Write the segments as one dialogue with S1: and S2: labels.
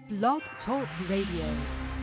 S1: Blog Talk Radio.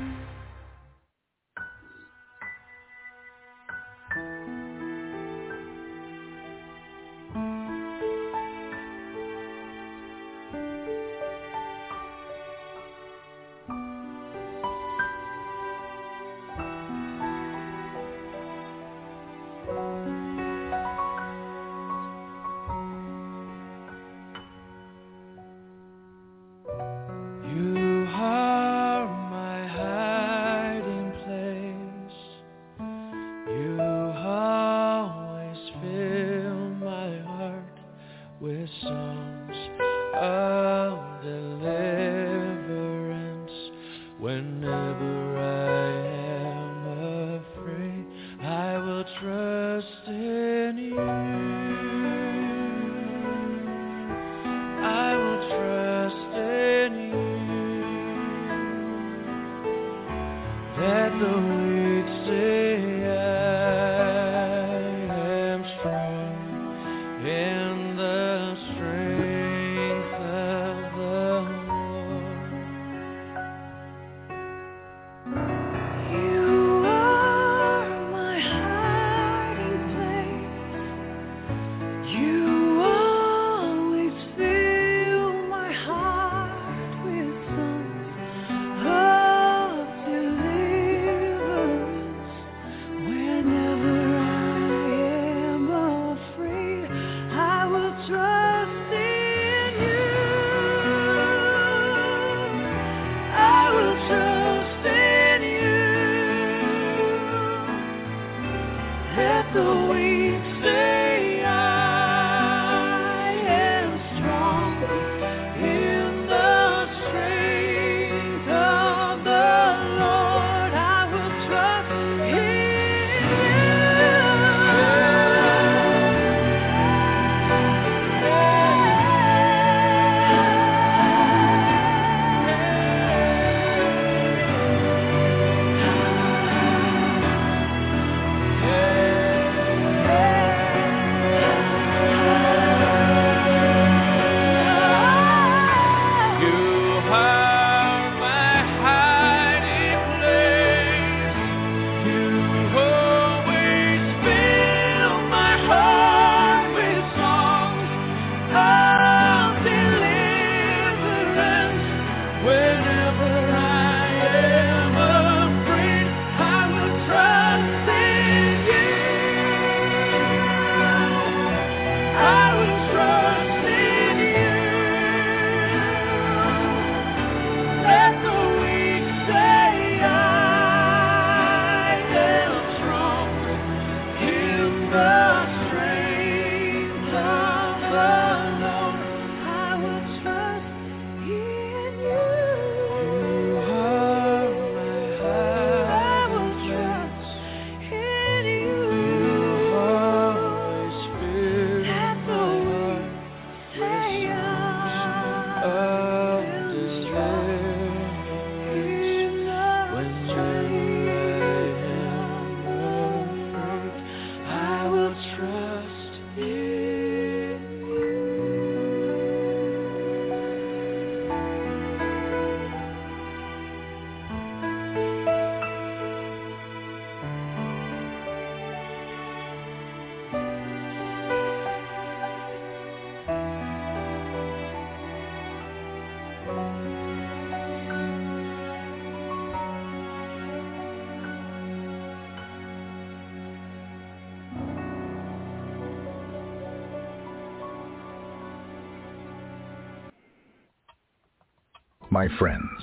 S2: My friends,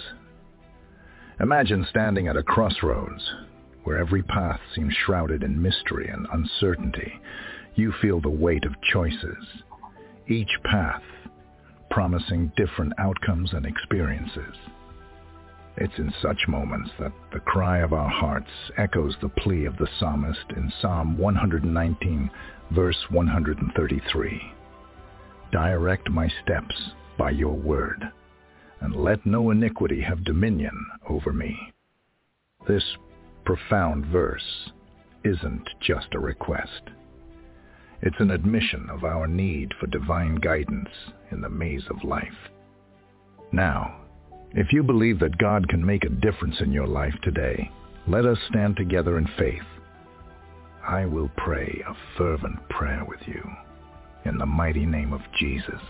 S2: imagine standing at a crossroads where every path seems shrouded in mystery and uncertainty. You feel the weight of choices, each path promising different outcomes and experiences. It's in such moments that the cry of our hearts echoes the plea of the psalmist in Psalm 119, verse 133. Direct my steps by your word, and let no iniquity have dominion over me. This profound verse isn't just a request. It's an admission of our need for divine guidance in the maze of life. Now, If you believe that God can make a difference in your life today, let us stand together in faith. I will pray a fervent prayer with you in the mighty name of Jesus.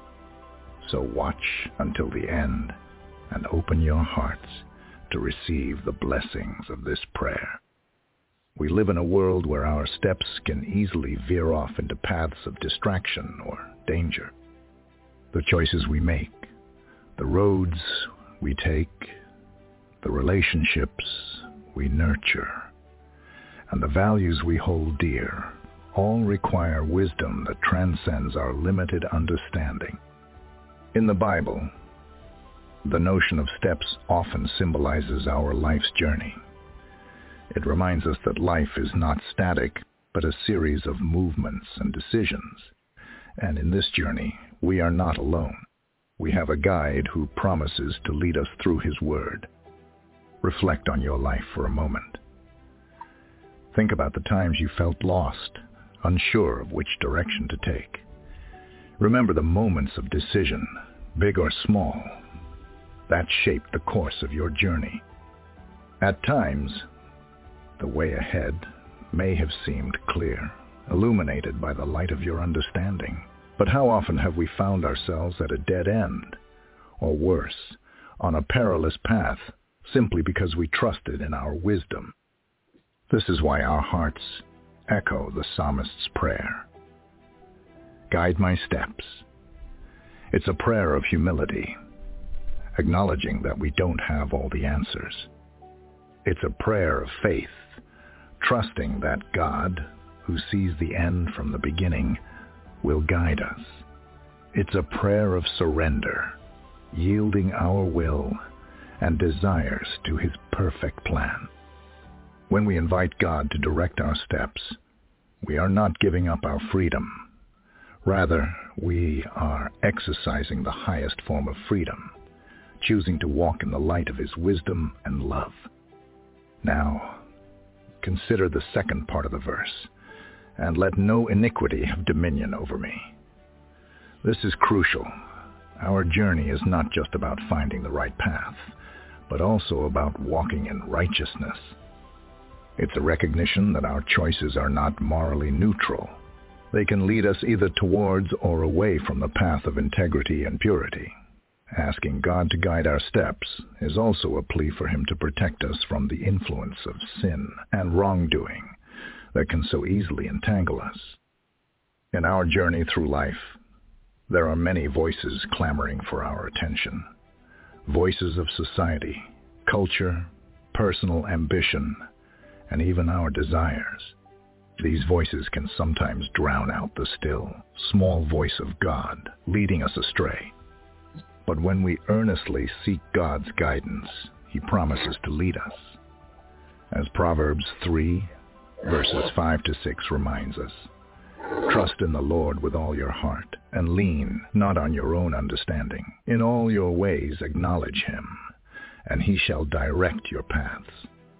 S2: So watch until the end and open your hearts to receive the blessings of this prayer. We live in a world where our steps can easily veer off into paths of distraction or danger. The choices we make, the roads we take, the relationships we nurture, and the values we hold dear all require wisdom that transcends our limited understanding. In the Bible, the notion of steps often symbolizes our life's journey. It reminds us that life is not static, but a series of movements and decisions. And in this journey, we are not alone. We have a guide who promises to lead us through his word. Reflect on your life for a moment. Think about the times you felt lost, unsure of which direction to take. Remember the moments of decision, big or small, that shaped the course of your journey. At times, the way ahead may have seemed clear, illuminated by the light of your understanding. But how often have we found ourselves at a dead end, or worse, on a perilous path, simply because we trusted in our wisdom? This is why our hearts echo the psalmist's prayer. Guide my steps. It's a prayer of humility, acknowledging that we don't have all the answers. It's a prayer of faith, trusting that God, who sees the end from the beginning, will guide us. It's a prayer of surrender, yielding our will and desires to his perfect plan. When we invite God to direct our steps, we are not giving up our freedom. Rather, we are exercising the highest form of freedom, choosing to walk in the light of his wisdom and love. Now, consider the second part of the verse, and let no iniquity have dominion over me. This is crucial. Our journey is not just about finding the right path, but also about walking in righteousness. It's a recognition that our choices are not morally neutral. They can lead us either towards or away from the path of integrity and purity. Asking God to guide our steps is also a plea for him to protect us from the influence of sin and wrongdoing that can so easily entangle us. In our journey through life, there are many voices clamoring for our attention. Voices of society, culture, personal ambition, and even our desires. These voices can sometimes drown out the still, small voice of God, leading us astray. But when we earnestly seek God's guidance, he promises to lead us. As Proverbs 3, verses 5 to 6 reminds us, trust in the Lord with all your heart, and lean not on your own understanding. In all your ways acknowledge him, and he shall direct your paths.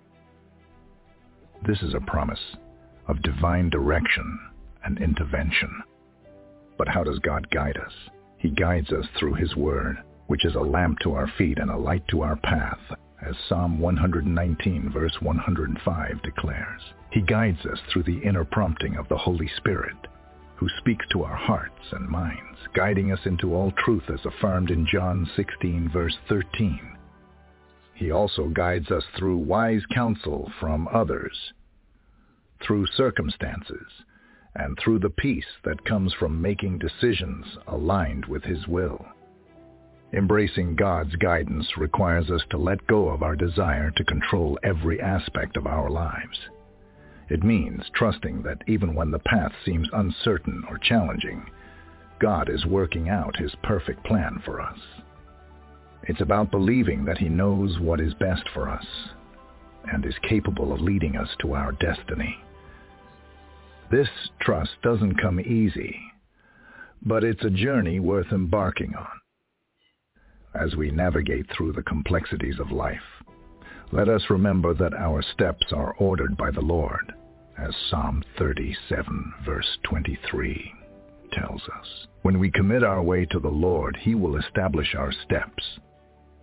S2: This is a promise of divine direction and intervention. But how does God guide us? He guides us through his word, which is a lamp to our feet and a light to our path, as Psalm 119 verse 105 declares. He guides us through the inner prompting of the Holy Spirit, who speaks to our hearts and minds, guiding us into all truth as affirmed in John 16 verse 13. He also guides us through wise counsel from others, through circumstances, and through the peace that comes from making decisions aligned with his will. Embracing God's guidance requires us to let go of our desire to control every aspect of our lives. It means trusting that even when the path seems uncertain or challenging, God is working out his perfect plan for us. It's about believing that he knows what is best for us and is capable of leading us to our destiny. This trust doesn't come easy, but it's a journey worth embarking on. As we navigate through the complexities of life, let us remember that our steps are ordered by the Lord, as Psalm 37 verse 23 tells us. When we commit our way to the Lord, he will establish our steps.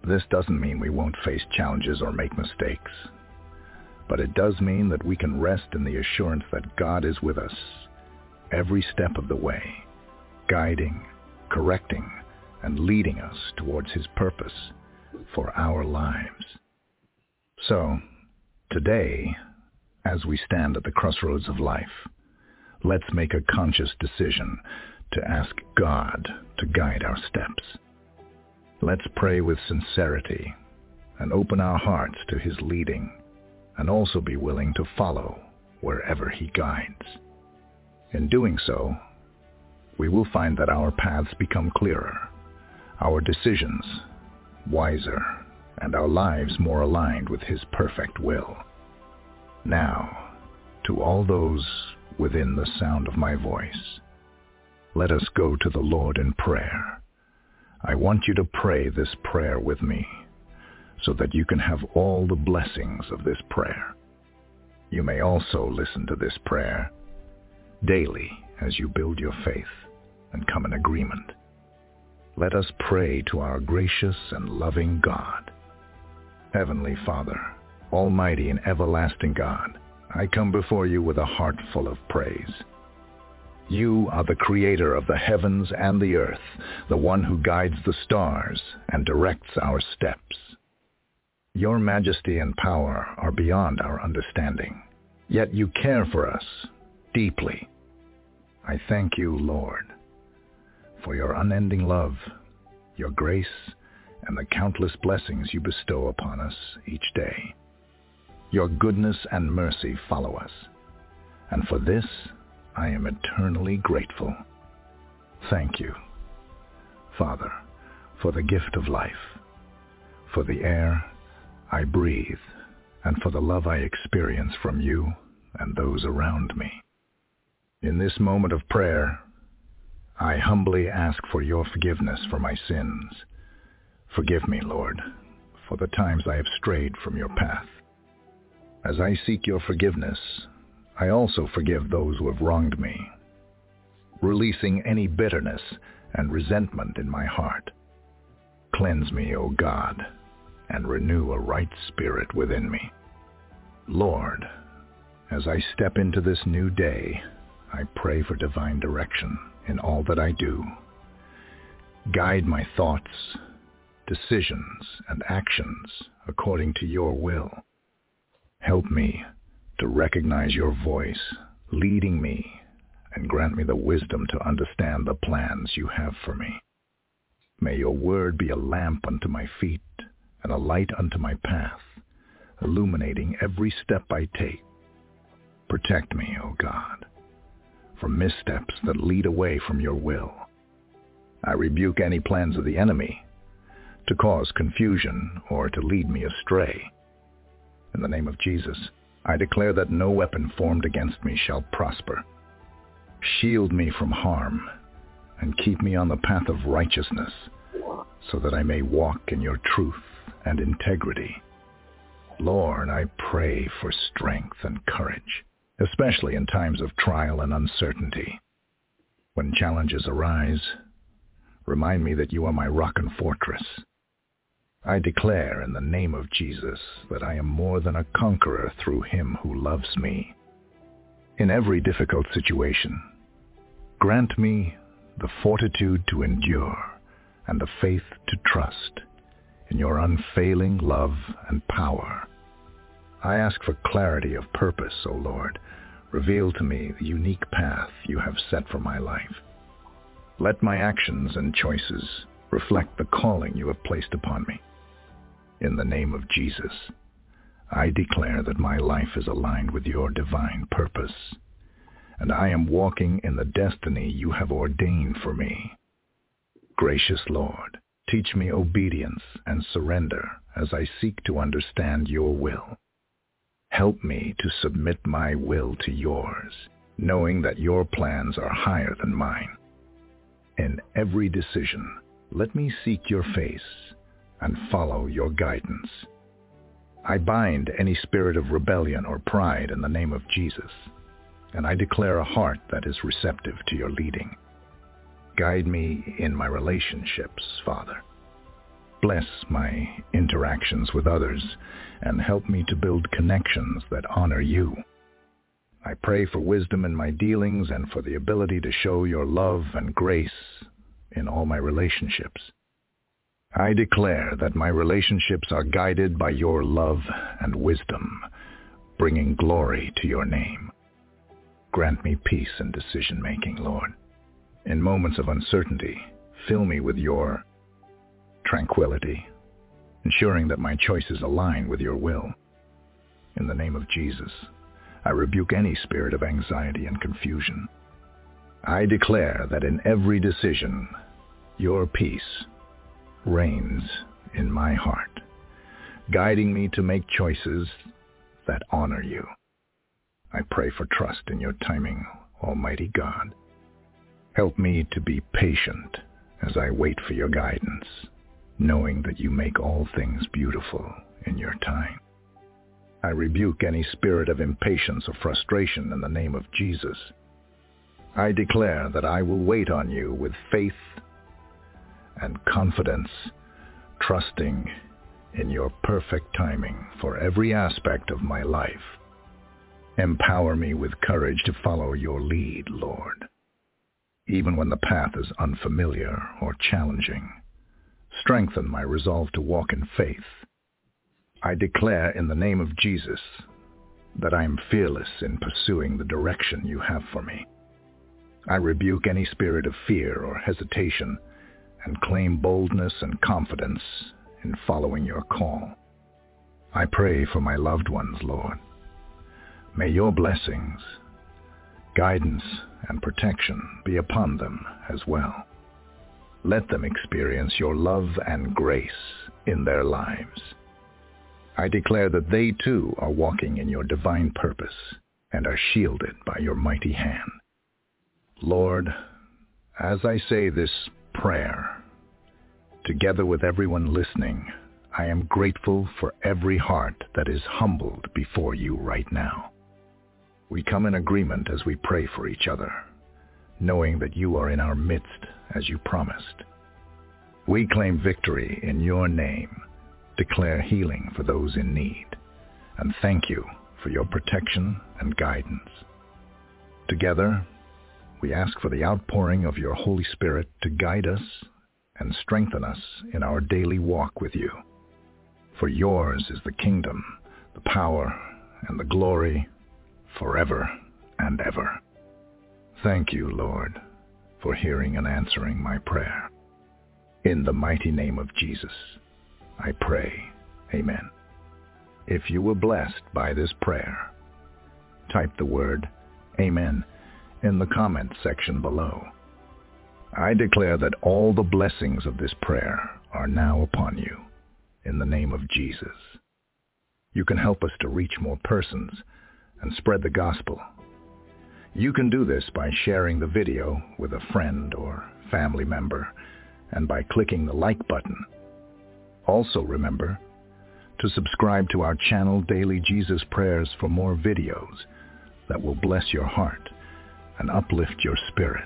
S2: This doesn't mean we won't face challenges or make mistakes, but it does mean that we can rest in the assurance that God is with us every step of the way, guiding, correcting, and leading us towards his purpose for our lives. So, today, as we stand at the crossroads of life, let's make a conscious decision to ask God to guide our steps. Let's pray with sincerity and open our hearts to his leading, and also be willing to follow wherever he guides. In doing so, we will find that our paths become clearer, our decisions wiser, and our lives more aligned with his perfect will. Now, to all those within the sound of my voice, let us go to the Lord in prayer. I want you to pray this prayer with me so that you can have all the blessings of this prayer. You may also listen to this prayer daily as you build your faith and come in agreement. Let us pray to our gracious and loving God. Heavenly Father, Almighty and everlasting God, I come before you with a heart full of praise. You are the creator of the heavens and the earth, the one who guides the stars and directs our steps. Your majesty and power are beyond our understanding, yet you care for us deeply. I thank you, Lord, for your unending love, your grace, and the countless blessings you bestow upon us each day. Your goodness and mercy follow us, and for this I am eternally grateful. Thank you, Father, for the gift of life, for the air I breathe, and for the love I experience from you and those around me. In this moment of prayer, I humbly ask for your forgiveness for my sins. Forgive me, Lord, for the times I have strayed from your path. As I seek your forgiveness, I also forgive those who have wronged me, releasing any bitterness and resentment in my heart. Cleanse me, O God, and renew a right spirit within me. Lord, as I step into this new day, I pray for divine direction in all that I do. Guide my thoughts, decisions, and actions according to your will. Help me to recognize your voice leading me, and grant me the wisdom to understand the plans you have for me. May your word be a lamp unto my feet and a light unto my path, illuminating every step I take. Protect me, O God, from missteps that lead away from your will. I rebuke any plans of the enemy to cause confusion or to lead me astray. In the name of Jesus, I declare that no weapon formed against me shall prosper. Shield me from harm and keep me on the path of righteousness, so that I may walk in your truth and integrity. Lord, I pray for strength and courage, especially in times of trial and uncertainty. When challenges arise, remind me that you are my rock and fortress. I declare in the name of Jesus that I am more than a conqueror through him who loves me. In every difficult situation, grant me the fortitude to endure and the faith to trust in your unfailing love and power. I ask for clarity of purpose, O Lord. Reveal to me the unique path you have set for my life. Let my actions and choices reflect the calling you have placed upon me. In the name of Jesus, I declare that my life is aligned with your divine purpose, and I am walking in the destiny you have ordained for me. Gracious Lord, teach me obedience and surrender as I seek to understand your will. Help me to submit my will to yours, knowing that your plans are higher than mine. In every decision, let me seek your face and follow your guidance. I bind any spirit of rebellion or pride in the name of Jesus, and I declare a heart that is receptive to your leading. Guide me in my relationships, Father. Bless my interactions with others and help me to build connections that honor you. I pray for wisdom in my dealings and for the ability to show your love and grace in all my relationships. I declare that my relationships are guided by your love and wisdom, bringing glory to your name. Grant me peace in decision-making, Lord. In moments of uncertainty, fill me with your tranquility, ensuring that my choices align with your will. In the name of Jesus, I rebuke any spirit of anxiety and confusion. I declare that in every decision, your peace reigns in my heart, guiding me to make choices that honor you. I pray for trust in your timing, Almighty God. Help me to be patient as I wait for your guidance, knowing that you make all things beautiful in your time. I rebuke any spirit of impatience or frustration in the name of Jesus. I declare that I will wait on you with faith and confidence, trusting in your perfect timing for every aspect of my life. Empower me with courage to follow your lead, Lord, even when the path is unfamiliar or challenging. Strengthen my resolve to walk in faith. I declare in the name of Jesus that I am fearless in pursuing the direction you have for me. I rebuke any spirit of fear or hesitation and claim boldness and confidence in following your call. I pray for my loved ones, Lord. May your blessings, guidance, and protection be upon them as well. Let them experience your love and grace in their lives. I declare that they too are walking in your divine purpose and are shielded by your mighty hand. Lord, as I say this prayer, together with everyone listening, I am grateful for every heart that is humbled before you right now. We come in agreement as we pray for each other, knowing that you are in our midst as you promised. We claim victory in your name, declare healing for those in need, and thank you for your protection and guidance. Together, we ask for the outpouring of your Holy Spirit to guide us and strengthen us in our daily walk with you. For yours is the kingdom, the power, and the glory forever and ever. Thank you, Lord, for hearing and answering my prayer. In the mighty name of Jesus, I pray. Amen. If you were blessed by this prayer, type the word Amen in the comments section below. I declare that all the blessings of this prayer are now upon you in the name of Jesus. You can help us to reach more persons and spread the gospel. You can do this by sharing the video with a friend or family member and by clicking the like button. Also remember to subscribe to our channel Daily Jesus Prayers for more videos that will bless your heart and uplift your spirit.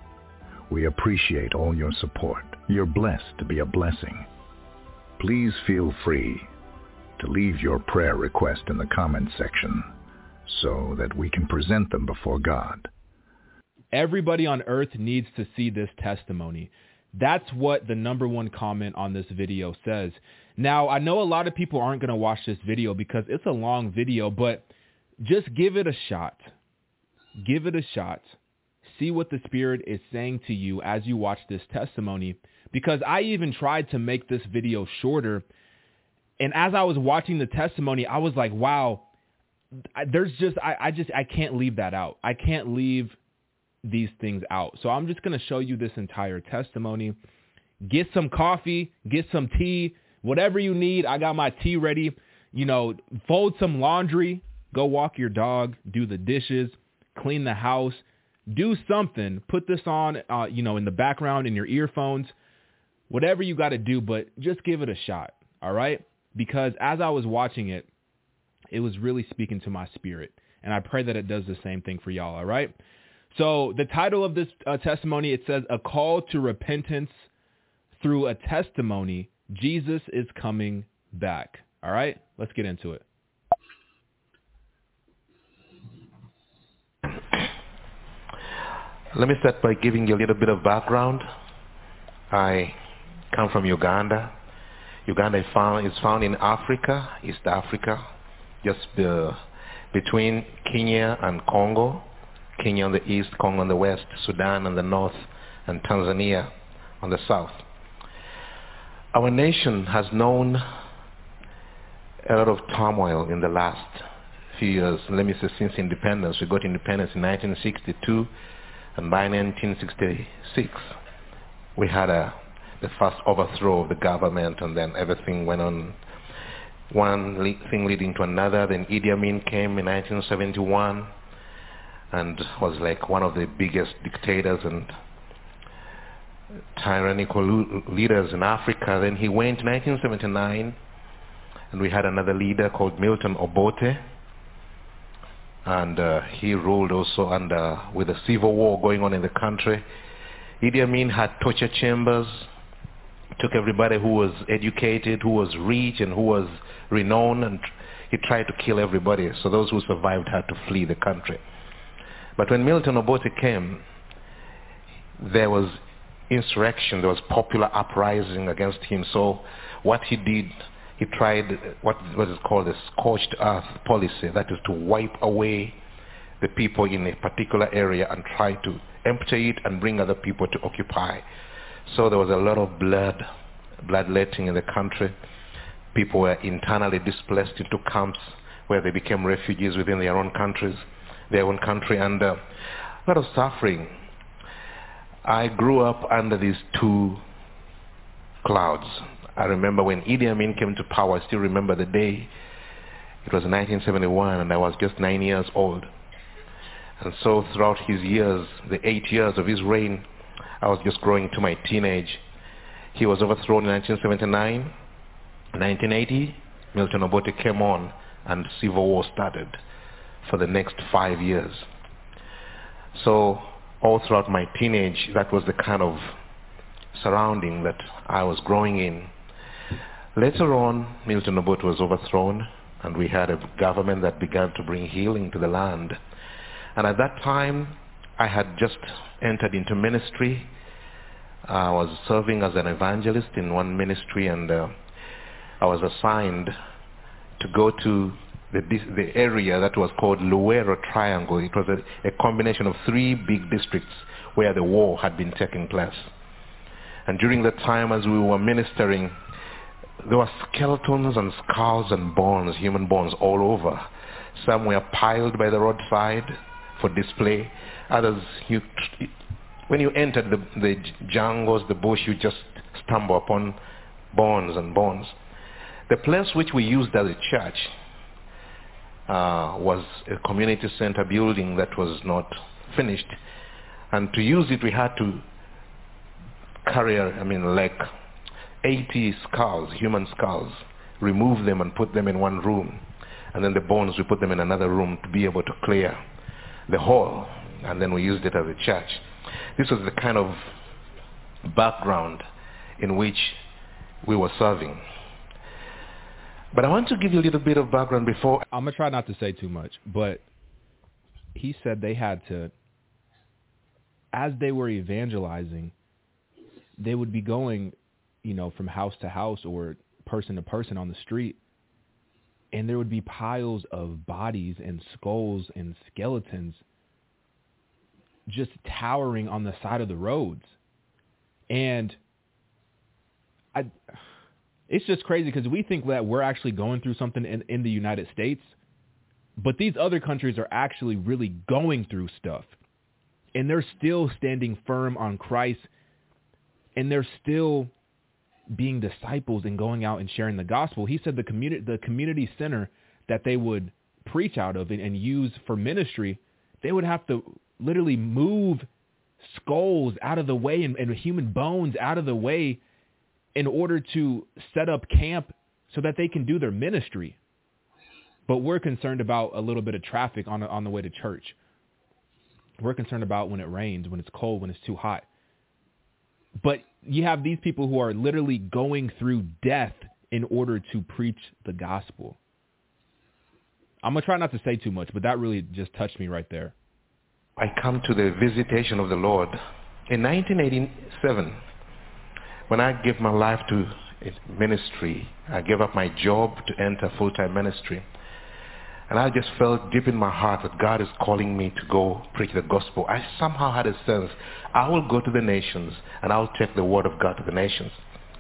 S2: We appreciate all your support. You're blessed to be a blessing. Please feel free to leave your prayer request in the comments section so that we can present them before God.
S3: Everybody on earth needs to see this testimony. That's what the number one comment on this video says. Now, I know a lot of people aren't going to watch this video because it's a long video, but just give it a shot. Give it a shot. See what the Spirit is saying to you as you watch this testimony, because I even tried to make this video shorter. And as I was watching the testimony, I was like, wow, I can't leave that out. I can't leave these things out. So I'm just going to show you this entire testimony. Get some coffee, get some tea, whatever you need. I got my tea ready. Fold some laundry, go walk your dog, do the dishes, clean the house, do something. Put this on, in the background in your earphones, whatever you got to do, but just give it a shot. All right. Because as I was watching it, it was really speaking to my spirit. And I pray that it does the same thing for y'all. All right. So the title of this testimony, it says, A Call to Repentance Through a Testimony Jesus is coming back. All right, let's get into it.
S4: Let me start by giving you a little bit of background. I come from Uganda. Uganda is found in Africa, East Africa, just between Kenya and Congo. Kenya on the east, Congo on the west, Sudan on the north, and Tanzania on the south. Our nation has known a lot of turmoil in the last few years. Let me say since independence. We got independence in 1962, and by 1966 we had the first overthrow of the government, and then everything went on, one thing leading to another. Then Idi Amin came in 1971 and was like one of the biggest dictators and tyrannical leaders in Africa. Then he went in 1979, and we had another leader called Milton Obote, and he ruled also with a civil war going on in the country. Idi Amin had torture chambers, took everybody who was educated, who was rich, and who was renowned, and he tried to kill everybody. So those who survived had to flee the country. But when Milton Obote came, there was insurrection, there was popular uprising against him. So what he did, he tried what is called the scorched earth policy, that is to wipe away the people in a particular area and try to empty it and bring other people to occupy. So there was a lot of bloodletting in the country. People were internally displaced into camps where they became refugees within their own country, and a lot of suffering. I grew up under these two clouds. I remember when Idi Amin came to power. I still remember the day. It was 1971, and I was just 9 years old. And so throughout his years, the 8 years of his reign, I was just growing to my teenage. He was overthrown in 1979. 1980, Milton Obote came on, and civil war started for the next 5 years. So all throughout my teenage, that was the kind of surrounding that I was growing in. Later on, Milton Obote was overthrown, and we had a government that began to bring healing to the land. And at that time, I had just entered into ministry. I was serving as an evangelist in one ministry, and I was assigned to go to the area that was called Luwero Triangle. It was a combination of 3 big districts where the war had been taking place. And during the time as we were ministering, there were skeletons and skulls and bones, human bones, all over. Some were piled by the roadside for display. Others, when you entered the jungles, the bush, you just stumble upon bones and bones. The place which we used as a church was a community center building that was not finished. And to use it, we had to carry, like 80 skulls, human skulls, remove them and put them in one room. And then the bones, we put them in another room to be able to clear the hall. And then we used it as a church. This was the kind of background in which we were serving. But I want to give you a little bit of background before.
S3: I'm going to try not to say too much, but he said they had to, as they were evangelizing, they would be going, from house to house or person to person on the street, and there would be piles of bodies and skulls and skeletons just towering on the side of the roads. And it's just crazy because we think that we're actually going through something in the United States, but these other countries are actually really going through stuff, and they're still standing firm on Christ, and they're still being disciples and going out and sharing the gospel. He said the community center that they would preach out of and use for ministry, they would have to literally move skulls out of the way and human bones out of the way in order to set up camp so that they can do their ministry. But we're concerned about a little bit of traffic on the way to church. We're concerned about when it rains, when it's cold, when it's too hot. But you have these people who are literally going through death in order to preach the gospel. I'm going to try not to say too much, but that really just touched me right there.
S4: I come to the visitation of the Lord. In 1987, when I gave my life to ministry, I gave up my job to enter full-time ministry. And I just felt deep in my heart that God is calling me to go preach the gospel. I somehow had a sense, I will go to the nations and I'll take the word of God to the nations.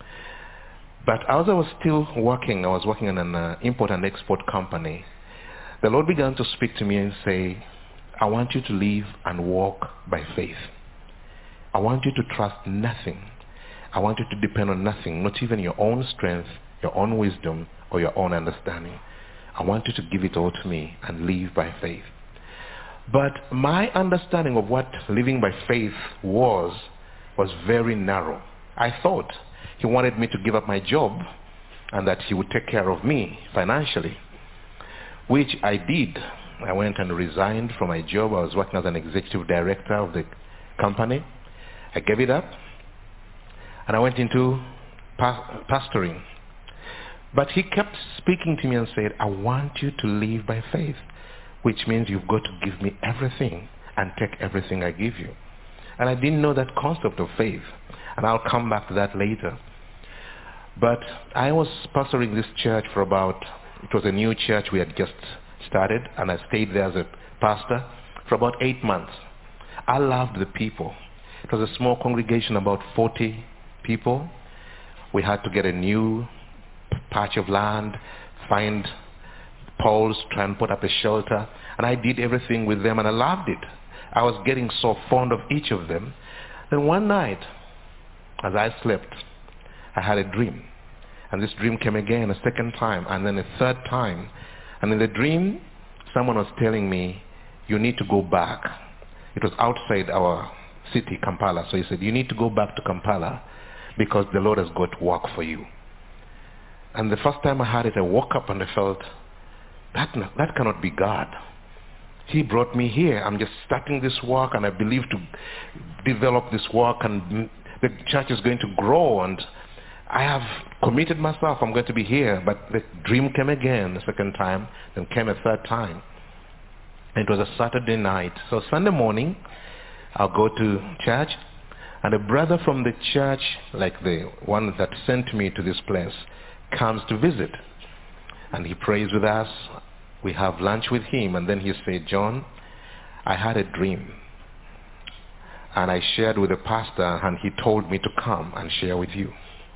S4: But as I was still working, I was working in an import and export company. The Lord began to speak to me and say, I want you to live and walk by faith. I want you to trust nothing. I want you to depend on nothing, not even your own strength, your own wisdom, or your own understanding. I want you to give it all to me and live by faith. But my understanding of what living by faith was very narrow. I thought he wanted me to give up my job and that he would take care of me financially, which I did. I went and resigned from my job. I was working as an executive director of the company. I gave it up and I went into pastoring. But he kept speaking to me and said, I want you to live by faith, which means you've got to give me everything and take everything I give you. And I didn't know that concept of faith, and I'll come back to that later. But I was pastoring this church for it was a new church we had just started, and I stayed there as a pastor for about 8 months. I loved the people. It was a small congregation, about 40 people. We had to get a new patch of land, find poles, try and put up a shelter, and I did everything with them and I loved it. I was getting so fond of each of them. Then one night, as I slept, I had a dream, and this dream came again a second time and then a third time, and in the dream someone was telling me, you need to go back. It was outside our city, Kampala, so he said, you need to go back to Kampala because the Lord has got work for you. And the first time I heard it, I woke up and I felt, that cannot be God. He brought me here. I'm just starting this work and I believe to develop this work and the church is going to grow and I have committed myself. I'm going to be here. But the dream came again the second time, then came a third time. And it was a Saturday night. So Sunday morning, I'll go to church and a brother from the church, like the one that sent me to this place, comes to visit and he prays with us. We have lunch with him and then he said, John, I had a dream and I shared with the pastor and he told me to come and share with you.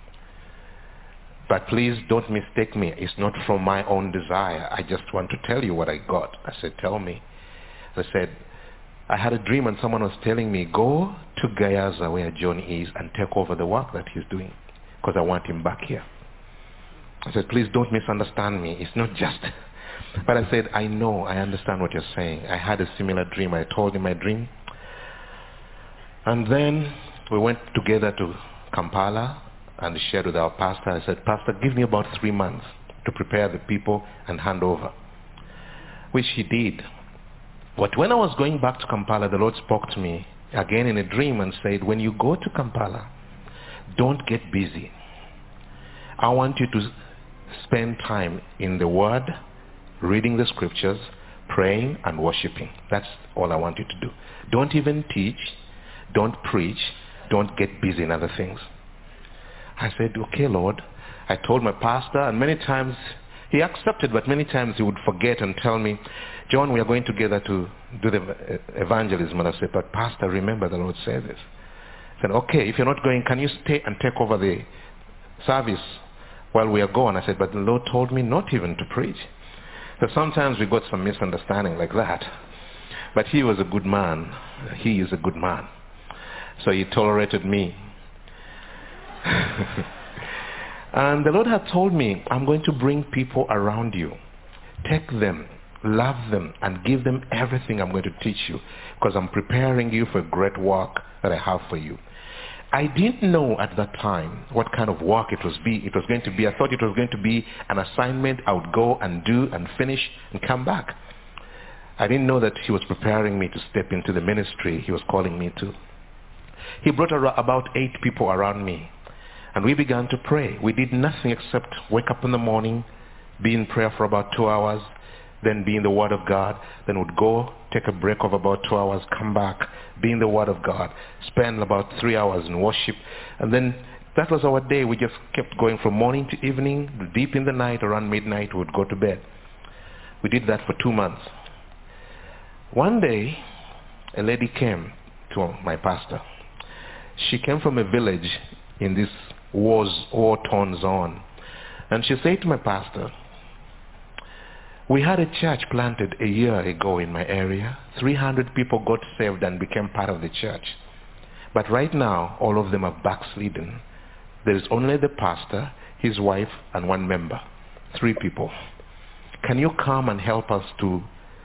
S4: But please don't mistake me. It's not from my own desire. I just want to tell you what I got. I said, tell me. I said, I had a dream and someone was telling me, go to Gayaza where John is and take over the work that he's doing because I want him back here. I said, please don't misunderstand me. It's not just. But I said, I know, I understand what you're saying. I had a similar dream. I told him my dream. And then we went together to Kampala and shared with our pastor. I said, Pastor, give me about 3 months to prepare the people and hand over, which he did. But when I was going back to Kampala, the Lord spoke to me again in a dream and said, when you go to Kampala, don't get busy. I want you to spend time in the Word, reading the scriptures, praying and worshiping. That's all I want you to do. Don't even teach, don't preach, don't get busy in other things. I said, okay, Lord. I told my pastor, and many times he accepted, but many times he would forget and tell me, John, we are going together to do the evangelism. And I said, but Pastor, remember the Lord said this. I said, okay, if you're not going, can you stay and take over the service while we are gone? I said, but the Lord told me not even to preach. So sometimes we got some misunderstanding like that. But he was a good man. He is a good man. So he tolerated me. And the Lord had told me, I'm going to bring people around you. Take them, love them, and give them everything I'm going to teach you, because I'm preparing you for a great work that I have for you. I didn't know at that time what kind of work it was going to be. I thought it was going to be an assignment I would go and do and finish and come back. I didn't know that he was preparing me to step into the ministry he was calling me to. He brought about 8 people around me. And we began to pray. We did nothing except wake up in the morning, be in prayer for about 2 hours, then be in the Word of God, then would go, take a break of about 2 hours, come back, be in the Word of God, spend about 3 hours in worship. And then that was our day. We just kept going from morning to evening, deep in the night, around midnight, we would go to bed. We did that for 2 months. One day, a lady came to my pastor. She came from a village in this war-torn zone. And she said to my pastor, we had a church planted a year ago in my area. 300 people got saved and became part of the church. But right now, all of them are backslidden. There is only the pastor, his wife, and 1 member. 3 people. Can you come and help us to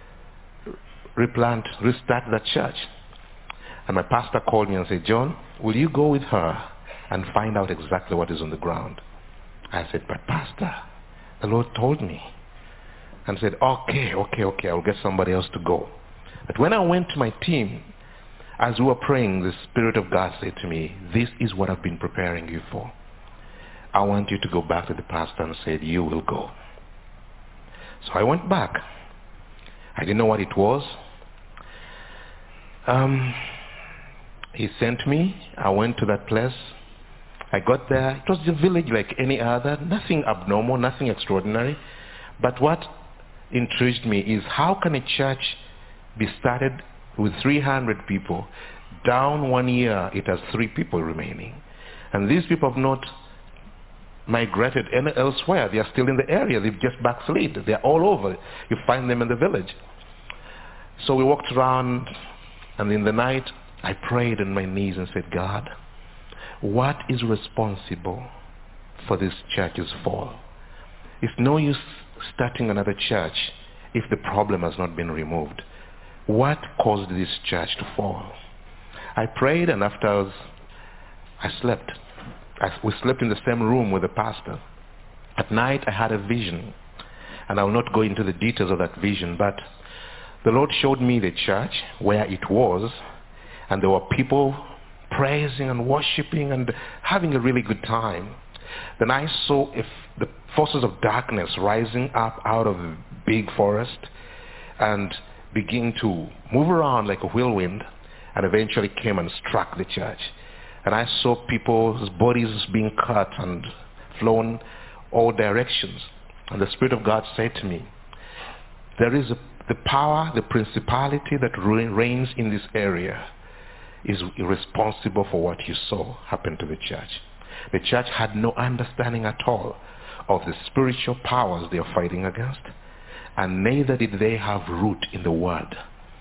S4: restart that church? And my pastor called me and said, John, will you go with her and find out exactly what is on the ground? I said, but pastor, the Lord told me. And said, okay, I'll get somebody else to go. But when I went to my team, as we were praying, the Spirit of God said to me, this is what I've been preparing you for. I want you to go back to the pastor and said, you will go. So I went back. I didn't know what it was. He sent me. I went to that place. I got there. It was a village like any other. Nothing abnormal, nothing extraordinary. But what intrigued me is how can a church be started with 300 people? Down 1 year, it has 3 people remaining. And these people have not migrated elsewhere. They are still in the area. They've just backslid. They're all over. You find them in the village. So we walked around, and in the night, I prayed on my knees and said, God, what is responsible for this church's fall? It's no use starting another church if the problem has not been removed. What caused this church to fall? I prayed, and after I slept. We slept in the same room with the pastor. At night I had a vision, and I will not go into the details of that vision, but the Lord showed me the church where it was, and there were people praising and worshiping and having a really good time. Then I saw the forces of darkness rising up out of the big forest and begin to move around like a whirlwind, and eventually came and struck the church. And I saw people's bodies being cut and flown all directions. And the Spirit of God said to me, there is the power, the principality that reigns in this area is responsible for what you saw happen to the church. The church had no understanding at all of the spiritual powers they are fighting against, and neither did they have root in the Word.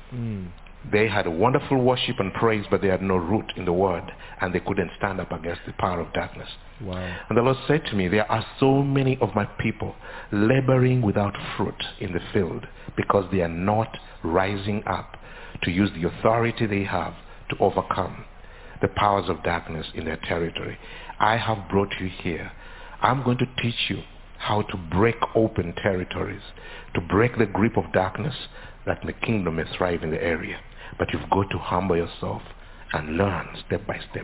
S4: They had a wonderful worship and praise, but they had no root in the Word, and they couldn't stand up against the power of darkness.
S3: Wow.
S4: And the Lord said to me, there are so many of my people laboring without fruit in the field because they are not rising up to use the authority they have to overcome the powers of darkness in their territory. I have brought you here. I'm going to teach you how to break open territories, to break the grip of darkness, that the kingdom may thrive in the area. But you've got to humble yourself and learn step by step.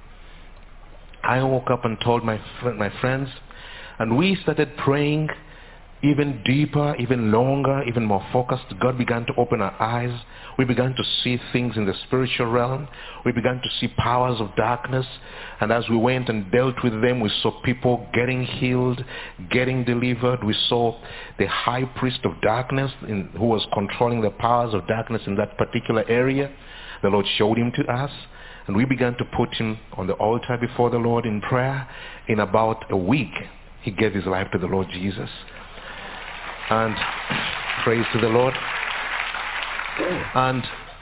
S4: I woke up and told my friends, and we started praying even deeper, even longer, even more focused. God began to open our eyes. We began to see things in the spiritual realm. We began to see powers of darkness. And as we went and dealt with them, we saw people getting healed, getting delivered. We saw the high priest of darkness who was controlling the powers of darkness in that particular area. The Lord showed him to us. And we began to put him on the altar before the Lord in prayer. In about a week, he gave his life to the Lord Jesus. And praise to the Lord. And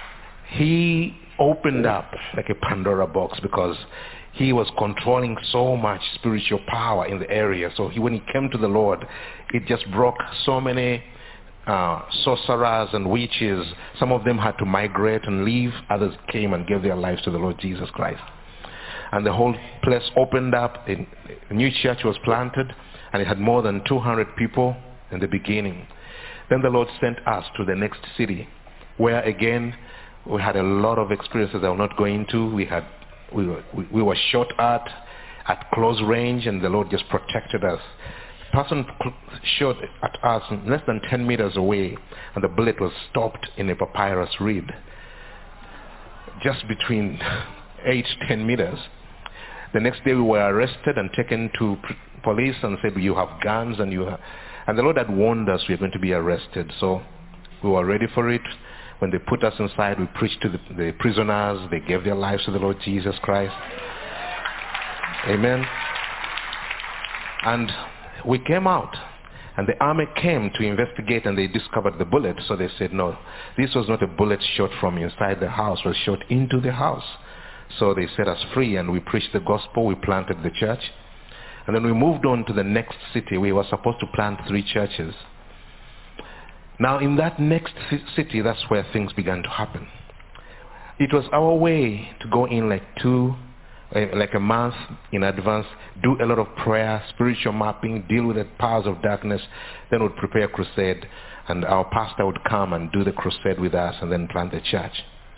S4: he opened up like a Pandora box because he was controlling so much spiritual power in the area. So when he came to the Lord, it just broke so many sorcerers and witches. Some of them had to migrate and leave. Others came and gave their lives to the Lord Jesus Christ. And the whole place opened up. A new church was planted, and it had more than 200 people in the beginning. Then the Lord sent us to the next city, where again we had a lot of experiences I will not go into. We had we were shot at close range, and the Lord just protected us. The person shot at us less than 10 meters away, and the bullet was stopped in a papyrus reed, just between 8 to 10 meters. The next day we were arrested and taken to police and said, you have guns, and the Lord had warned us we were going to be arrested, so we were ready for it. When they put us inside, we preached to the prisoners. They gave their lives to the Lord Jesus Christ. Amen. And we came out, and the army came to investigate, and they discovered the bullet. So they said, no, this was not a bullet shot from inside the house, it was shot into the house. So they set us free, and we preached the gospel. We planted the church. And then we moved on to the next city. We were supposed to plant 3 churches. Now in that next city, that's where things began to happen. It was our way to go in like a month in advance, do a lot of prayer, spiritual mapping, deal with the powers of darkness, then we'd prepare a crusade, and our pastor would come and do the crusade with us and then plant the church.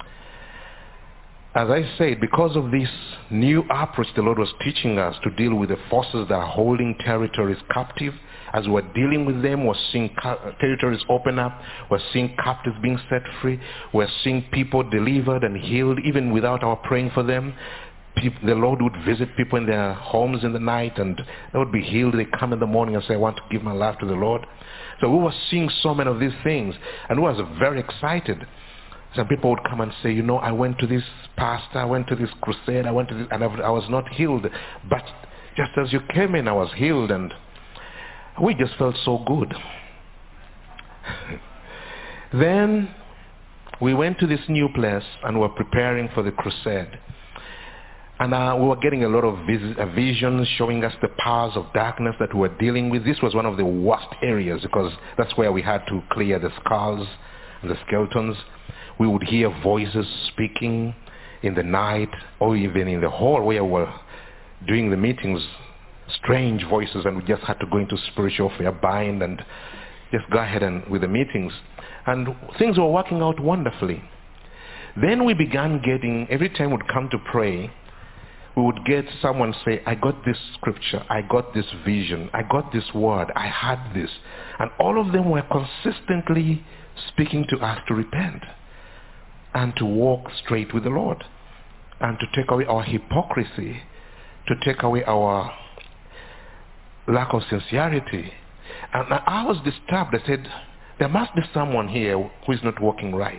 S4: As I said, because of this new approach the Lord was teaching us to deal with the forces that are holding territories captive, as we're dealing with them, we're seeing territories open up, we're seeing captives being set free, we're seeing people delivered and healed even without our praying for them. The Lord would visit people in their homes in the night, and they would be healed. They come in the morning and say, I want to give my life to the Lord. So we were seeing so many of these things, and we were very excited. Some people would come and say, I went to this pastor, I went to this crusade, I went to this, and I was not healed. But just as you came in, I was healed, and we just felt so good. Then we went to this new place, and were preparing for the crusade. And we were getting a lot of visions showing us the powers of darkness that we were dealing with. This was one of the worst areas, because that's where we had to clear the skulls and the skeletons. We would hear voices speaking in the night, or even in the hall where we were doing the meetings, strange voices, and we just had to go into spiritual warfare, bind, and just go ahead and with the meetings. And things were working out wonderfully. Then we began getting, every time we'd come to pray, we would get someone say, I got this scripture, I got this vision, I got this word, I had this. And all of them were consistently speaking to us to repent and to walk straight with the Lord, and to take away our hypocrisy, to take away our lack of sincerity. And I was disturbed. I said, there must be someone here who is not walking right.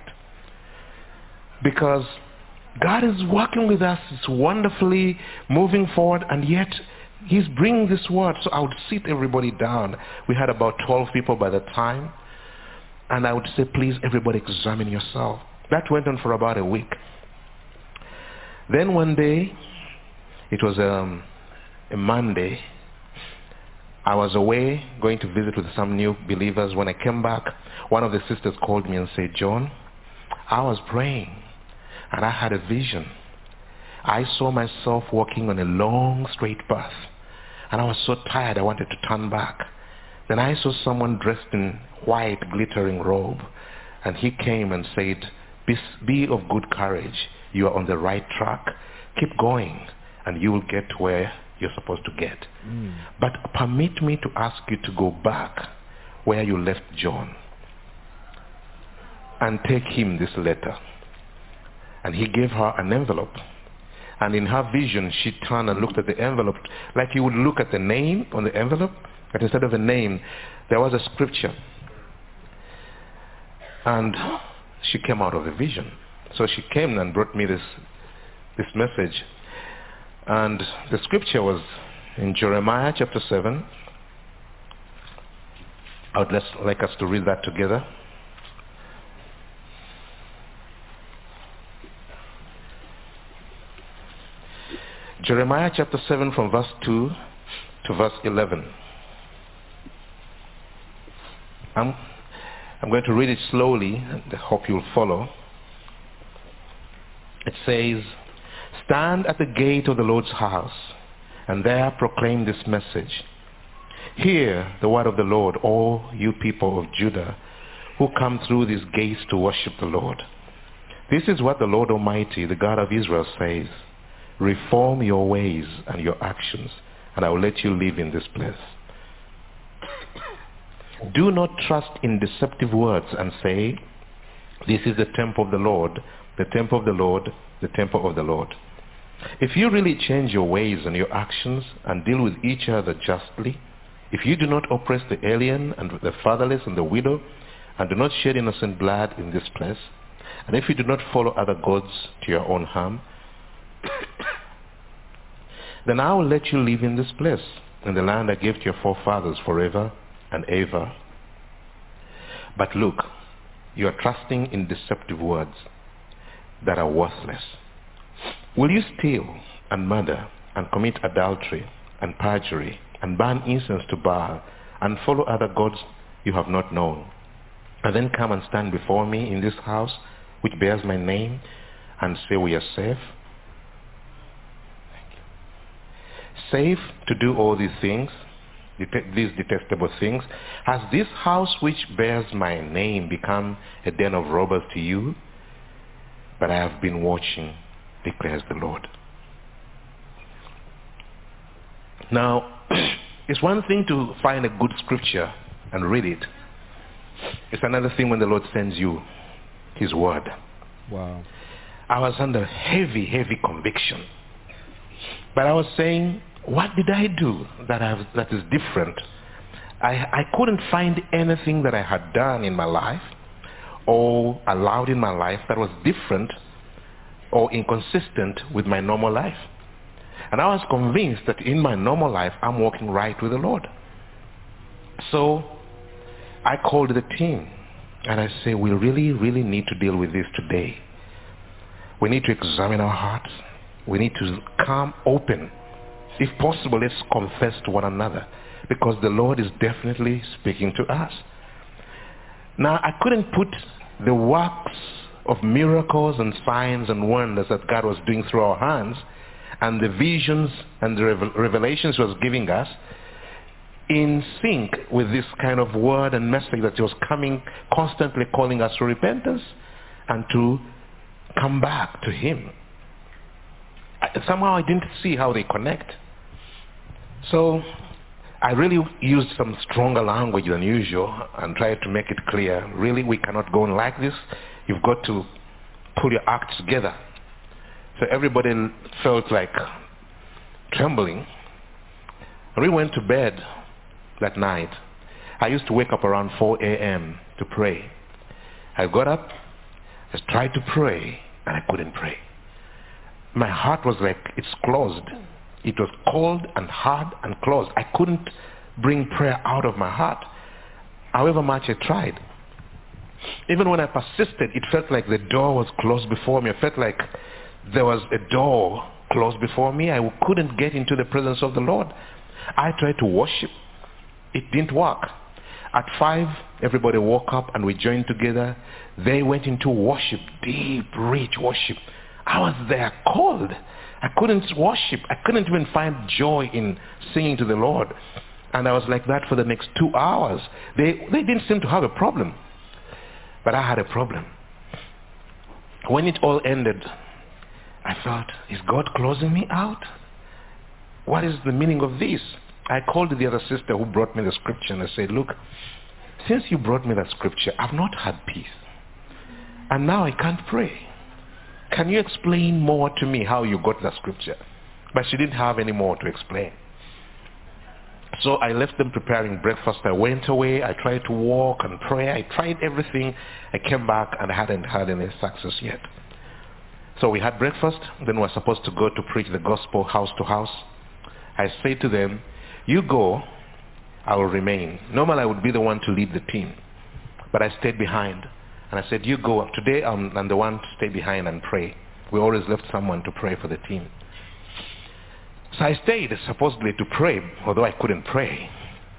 S4: Because God is working with us, it's wonderfully moving forward, and yet he's bringing this word. So I would sit everybody down. We had about 12 people by the time. And I would say, please, everybody examine yourself. That went on for about a week. Then one day, it was a Monday, I was away going to visit with some new believers. When I came back, one of the sisters called me and said, John, I was praying and I had a vision. I saw myself walking on a long straight path, and I was so tired I wanted to turn back. Then I saw someone dressed in white glittering robe, and he came and said, be of good courage. You are on the right track. Keep going, and you will get where you're supposed to get. But permit me to ask you to go back where you left John and take him this letter. And he gave her an envelope. And in her vision, she turned and looked at the envelope like you would look at the name on the envelope, but instead of a name, there was a scripture. And she came out of the vision. So she came and brought me this message. And the scripture was in Jeremiah chapter 7. I would like us to read that together. Jeremiah chapter 7 from verse 2 to verse 11. I'm going to read it slowly, and I hope you'll follow. It says, stand at the gate of the Lord's house, and there proclaim this message. Hear the word of the Lord, all you people of Judah, who come through these gates to worship the Lord. This is what the Lord Almighty, the God of Israel, says. Reform your ways and your actions, and I will let you live in this place. Do not trust in deceptive words and say, this is the temple of the Lord, the temple of the Lord, the temple of the Lord. If you really change your ways and your actions and deal with each other justly, if you do not oppress the alien and the fatherless and the widow, and do not shed innocent blood in this place, and if you do not follow other gods to your own harm, then I will let you live in this place, in the land I gave to your forefathers forever and ever. But look, you are trusting in deceptive words that are worthless. Will you steal and murder and commit adultery and perjury and burn incense to Baal and follow other gods you have not known, and then come and stand before me in this house which bears my name and say we are safe? Safe to do all these things, these detestable things? Has this house which bears my name become a den of robbers to you? But I have been watching, declares the Lord. Now, it's one thing to find a good scripture and read it. It's another thing when the Lord sends you his word.
S3: Wow.
S4: I was under heavy, heavy conviction. But I was saying, what did I do that is different? I couldn't find anything that I had done in my life or allowed in my life that was different or inconsistent with my normal life. And I was convinced that in my normal life, I'm walking right with the Lord. So I called the team and I said, we really, really need to deal with this today. We need to examine our hearts. We need to come open. If possible, let's confess to one another, because the Lord is definitely speaking to us. Now, I couldn't put the works of miracles and signs and wonders that God was doing through our hands and the visions and the revelations he was giving us in sync with this kind of word and message that he was coming, constantly calling us to repentance and to come back to him. Somehow I didn't see how they connect. So I really used some stronger language than usual and tried to make it clear. Really, we cannot go on like this. You've got to pull your act together. So everybody felt like trembling. We went to bed that night. I used to wake up around 4 a.m. to pray. I got up, I tried to pray, and I couldn't pray. My heart was like, it's closed. It was cold and hard and closed. I couldn't bring prayer out of my heart, however much I tried. Even when I persisted, it felt like the door was closed before me. I felt like there was a door closed before me. I couldn't get into the presence of the Lord. I tried to worship. It didn't work. At 5, everybody woke up and we joined together. They went into worship, deep, rich worship. I was there cold. I couldn't worship. I couldn't even find joy in singing to the Lord. And I was like that for the next 2 hours. They didn't seem to have a problem. But I had a problem. When it all ended, I thought, is God closing me out? What is the meaning of this? I called the other sister who brought me the scripture and I said, look, since you brought me that scripture, I've not had peace. And now I can't pray. Can you explain more to me how you got that scripture? But she didn't have any more to explain. So I left them preparing breakfast. I went away. I tried to walk and pray. I tried everything. I came back and I hadn't had any success yet. So we had breakfast. Then we were supposed to go to preach the gospel house to house. I said to them, you go, I will remain. Normally I would be the one to lead the team. But I stayed behind. And I said, you go. Today I'm the one to stay behind and pray. We always left someone to pray for the team. So I stayed supposedly to pray, although I couldn't pray.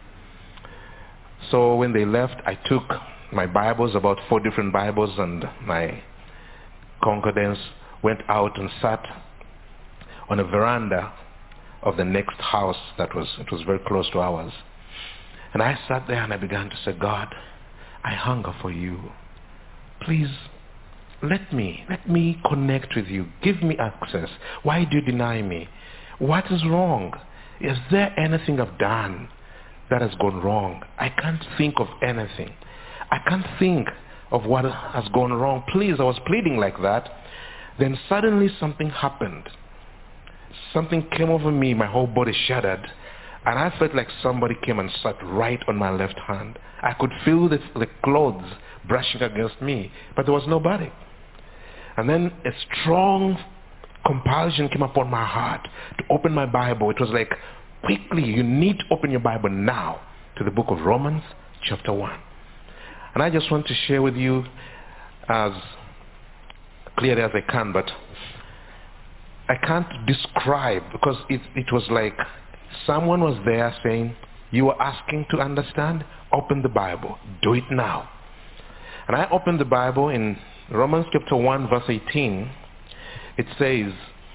S4: So when they left, I took my Bibles, about 4 different Bibles, and my concordance, went out and sat on a veranda of the next house it was very close to ours. And I sat there and I began to say, God, I hunger for you. Please let me connect with you. Give me access. Why do you deny me? What is wrong? Is there anything I've done that has gone wrong? I can't think of anything. I can't think of what has gone wrong. Please, I was pleading like that. Then suddenly something happened. Something came over me. My whole body shuddered. And I felt like somebody came and sat right on my left hand. I could feel the clothes brushing against me, but there was nobody. And then a strong compulsion came upon my heart to open my Bible. It was like, quickly, you need to open your Bible now to the book of Romans chapter 1. And I just want to share with you as clearly as I can, but I can't describe, because it was like someone was there saying, you are asking to understand? Open the Bible. Do it now. And I opened the Bible in Romans chapter 1 verse 18. It says,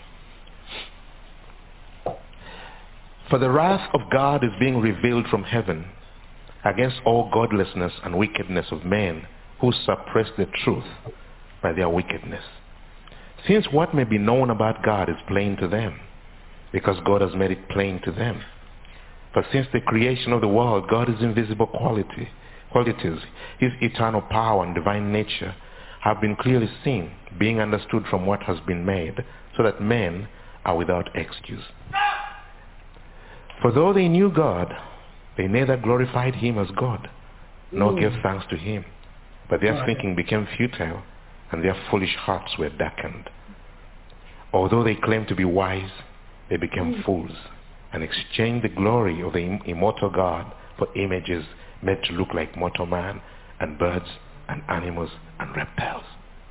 S4: for the wrath of God is being revealed from heaven against all godlessness and wickedness of men who suppress the truth by their wickedness. Since what may be known about God is plain to them, because God has made it plain to them. For since the creation of the world, God's invisible qualities, his eternal power and divine nature, have been clearly seen, being understood from what has been made, so that men are without excuse. For though they knew God, they neither glorified him as God, nor gave thanks to him. But their thinking became futile, and their foolish hearts were darkened. Although they claimed to be wise, they became fools, and exchanged the glory of the immortal God for images made to look like mortal man, and birds, and animals, and reptiles.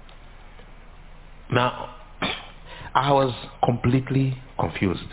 S4: Now, I was completely confused.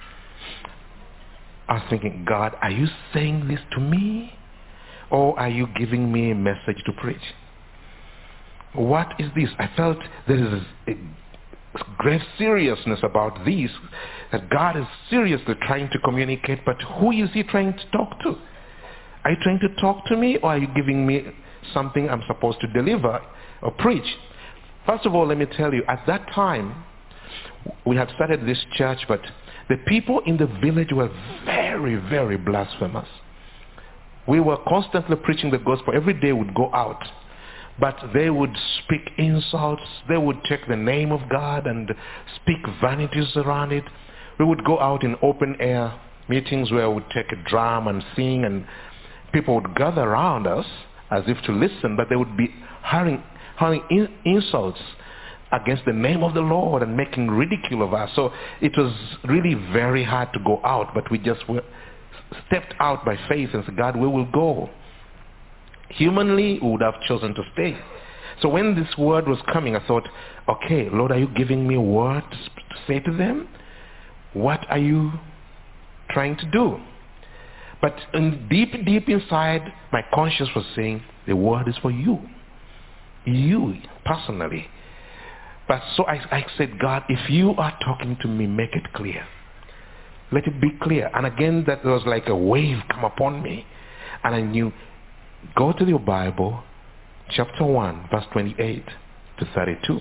S4: I was thinking, God, are you saying this to me? Or are you giving me a message to preach? What is this? I felt there is a great seriousness about this, that God is seriously trying to communicate, but who is he trying to talk to? Are you trying to talk to me, or are you giving me something I'm supposed to deliver or preach? First of all, let me tell you, at that time, we had started this church, but the people in the village were very, very blasphemous. We were constantly preaching the gospel. Every day we'd go out, but they would speak insults. They would take the name of God and speak vanities around it. We would go out in open air meetings where we would take a drum and sing, and people would gather around us as if to listen, but they would be hurling insults against the name of the Lord and making ridicule of us. So it was really very hard to go out, but we just stepped out by faith and said, God, we will go. Humanly, we would have chosen to stay. So when this word was coming, I thought, okay, Lord, are you giving me a word to say to them? What are you trying to do? But deep inside, my conscience was saying, the word is for you. You, personally. But so I said, God, if you are talking to me, make it clear. Let it be clear. And again, that was like a wave come upon me. And I knew, go to your Bible, chapter 1, verse 28 to 32.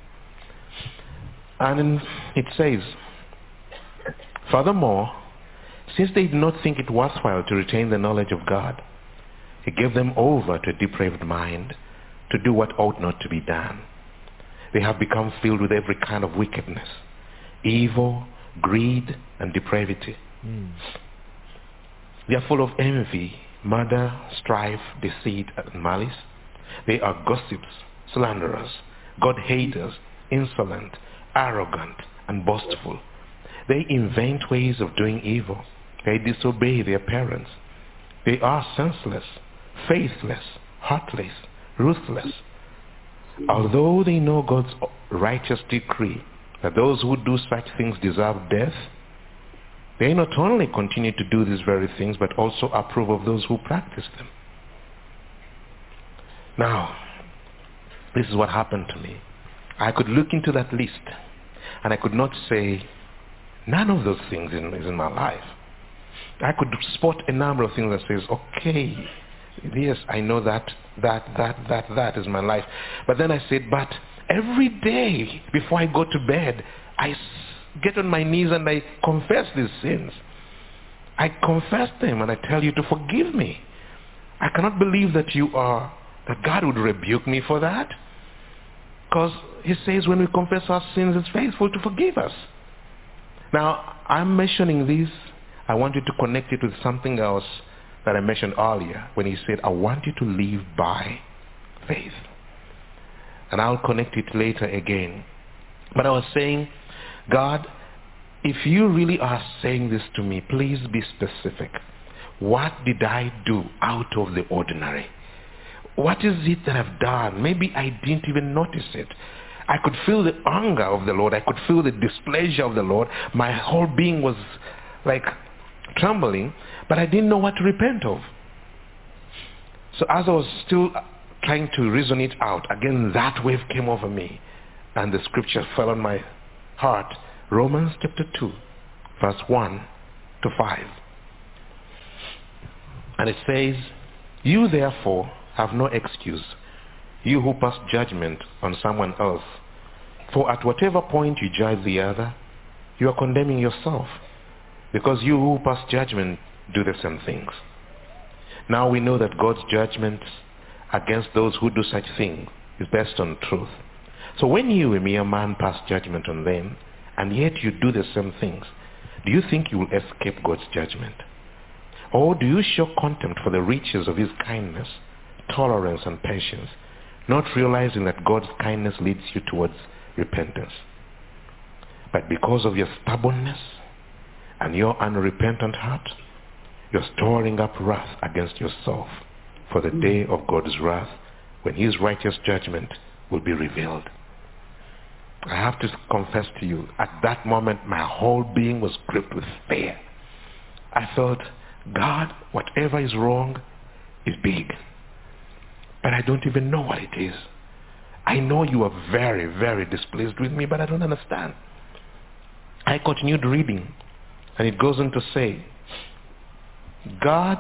S4: And it says, furthermore, since they did not think it worthwhile to retain the knowledge of God, he gave them over to a depraved mind to do what ought not to be done. They have become filled with every kind of wickedness, evil, greed, and depravity. They are full of envy, murder, strife, deceit, and malice. They are gossips, slanderers, God-haters, insolent, arrogant, and boastful. They invent ways of doing evil. They disobey their parents. They are senseless, faithless, heartless, ruthless. Although they know God's righteous decree that those who do such things deserve death, they not only continue to do these very things, but also approve of those who practice them. Now, this is what happened to me. I could look into that list, and I could not say, none of those things is in my life. I could spot a number of things that says, okay, yes, I know that is my life. But then I said, but Every day before I go to bed, I get on my knees and I confess these sins. I confess them and I tell you to forgive me. I cannot believe that that God would rebuke me for that. Because he says when we confess our sins, he's faithful to forgive us. Now, I'm mentioning this. I want you to connect it with something else that I mentioned earlier when he said, I want you to live by faith. And I'll connect it later again. But I was saying, God, if you really are saying this to me, please be specific. What did I do out of the ordinary? What is it that I've done? Maybe I didn't even notice it. I could feel the anger of the Lord. I could feel the displeasure of the Lord. My whole being was like trembling, but I didn't know what to repent of. So as I was still trying to reason it out, again that wave came over me and the scripture fell on my heart. Romans chapter 2, verse 1 to 5. And it says, you therefore have no excuse, you who pass judgment on someone else. For at whatever point you judge the other, you are condemning yourself, because you who pass judgment do the same things. Now we know that God's judgment against those who do such things is based on truth. So when you, a mere man, pass judgment on them, and yet you do the same things, do you think you will escape God's judgment? Or do you show contempt for the riches of his kindness, tolerance, and patience, not realizing that God's kindness leads you towards repentance? But because of your stubbornness and your unrepentant heart, you're storing up wrath against yourself for the day of God's wrath, when his righteous judgment will be revealed. I have to confess to you, at that moment my whole being was gripped with fear. I felt, God, whatever is wrong is big, but I don't even know what it is. I know you are very, very displeased with me, but I don't understand. I continued reading, and it goes on to say, God,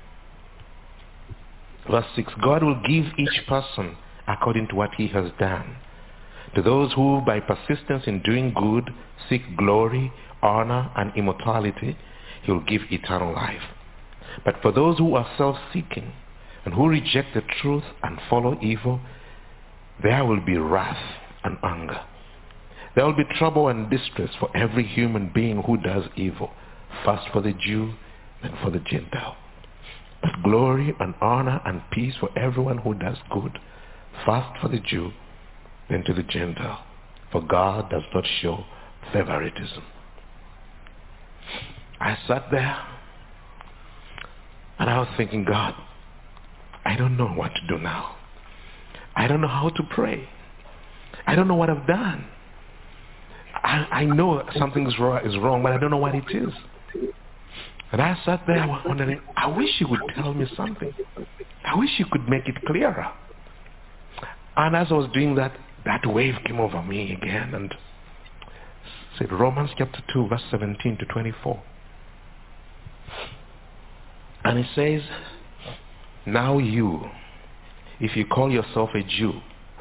S4: verse 6, God will give each person according to what he has done. To those who by persistence in doing good seek glory, honor, and immortality, he will give eternal life. But for those who are self-seeking and who reject the truth and follow evil, there will be wrath and anger. There will be trouble and distress for every human being who does evil, first for the Jew, then for the Gentile. But glory and honor and peace for everyone who does good, first for the Jew, then to the Gentile. For God does not show favoritism. I sat there and I was thinking, God, I don't know what to do now. I don't know how to pray. I don't know what I've done. I know something is wrong, but I don't know what it is. And I sat there wondering, I wish you would tell me something. I wish you could make it clearer. And as I was doing that, that wave came over me again and said, Romans chapter 2, verse 17 to 24. And it says, now you, if you call yourself a Jew,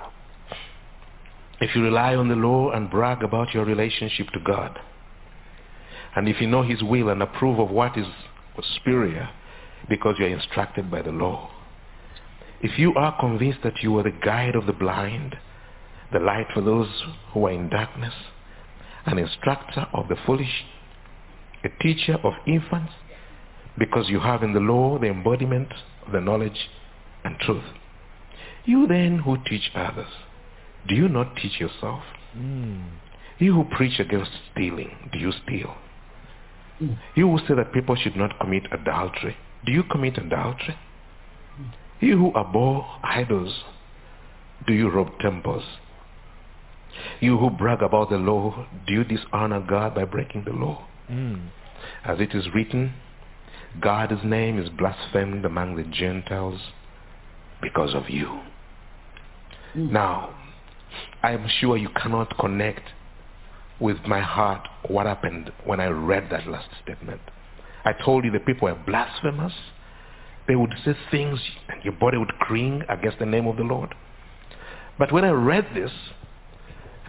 S4: if you rely on the law and brag about your relationship to God, and if you know his will and approve of what is superior because you are instructed by the law, if you are convinced that you are the guide of the blind, the light for those who are in darkness, an instructor of the foolish, a teacher of infants, because you have in the law the embodiment of the knowledge and truth. You then who teach others, do you not teach yourself? You who preach against stealing, do you steal? You who say that people should not commit adultery, do you commit adultery? You who abhor idols, do you rob temples? You who brag about the law, do you dishonor God by breaking the law? As it is written, God's name is blasphemed among the Gentiles because of you. Now, I am sure you cannot connect with my heart what happened when I read that last statement. I told you the people were blasphemous. They would say things and your body would cring against the name of the Lord. But when I read this,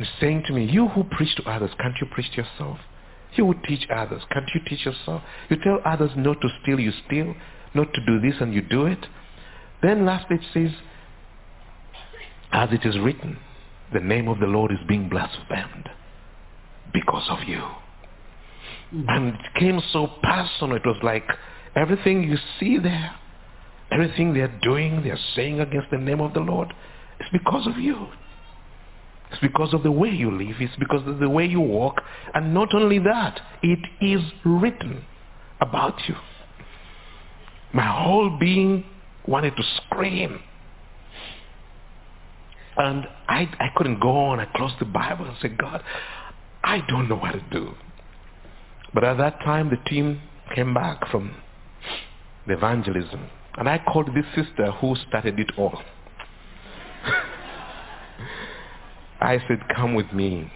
S4: and saying to me, you who preach to others, can't you preach to yourself? You who teach others, can't you teach yourself? You tell others not to steal, you steal. Not to do this, and you do it. Then lastly it says, as it is written, the name of the Lord is being blasphemed because of you. And it came so personal. It was like everything you see there, everything they're doing, they're saying against the name of the Lord, it's because of you. It's because of the way you live. It's because of the way you walk. And not only that, it is written about you. My whole being wanted to scream. And I couldn't go on. I closed the Bible and said, God, I don't know what to do. But at that time, the team came back from the evangelism. And I called this sister who started it all. I said, come with me.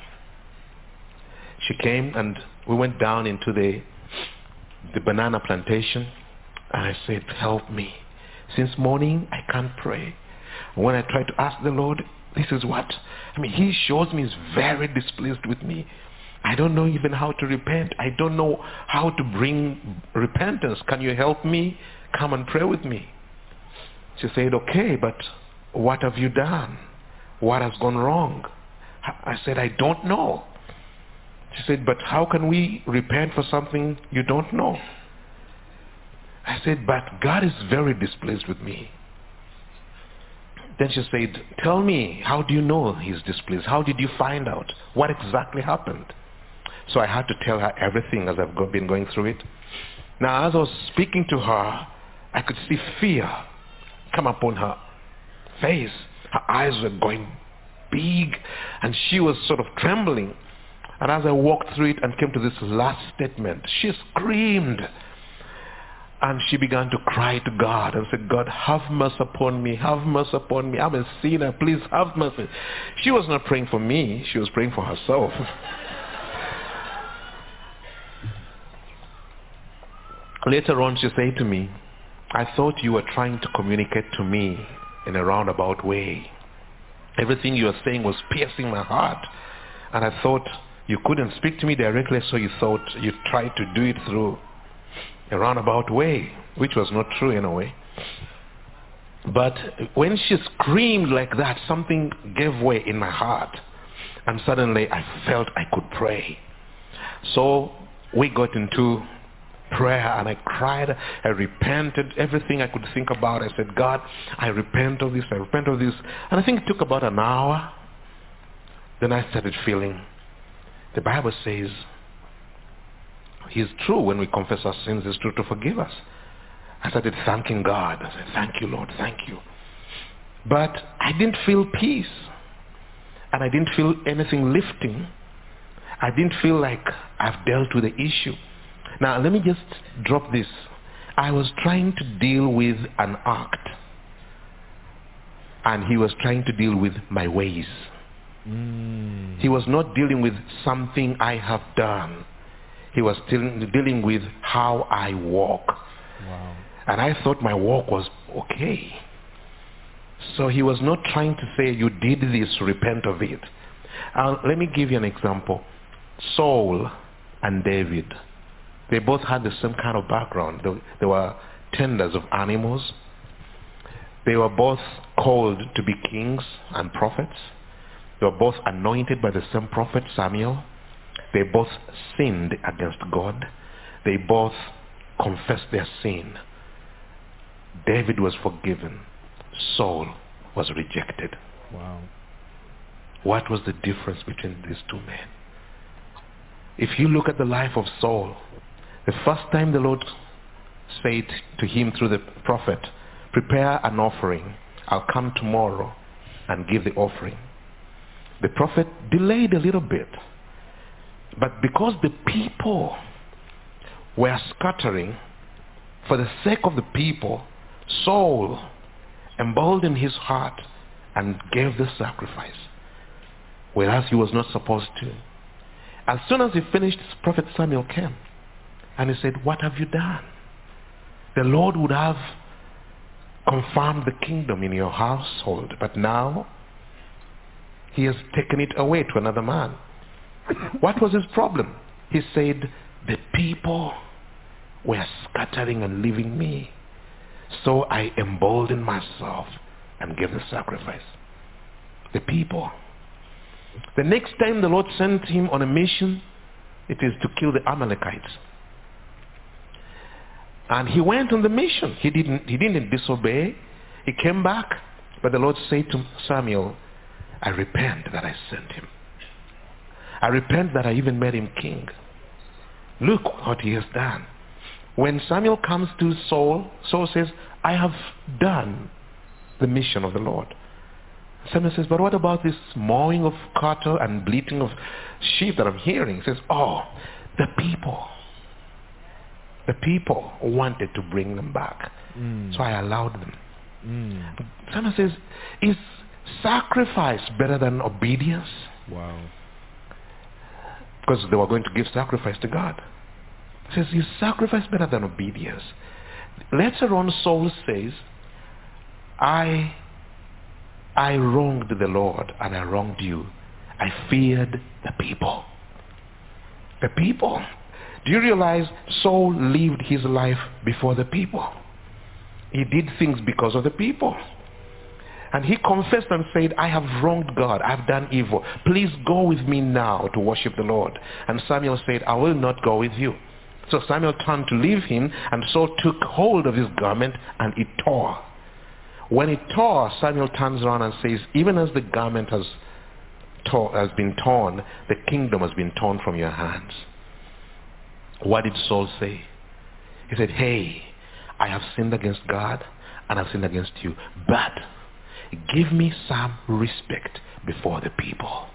S4: She came and we went down into the banana plantation. And I said, help me. Since morning, I can't pray. When I try to ask the Lord, this is what? He shows me he's very displeased with me. I don't know even how to repent. I don't know how to bring repentance. Can you help me? Come and pray with me. She said, okay, but what have you done? What has gone wrong? I said, I don't know. She said, but how can we repent for something you don't know? I said, but God is very displeased with me. Then she said, tell me, how do you know he's displeased? How did you find out? What exactly happened? So I had to tell her everything as I've been going through it. Now, as I was speaking to her, I could see fear come upon her face. Her eyes were going big, and she was sort of trembling. And as I walked through it and came to this last statement, she screamed. And she began to cry to God and said, God, have mercy upon me. Have mercy upon me. I'm a sinner. Please have mercy. She was not praying for me. She was praying for herself. Later on, she said to me, I thought you were trying to communicate to me in a roundabout way. Everything you were saying was piercing my heart. And I thought you couldn't speak to me directly, so you thought you tried to do it through a roundabout way, which was not true in a way. But when she screamed like that, something gave way in my heart. And suddenly I felt I could pray. So we got into prayer and I cried. I repented everything I could think about. I said, God, I repent of this. I repent of this. And I think it took about an hour. Then I started feeling, the Bible says, He's true when we confess our sins. He's true to forgive us. I started thanking God. I said, thank you, Lord, thank you. But I didn't feel peace. And I didn't feel anything lifting. I didn't feel like I've dealt with the issue. Now, let me just drop this. I was trying to deal with an act. And he was trying to deal with my ways. He was not dealing with something I have done. He was still dealing with how I walk.
S3: Wow.
S4: And I thought my walk was okay. So he was not trying to say, you did this, repent of it. Let me give you an example. Saul and David, they both had the same kind of background. They were tenders of animals. They were both called to be kings and prophets. They were both anointed by the same prophet, Samuel. They both sinned against God. They both confessed their sin. David was forgiven. Saul was rejected.
S3: Wow.
S4: What was the difference between these two men? If you look at the life of Saul, the first time the Lord said to him through the prophet, prepare an offering. I'll come tomorrow and give the offering. The prophet delayed a little bit. But because the people were scattering, for the sake of the people, Saul emboldened his heart and gave the sacrifice, whereas he was not supposed to. As soon as he finished, Prophet Samuel came and he said, what have you done? The Lord would have confirmed the kingdom in your household, but now he has taken it away to another man. What was his problem? He said, the people were scattering and leaving me. So I emboldened myself and gave the sacrifice. The people. The next time the Lord sent him on a mission, it is to kill the Amalekites. And he went on the mission. He didn't disobey. He came back. But the Lord said to Samuel, I repent that I sent him. I repent that I even made him king. Look what he has done. When Samuel comes to Saul, Saul says, I have done the mission of the Lord. Samuel says, but what about this mowing of cattle and bleating of sheep that I'm hearing? He says, oh, the people wanted to bring them back. So I allowed them. Samuel says, is sacrifice better than obedience?
S3: Wow.
S4: Because they were going to give sacrifice to God. He says, is sacrifice better than obedience? Later on, Saul says, I wronged the Lord and I wronged you. I feared the people. The people. Do you realize Saul lived his life before the people? He did things because of the people. And he confessed and said, I have wronged God. I've done evil. Please go with me now to worship the Lord. And Samuel said, I will not go with you. So Samuel turned to leave him, and Saul took hold of his garment and it tore. When it tore, Samuel turns around and says, even as the garment has been torn, the kingdom has been torn from your hands. What did Saul say? He said, hey, I have sinned against God and I've sinned against you, but give me some respect before the people.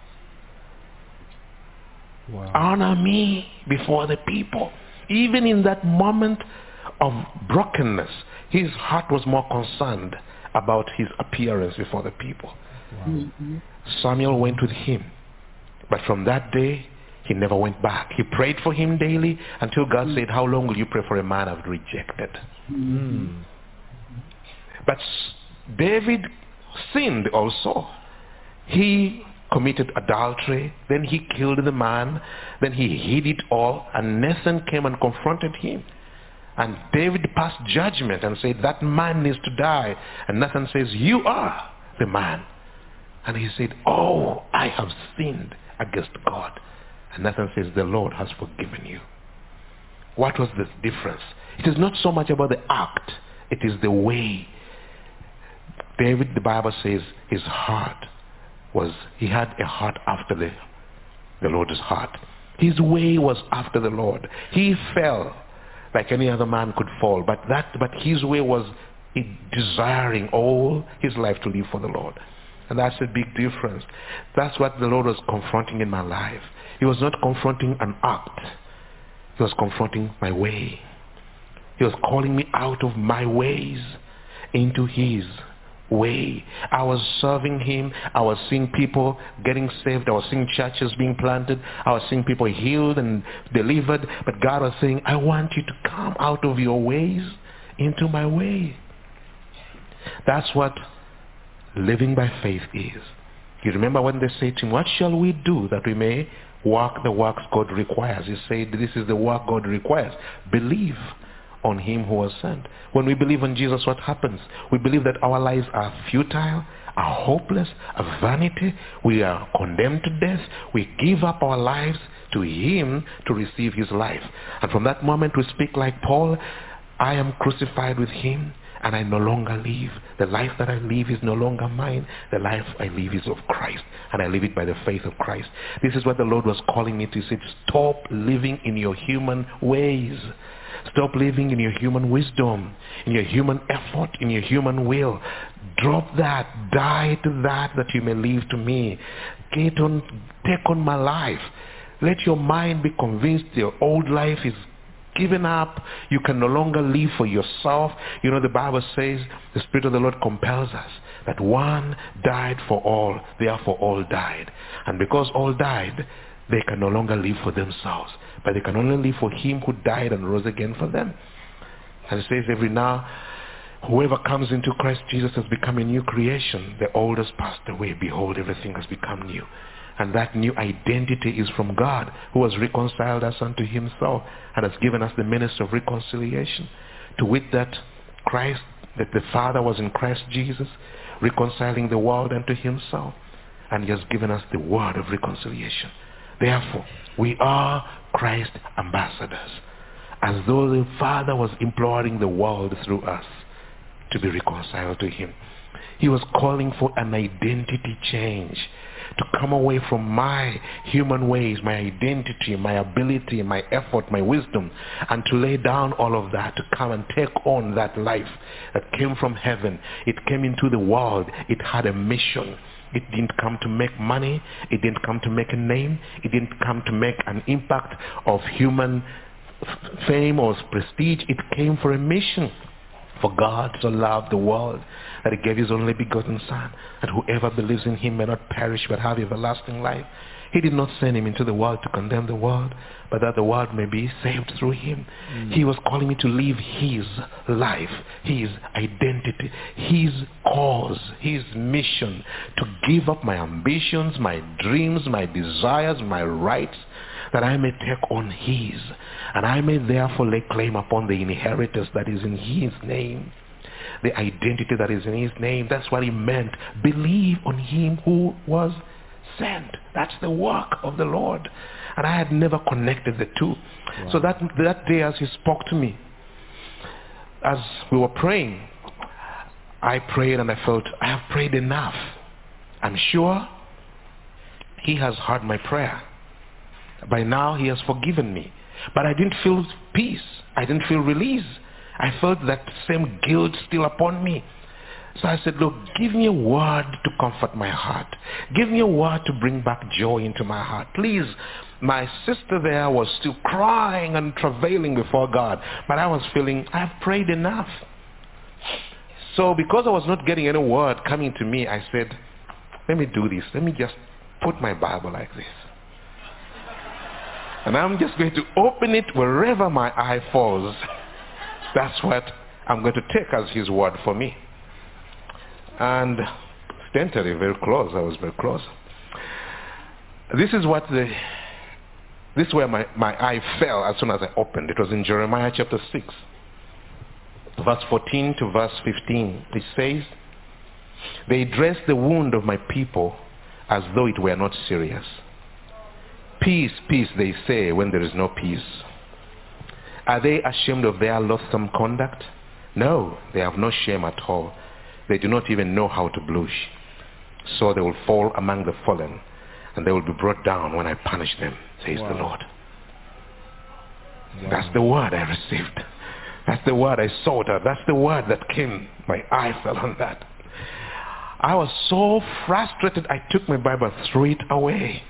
S3: Wow.
S4: Honor me before the people. Even in that moment of brokenness, his heart was more concerned about his appearance before the people.
S3: Wow.
S4: Samuel went with him. But from that day, he never went back. He prayed for him daily until God said, how long will you pray for a man I've rejected? But David sinned also. He committed adultery, then he killed the man, then he hid it all, and Nathan came and confronted him. And David passed judgment and said, that man needs to die. And Nathan says, you are the man. And he said, oh, I have sinned against God. And Nathan says, the Lord has forgiven you. What was the difference? It is not so much about the act, it is the way. David, the Bible says, his heart was, he had a heart after the Lord's heart. His way was after the Lord. He fell like any other man could fall, but his way was desiring all his life to live for the Lord. And that's a big difference. That's what the Lord was confronting in my life. He was not confronting an act. He was confronting my way. He was calling me out of my ways into his way. I was serving him. I was seeing people getting saved. I was seeing churches being planted. I was seeing people healed and delivered. But God was saying, I want you to come out of your ways into my way. That's what living by faith is. You remember when they said to him, what shall we do that we may walk the works God requires? He said, this is the work God requires. Believe on him who was sent. When we believe on Jesus, what happens? We believe that our lives are futile, are hopeless, are vanity. We are condemned to death. We give up our lives to him to receive his life. And from that moment we speak like Paul, I am crucified with him and I no longer live. The life that I live is no longer mine. The life I live is of Christ, and I live it by the faith of Christ. This is what the Lord was calling me to say. Stop living in your human ways. Stop living in your human wisdom, in your human effort, in your human will. Drop that. Die to that you may live to me. Take on my life. Let your mind be convinced your old life is given up. You can no longer live for yourself. You know, the Bible says the Spirit of the Lord compels us that one died for all, therefore all died. And because all died, they can no longer live for themselves, but they can only live for him who died and rose again for them. And it says every now Whoever comes into Christ Jesus has become a new creation. The old has passed away. Behold, everything has become new. And that new identity is from God, who has reconciled us unto himself and has given us the ministry of reconciliation. To wit that the Father was in Christ Jesus, reconciling the world unto himself, and he has given us the word of reconciliation. Therefore, we are Christ ambassadors, as though the Father was imploring the world through us to be reconciled to him. He was calling for an identity change, to come away from my human ways, my identity, my ability, my effort, my wisdom, and to lay down all of that, to come and take on that life that came from heaven. It came into the world. It had a mission. It didn't come to make money. It didn't come to make a name. It didn't come to make an impact of human fame or prestige. It came for a mission. For God so loved the world that he gave his only begotten Son, that whoever believes in him may not perish but have everlasting life. He did not send him into the world to condemn the world, but that the world may be saved through him. He was calling me to live his life, his identity, his cause, his mission, to give up my ambitions, my dreams, my desires, my rights, that I may take on his, and I may therefore lay claim upon the inheritance that is in his name, the identity that is in his name. That's what he meant. Believe on him who was sent. That's the work of the Lord. And I had never connected the two. Wow. So that day as he spoke to me, as we were praying, I prayed and I felt, I have prayed enough. I'm sure he has heard my prayer. By now he has forgiven me. But I didn't feel peace. I didn't feel release. I felt that same guilt still upon me. So I said, look, give me a word to comfort my heart. Give me a word to bring back joy into my heart. Please. My sister there was still crying and travailing before God. But I was feeling, I have prayed enough. So because I was not getting any word coming to me, I said, let me do this. Let me just put my Bible like this. And I'm just going to open it wherever my eye falls. That's what I'm going to take as his word for me. And tenderly, very close. I was very close. This is where my eye fell as soon as I opened. It was in Jeremiah chapter 6, verse 14 to verse 15. It says, they dress the wound of my people as though it were not serious. Peace, peace, they say, when there is no peace. Are they ashamed of their loathsome conduct? No, they have no shame at all. They do not even know how to blush. So they will fall among the fallen, and they will be brought down when I punish them, says the Lord. Wow. That's the word I received. That's the word I sought. That's the word that came. My eye fell on that. I was so frustrated, I took my Bible, threw it away.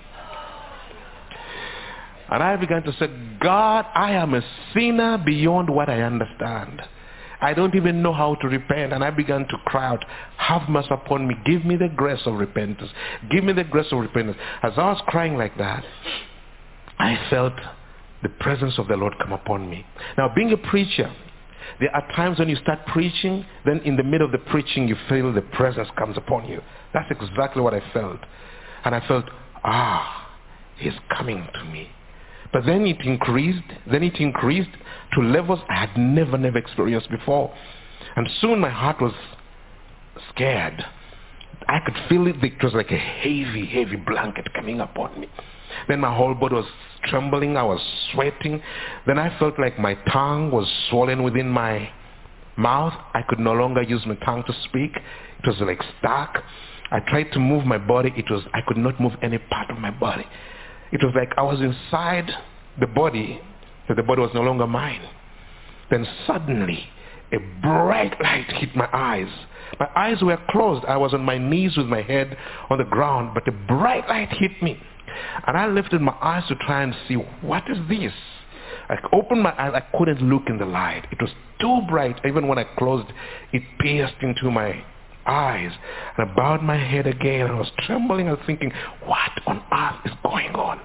S4: And I began to say, God, I am a sinner beyond what I understand. I don't even know how to repent. And I began to cry out, have mercy upon me. Give me the grace of repentance. Give me the grace of repentance. As I was crying like that, I felt the presence of the Lord come upon me. Now, being a preacher, there are times when you start preaching, then in the middle of the preaching, you feel the presence comes upon you. That's exactly what I felt. And I felt, he's coming to me. But then it increased to levels I had never experienced before. And soon my heart was scared. I could feel it. It was like a heavy blanket coming upon me. Then my whole body was trembling. I was sweating. Then I felt like my tongue was swollen within my mouth. I could no longer use my tongue to speak. It was like stuck. I tried to move my body. I could not move any part of my body. It was like I was inside the body, that the body was no longer mine. Then suddenly, a bright light hit my eyes. My eyes were closed. I was on my knees with my head on the ground, but a bright light hit me. And I lifted my eyes to try and see, what is this? I opened my eyes. I couldn't look in the light. It was too bright. Even when I closed, it pierced into my eyes. And I bowed my head again. I was trembling and thinking, what on earth is going on?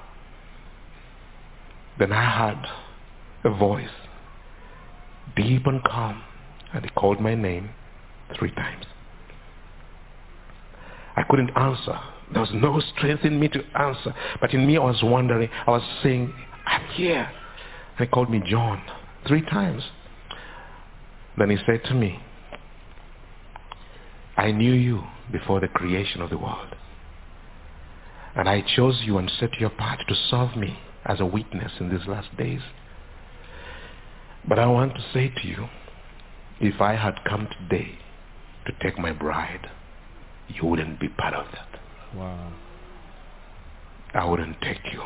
S4: Then I heard a voice, deep and calm, And he called my name 3 times. I couldn't answer. There was no strength in me to answer. But in me I was wondering, I was saying, I'm here. And he called me John 3 times. Then he said to me, I knew you before the creation of the world. And I chose you and set you apart to serve me as a witness in these last days. But I want to say to you, if I had come today to take my bride, you wouldn't be part of that.
S3: Wow.
S4: I wouldn't take you.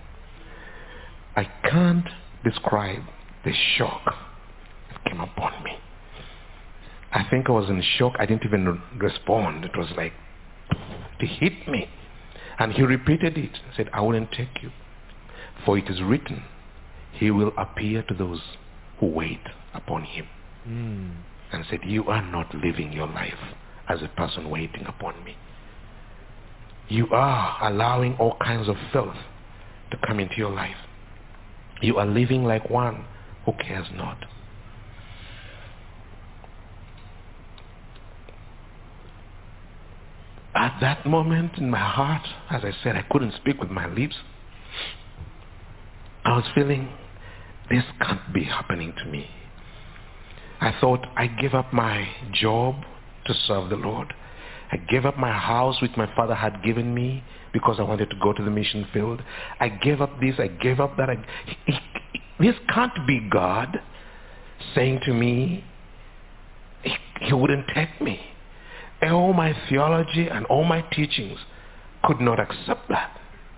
S4: I can't describe the shock that came upon me. I think I was in shock. I didn't even respond. It was like, it hit me. And he repeated it. He said, I wouldn't take you. For it is written, he will appear to those who wait upon him. And said, you are not living your life as a person waiting upon me. You are allowing all kinds of filth to come into your life. You are living like one who cares not. At that moment in my heart, as I said, I couldn't speak with my lips. I was feeling, this can't be happening to me. I thought, I gave up my job to serve the Lord. I gave up my house which my father had given me because I wanted to go to the mission field. I gave up this, I gave up that. This can't be God saying to me, he wouldn't take me. All my theology and all my teachings could not accept that.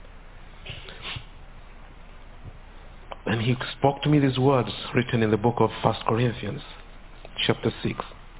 S4: And he spoke to me these words written in the book of 1 Corinthians, chapter 6.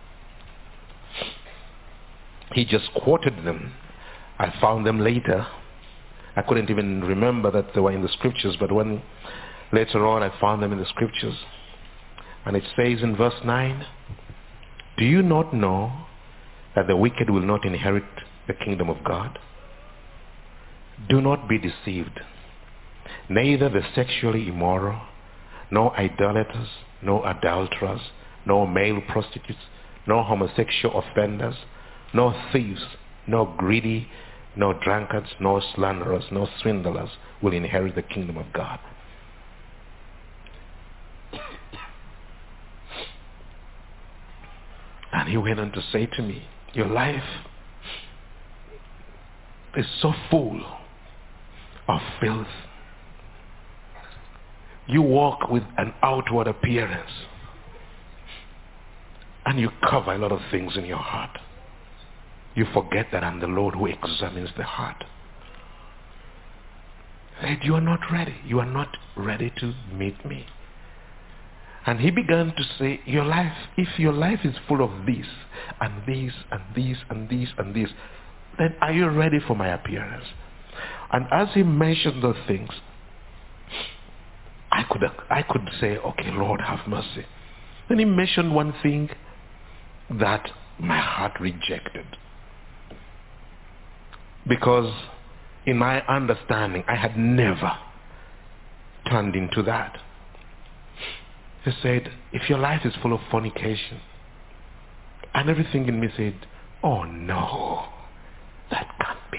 S4: He just quoted them. I found them later. I couldn't even remember that they were in the scriptures, but when later on I found them in the scriptures. And it says in verse 9, do you not know that the wicked will not inherit the kingdom of God? Do not be deceived. Neither the sexually immoral, nor idolaters, nor adulterers, nor male prostitutes, nor homosexual offenders, nor thieves, nor greedy, nor drunkards, nor slanderers, nor swindlers will inherit the kingdom of God. And he went on to say to me, your life is so full of filth. You walk with an outward appearance and you cover a lot of things in your heart. You forget that I'm the Lord who examines the heart. He said, you are not ready. You are not ready to meet me. And he began to say, your life, if your life is full of this and this and this and this and this, then are you ready for my appearance? And as he mentioned those things, I could say, okay, Lord, have mercy. Then he mentioned one thing that my heart rejected. Because in my understanding, I had never turned into that. He said, if your life is full of fornication, and everything in me said, oh no, that can't be.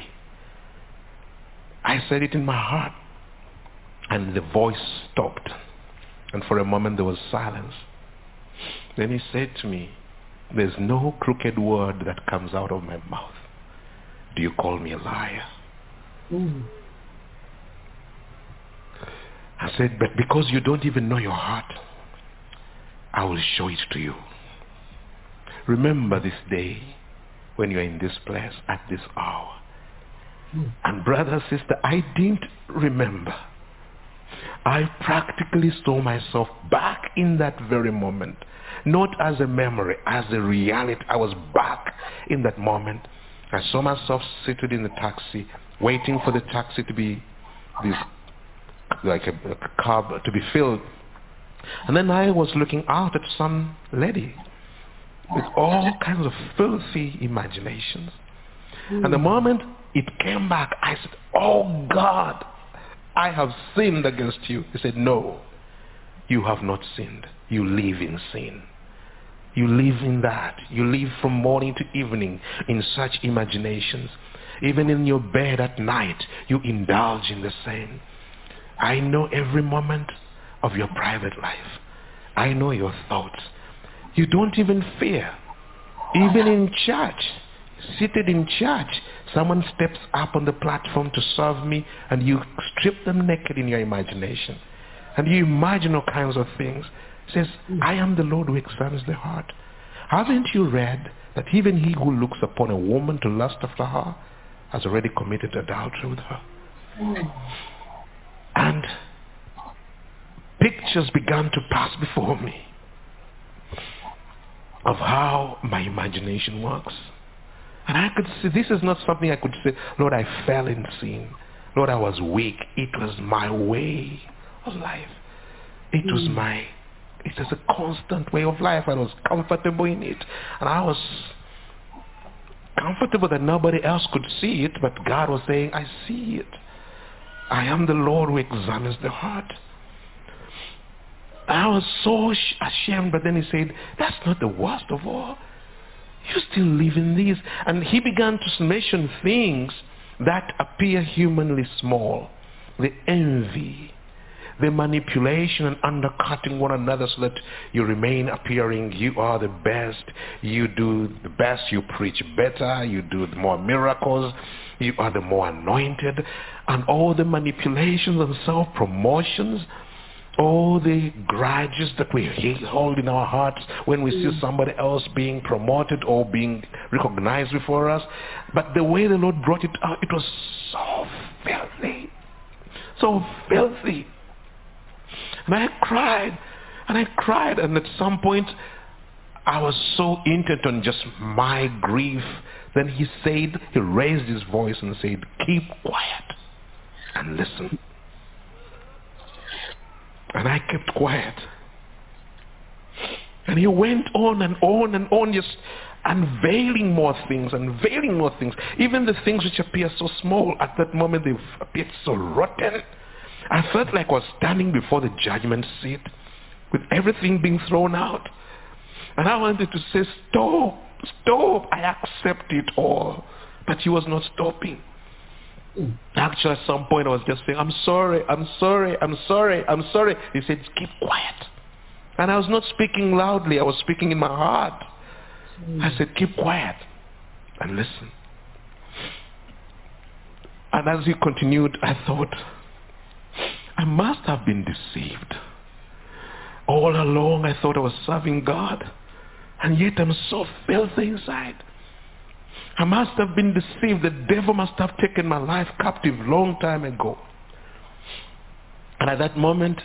S4: I said it in my heart, and the voice stopped, and for a moment there was silence. Then he said to me, there's no crooked word that comes out of my mouth. Do you call me a liar? I said, but because you don't even know your heart, I will show it to you. Remember this day when you're in this place at this hour. And brother, sister, I didn't remember. I practically saw myself back in that very moment. Not as a memory, as a reality. I was back in that moment. I saw myself seated in the taxi, waiting for the taxi to be like a cab to be filled. And then I was looking out at some lady with all kinds of filthy imaginations. And the moment it came back, I said, oh God, I have sinned against you. He said, no, you have not sinned. You live in sin. You live in that. You live from morning to evening in such imaginations. Even in your bed at night, you indulge in the same. I know every moment of your private life. I know your thoughts. You don't even fear. Even in church, seated in church, someone steps up on the platform to serve me and you strip them naked in your imagination. And you imagine all kinds of things. It says, I am the Lord who examines the heart. Haven't you read that even he who looks upon a woman to lust after her has already committed adultery with her? And pictures began to pass before me of how my imagination works. And I could see, this is not something I could say, Lord, I fell in sin. Lord, I was weak. It was my way of life. It was a constant way of life. I was comfortable in it. And I was comfortable that nobody else could see it, but God was saying, I see it. I am the Lord who examines the heart. I was so ashamed, but then he said, that's not the worst of all. You still live in these. And he began to mention things that appear humanly small. The envy, the manipulation and undercutting one another so that you remain appearing, you are the best, you do the best, you preach better, you do more miracles, you are the more anointed, and all the manipulations and self-promotions, all the grudges that we hold in our hearts when we see somebody else being promoted or being recognized before us. But the way the Lord brought it out, it was so filthy. So filthy. And I cried. And at some point, I was so intent on just my grief. Then he raised his voice and said, keep quiet and listen. And I kept quiet. And he went on and on and on, just unveiling more things. Even the things which appear so small, at that moment they appeared so rotten. I felt like I was standing before the judgment seat with everything being thrown out. And I wanted to say, stop, I accept it all. But he was not stopping. Actually, at some point I was just saying, I'm sorry. He said, keep quiet. And I was not speaking loudly, I was speaking in my heart. I said, keep quiet and listen. And as he continued, I thought, I must have been deceived. All along I thought I was serving God, and yet I'm so filthy inside. I must have been deceived. The devil must have taken my life captive long time ago. And at that moment,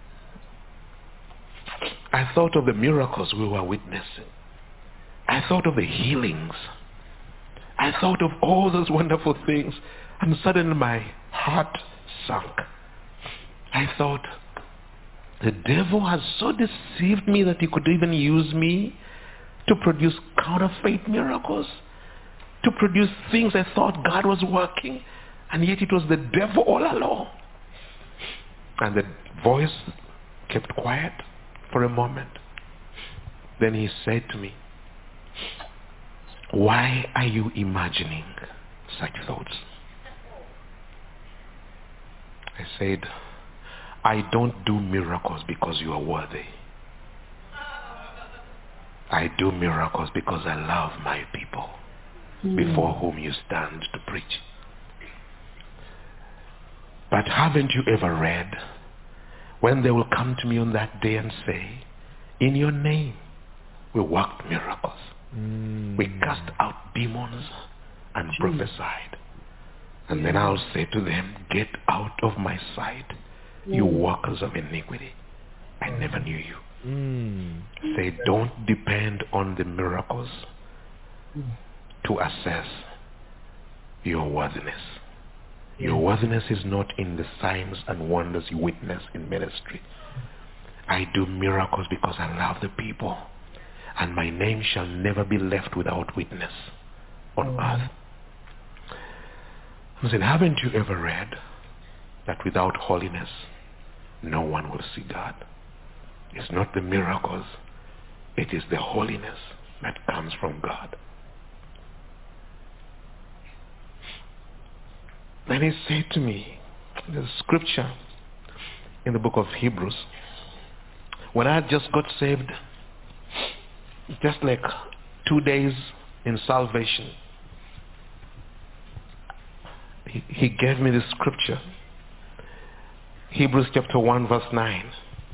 S4: I thought of the miracles we were witnessing. I thought of the healings. I thought of all those wonderful things. And suddenly my heart sunk. I thought, the devil has so deceived me that he could even use me to produce counterfeit miracles, to produce things I thought God was working, and yet it was the devil all along. And the voice kept quiet for a moment. Then he said to me, why are you imagining such thoughts? I said, I don't do miracles because you are worthy. I do miracles because I love my people before whom you stand to preach. But haven't you ever read when they will come to me on that day and say, in your name we worked miracles. We cast out demons and prophesied. And then I'll say to them, get out of my sight, you workers of iniquity. I never knew you. Say, don't depend on the miracles to assess your worthiness. Your worthiness is not in the signs and wonders you witness in ministry. I do miracles because I love the people, and my name shall never be left without witness on earth. I said, haven't you ever read that without holiness, no one will see God? It's not the miracles, It is the holiness that comes from God. Then he said to me, the scripture in the book of Hebrews, when I just got saved, just like 2 days in salvation, he gave me the scripture. Hebrews chapter 1 verse 9.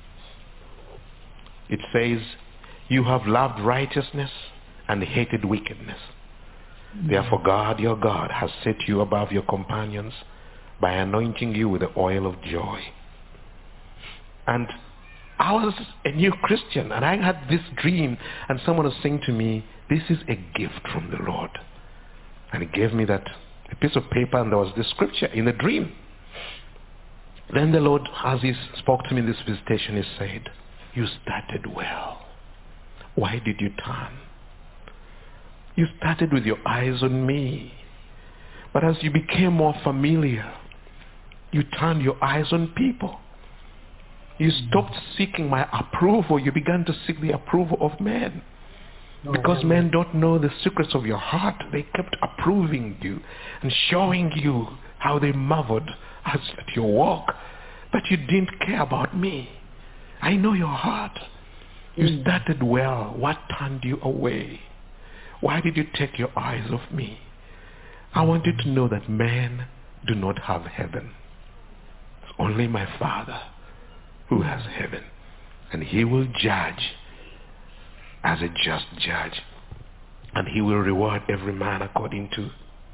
S4: It says, you have loved righteousness and hated wickedness. Therefore God, your God, has set you above your companions by anointing you with the oil of joy. And I was a new Christian, and I had this dream, and someone was saying to me, this is a gift from the Lord. And he gave me a piece of paper, and there was this scripture in the dream. Then the Lord, as he spoke to me in this visitation, he said, you started well. Why did you turn? You started with your eyes on me. But as you became more familiar, you turned your eyes on people. You stopped seeking my approval. You began to seek the approval of men. Because men don't know the secrets of your heart. They kept approving you and showing you how they marveled at your walk. But you didn't care about me. I know your heart. You started well. What turned you away? Why did you take your eyes off me? I want you to know that men do not have heaven. It's only my Father who has heaven. And he will judge as a just judge. And he will reward every man according to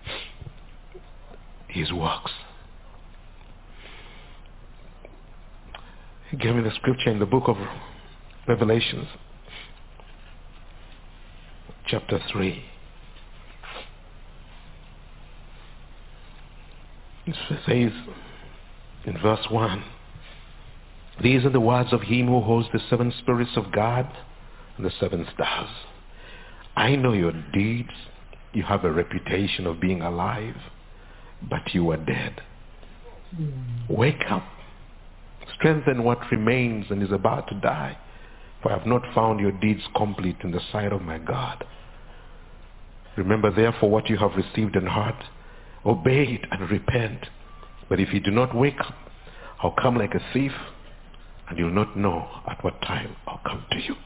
S4: his works. He gave me the scripture in the book of Revelations, chapter 3. It says in verse 1, these are the words of him who holds the 7 spirits of God and the 7 stars. I know your deeds. You have a reputation of being alive, but you are dead. Wake up. Strengthen what remains and is about to die. For I have not found your deeds complete in the sight of my God. Remember therefore what you have received and heard. Obey it and repent. But if you do not wake up, I'll come like a thief, and you'll not know at what time I'll come to you.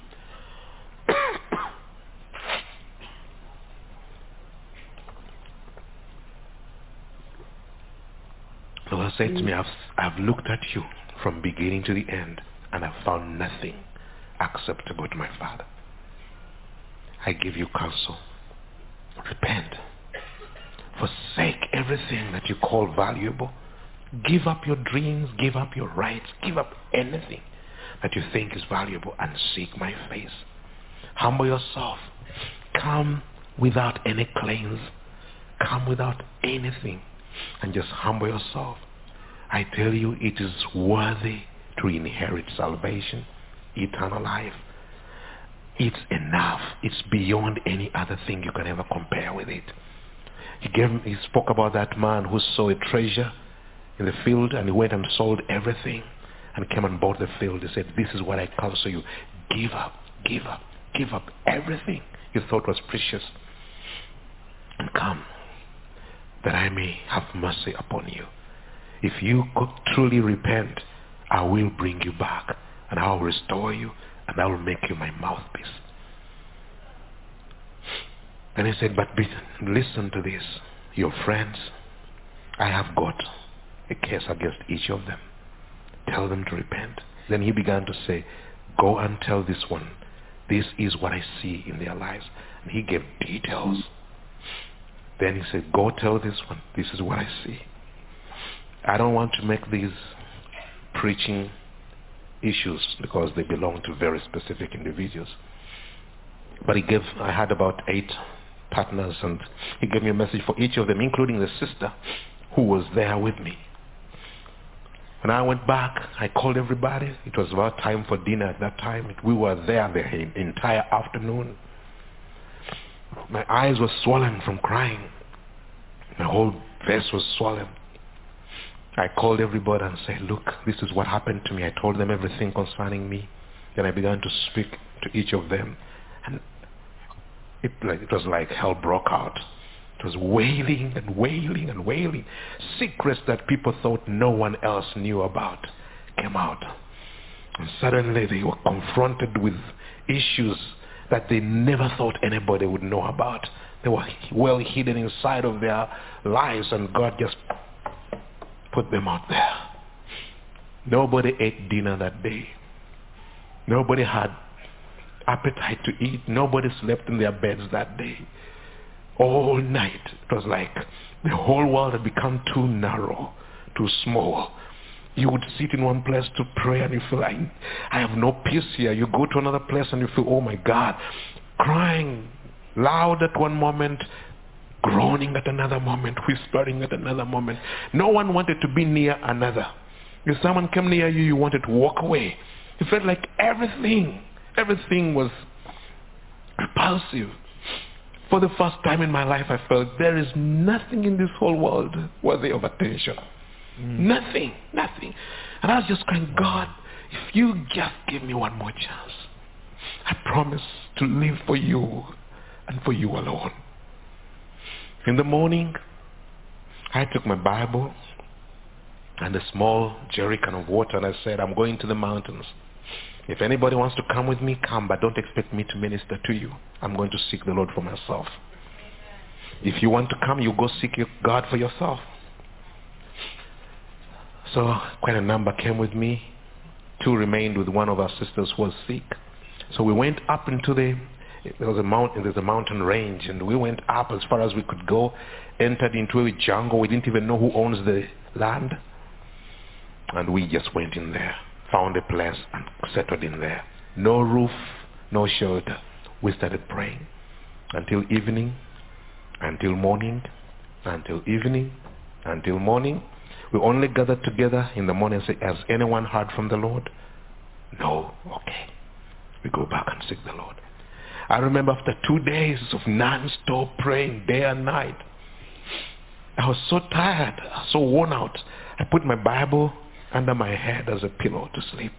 S4: The Lord said to me, I've looked at you from beginning to the end, and I've found nothing except to go to my Father. I give you counsel. Repent. Forsake everything that you call valuable. Give up your dreams, give up your rights, give up anything that you think is valuable and seek my face. Humble yourself. Come without any claims. Come without anything and just humble yourself. I tell you, it is worthy to inherit salvation, eternal life. It's enough. It's beyond any other thing you can ever compare with it. He spoke about that man who saw a treasure in the field, and he went and sold everything and came and bought the field. He said, this is what I counsel you. Give up, give up, give up everything you thought was precious and come that I may have mercy upon you. If you could truly repent, I will bring you back and I will restore you and I will make you my mouthpiece. Then he said, but listen to this. Your friends, I have got a case against each of them. Tell them to repent. Then he began to say, go and tell this one, this is what I see in their lives. And he gave details. Then he said, go tell this one, this is what I see. I don't want to make these preaching issues because they belong to very specific individuals. But I had about 8 partners, and he gave me a message for each of them, including the sister who was there with me. When I went back, I called everybody. It was about time for dinner at that time. We were there the entire afternoon. My eyes were swollen from crying. My whole face was swollen. I called everybody and said, look, this is what happened to me. I told them everything concerning me. Then I began to speak to each of them. And it was like hell broke out. It was wailing and wailing and wailing. Secrets that people thought no one else knew about came out. And suddenly they were confronted with issues that they never thought anybody would know about. They were well hidden inside of their lives, and God just put them out there. Nobody ate dinner that day. Nobody had appetite to eat. Nobody slept in their beds that day. All night, it was like the whole world had become too narrow, too small. You would sit in one place to pray and you feel like, I have no peace here. You go to another place and you feel, oh my God, crying loud at one moment, groaning at another moment, whispering at another moment. No one wanted to be near another. If someone came near you, you wanted to walk away. You felt like everything was repulsive. For the first time in my life, I felt there is nothing in this whole world worthy of attention. Nothing. And I was just crying, God, if you just give me one more chance, I promise to live for you and for you alone. In the morning, I took my Bible and a small jerrycan of water, and I said, I'm going to the mountains. If anybody wants to come with me, come, but don't expect me to minister to you. I'm going to seek the Lord for myself. If you want to come, you go seek God for yourself. So quite a number came with me. 2 remained with one of our sisters who was sick. So we went up into there's a mountain range, and we went up as far as we could go, entered into a jungle. We didn't even know who owns the land. And we just went in there, found a place and settled in there. No roof, no shelter. We started praying until evening, until morning, until evening, until morning. We only gathered together in the morning and say, has anyone heard from the Lord? No. Okay. We go back and seek the Lord. I remember after 2 days of non-stop praying day and night, I was so tired, so worn out. I put my Bible under my head as a pillow to sleep.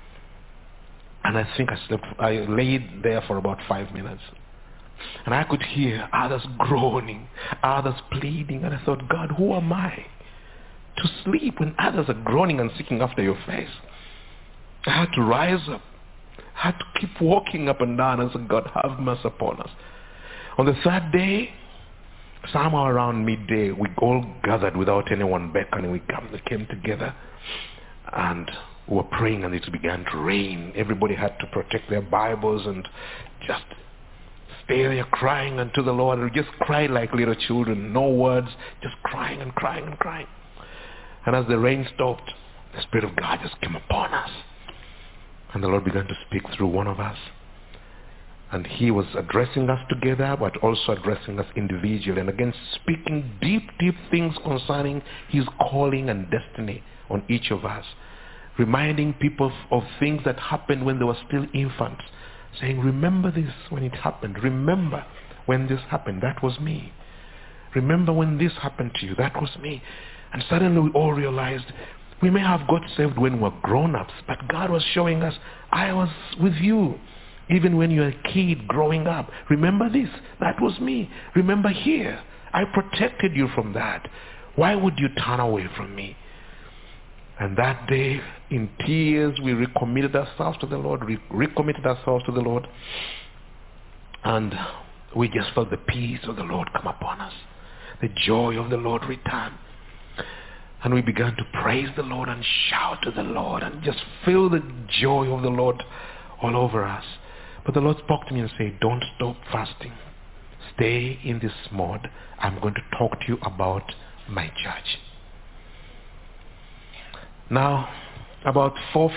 S4: And I think I laid there for about 5 minutes. And I could hear others groaning, others pleading. And I thought, God, who am I to sleep when others are groaning and seeking after your face? I had to rise up. I had to keep walking up and down and say, God, have mercy upon us. On the 3rd day, somehow around midday, we all gathered without anyone beckoning. We came together and we were praying, and it began to rain. Everybody had to protect their Bibles and just stay there crying unto the Lord. We just cried like little children, no words, just crying and crying and crying. And as the rain stopped, the Spirit of God just came upon us. And the Lord began to speak through one of us. And he was addressing us together, but also addressing us individually. And again, speaking deep, deep things concerning his calling and destiny on each of us. Reminding people of things that happened when they were still infants. Saying, remember this when it happened. Remember when this happened. That was me. Remember when this happened to you. That was me. And suddenly we all realized we may have got saved when we were grown-ups, but God was showing us, I was with you even when you were a kid growing up. Remember this? That was me. Remember here? I protected you from that. Why would you turn away from me? And that day, in tears, we recommitted ourselves to the Lord, and we just felt the peace of the Lord come upon us. The joy of the Lord return. And we began to praise the Lord and shout to the Lord and just feel the joy of the Lord all over us. But the Lord spoke to me and said, don't stop fasting. Stay in this mode. I'm going to talk to you about my church. Now, about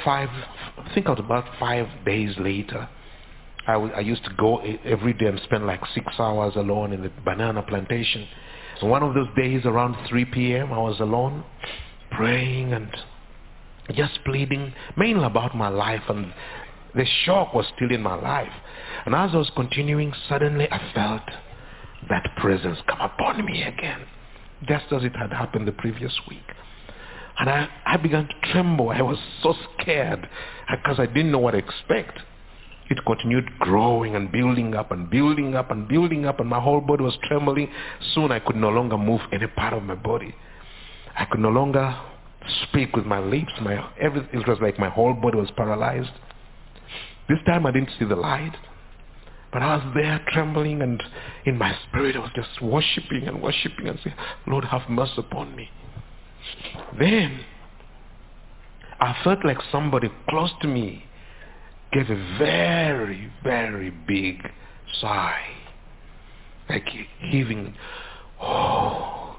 S4: 5 days later, I used to go every day and spend like 6 hours alone in the banana plantation. And one of those days around 3 p.m. I was alone, praying and just pleading, mainly about my life, and the shock was still in my life. And as I was continuing, suddenly I felt that presence come upon me again, just as it had happened the previous week. And I began to tremble. I was so scared because I didn't know what to expect. It continued growing and building up and building up and building up, and my whole body was trembling. Soon I could no longer move any part of my body. I could no longer speak with my lips. It was like my whole body was paralyzed. This time I didn't see the light, but I was there trembling, and in my spirit I was just worshiping and saying, Lord, have mercy upon me. Then I felt like somebody close to me gave a very, very big sigh, like heaving. Oh.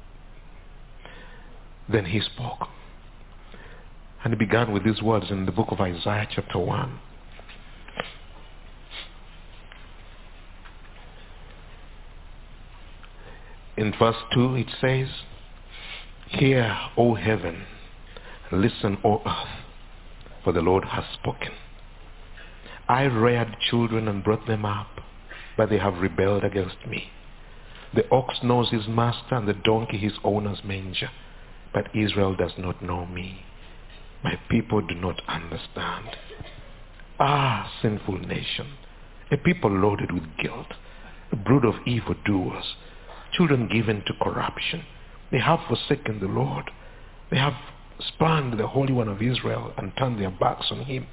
S4: Then he spoke. And he began with these words in the book of Isaiah chapter 1. In verse 2 it says, Hear, O heaven, listen, O earth, for the Lord has spoken. I reared children and brought them up, but they have rebelled against me. The ox knows his master and the donkey his owner's manger, but Israel does not know me. My people do not understand. Ah, sinful nation, a people loaded with guilt, a brood of evildoers, children given to corruption. They have forsaken the Lord. They have spurned the Holy One of Israel and turned their backs on him.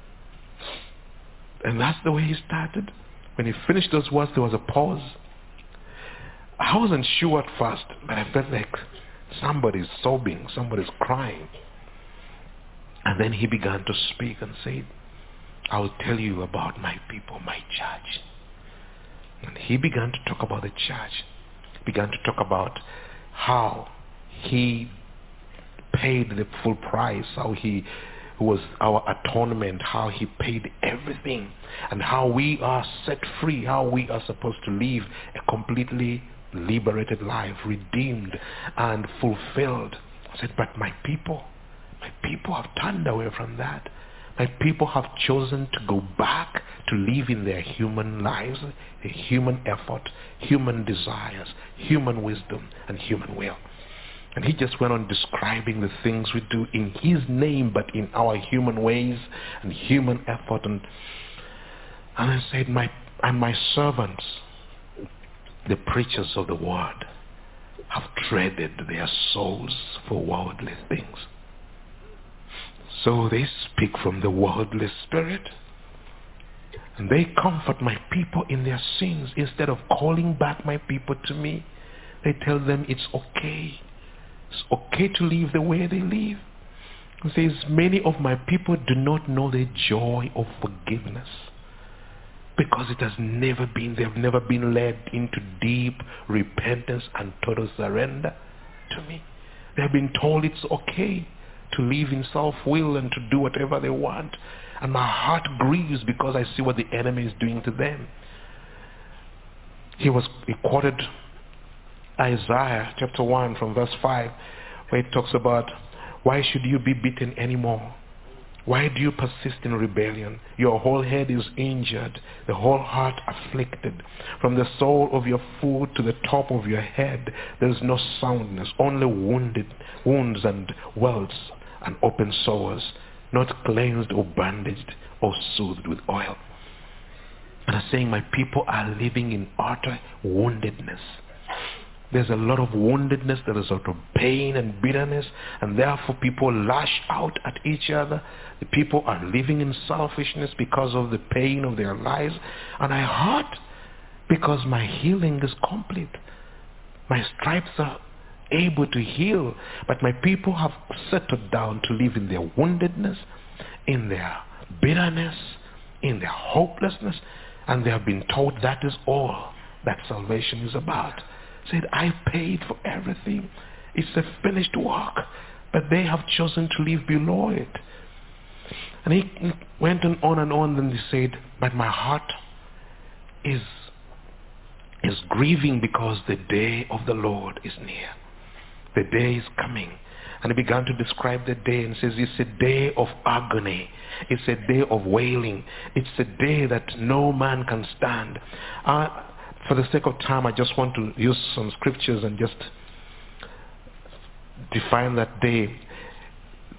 S4: And that's the way he started. When he finished those words, there was a pause. I wasn't sure at first, but I felt like somebody's sobbing, somebody's crying. And then he began to speak and said, I will tell you about my people, my church. And he began to talk about the church. He began to talk about how he paid the full price, how he was our atonement, how he paid everything, and how we are set free, how we are supposed to live a completely liberated life, redeemed and fulfilled. I said, but my people have turned away from that. My people have chosen to go back to live in their human lives, their human effort, human desires, human wisdom, and human will. And he just went on describing the things we do in his name, but in our human ways and human effort. And I said, my servants, the preachers of the word, have traded their souls for worldly things. So they speak from the worldly spirit. And they comfort my people in their sins. Instead of calling back my people to me, they tell them it's okay. It's okay to live the way they live. It says, many of my people do not know the joy of forgiveness because they've never been led into deep repentance and total surrender to me. They have been told it's okay to live in self-will and to do whatever they want. And my heart grieves because I see what the enemy is doing to them. He quoted Isaiah chapter 1 from verse 5, where it talks about, why should you be beaten anymore? Why do you persist in rebellion? Your whole head is injured, the whole heart afflicted. From the sole of your foot to the top of your head, there is no soundness, only wounds and welts and open sores, not cleansed or bandaged or soothed with oil. And I'm saying my people are living in utter woundedness. There's a lot of woundedness, there is a lot of pain and bitterness, and therefore people lash out at each other. The people are living in selfishness because of the pain of their lives. And I hurt because my healing is complete. My stripes are able to heal, but my people have settled down to live in their woundedness, in their bitterness, in their hopelessness, and they have been told that is all that salvation is about. Said, I paid for everything. It's a finished work, but they have chosen to live below it. And he went on and on, then he said, but my heart is grieving because the day of the Lord is near. The day is coming. And he began to describe the day and says, it's a day of agony. It's a day of wailing. It's a day that no man can stand. For the sake of time, I just want to use some scriptures and just define that day.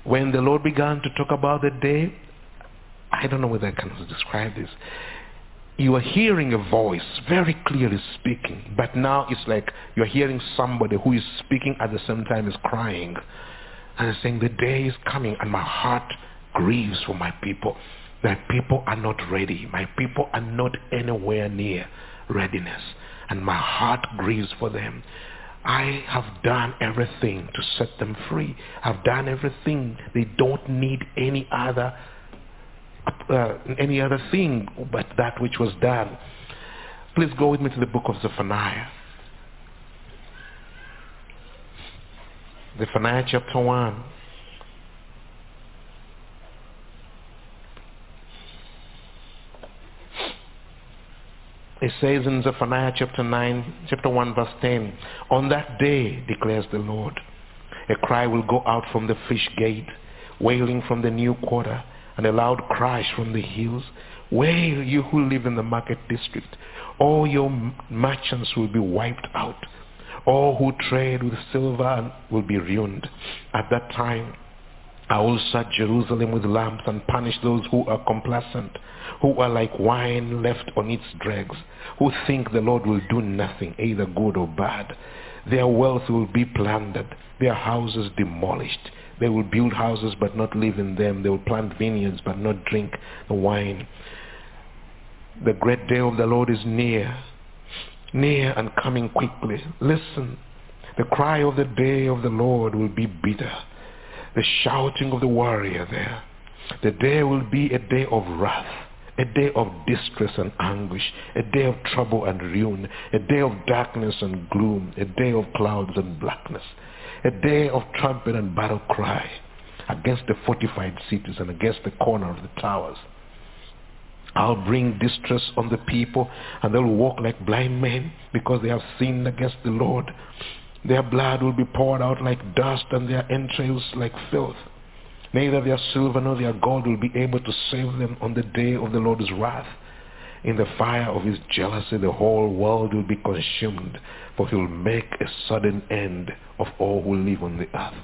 S4: when the Lord began to talk about the day, I don't know whether I can describe this. You are hearing a voice very clearly speaking, but now it's like you're hearing somebody who is speaking at the same time as crying. And it's saying, the day is coming and my heart grieves for my people. My people are not ready. My people are not anywhere near readiness. And my heart grieves for them. I have done everything to set them free. I've done everything. They don't need any other thing but that which was done. Please go with me to the book of Zephaniah. Zephaniah chapter 1. It says in Zephaniah chapter 1 verse 10, on that day, declares the Lord, a cry will go out from the fish gate, wailing from the new quarter, and a loud crash from the hills. Wail, you who live in the market district. All your merchants will be wiped out. All who trade with silver will be ruined. At that time, I will search Jerusalem with lamps and punish those who are complacent, who are like wine left on its dregs, who think the Lord will do nothing, either good or bad. Their wealth will be plundered, their houses demolished. They will build houses but not live in them. They will plant vineyards but not drink the wine. The great day of the Lord is near and coming quickly. Listen, the cry of the day of the Lord will be bitter. The shouting of the warrior there. The day will be a day of wrath, a day of distress and anguish, a day of trouble and ruin, a day of darkness and gloom, a day of clouds and blackness, a day of trumpet and battle cry against the fortified cities and against the corner of the towers. I'll bring distress on the people, and they'll walk like blind men because they have sinned against the Lord. Their blood will be poured out like dust, and their entrails like filth. Neither their silver nor their gold will be able to save them on the day of the Lord's wrath. In the fire of his jealousy, the whole world will be consumed, for he will make a sudden end of all who live on the earth.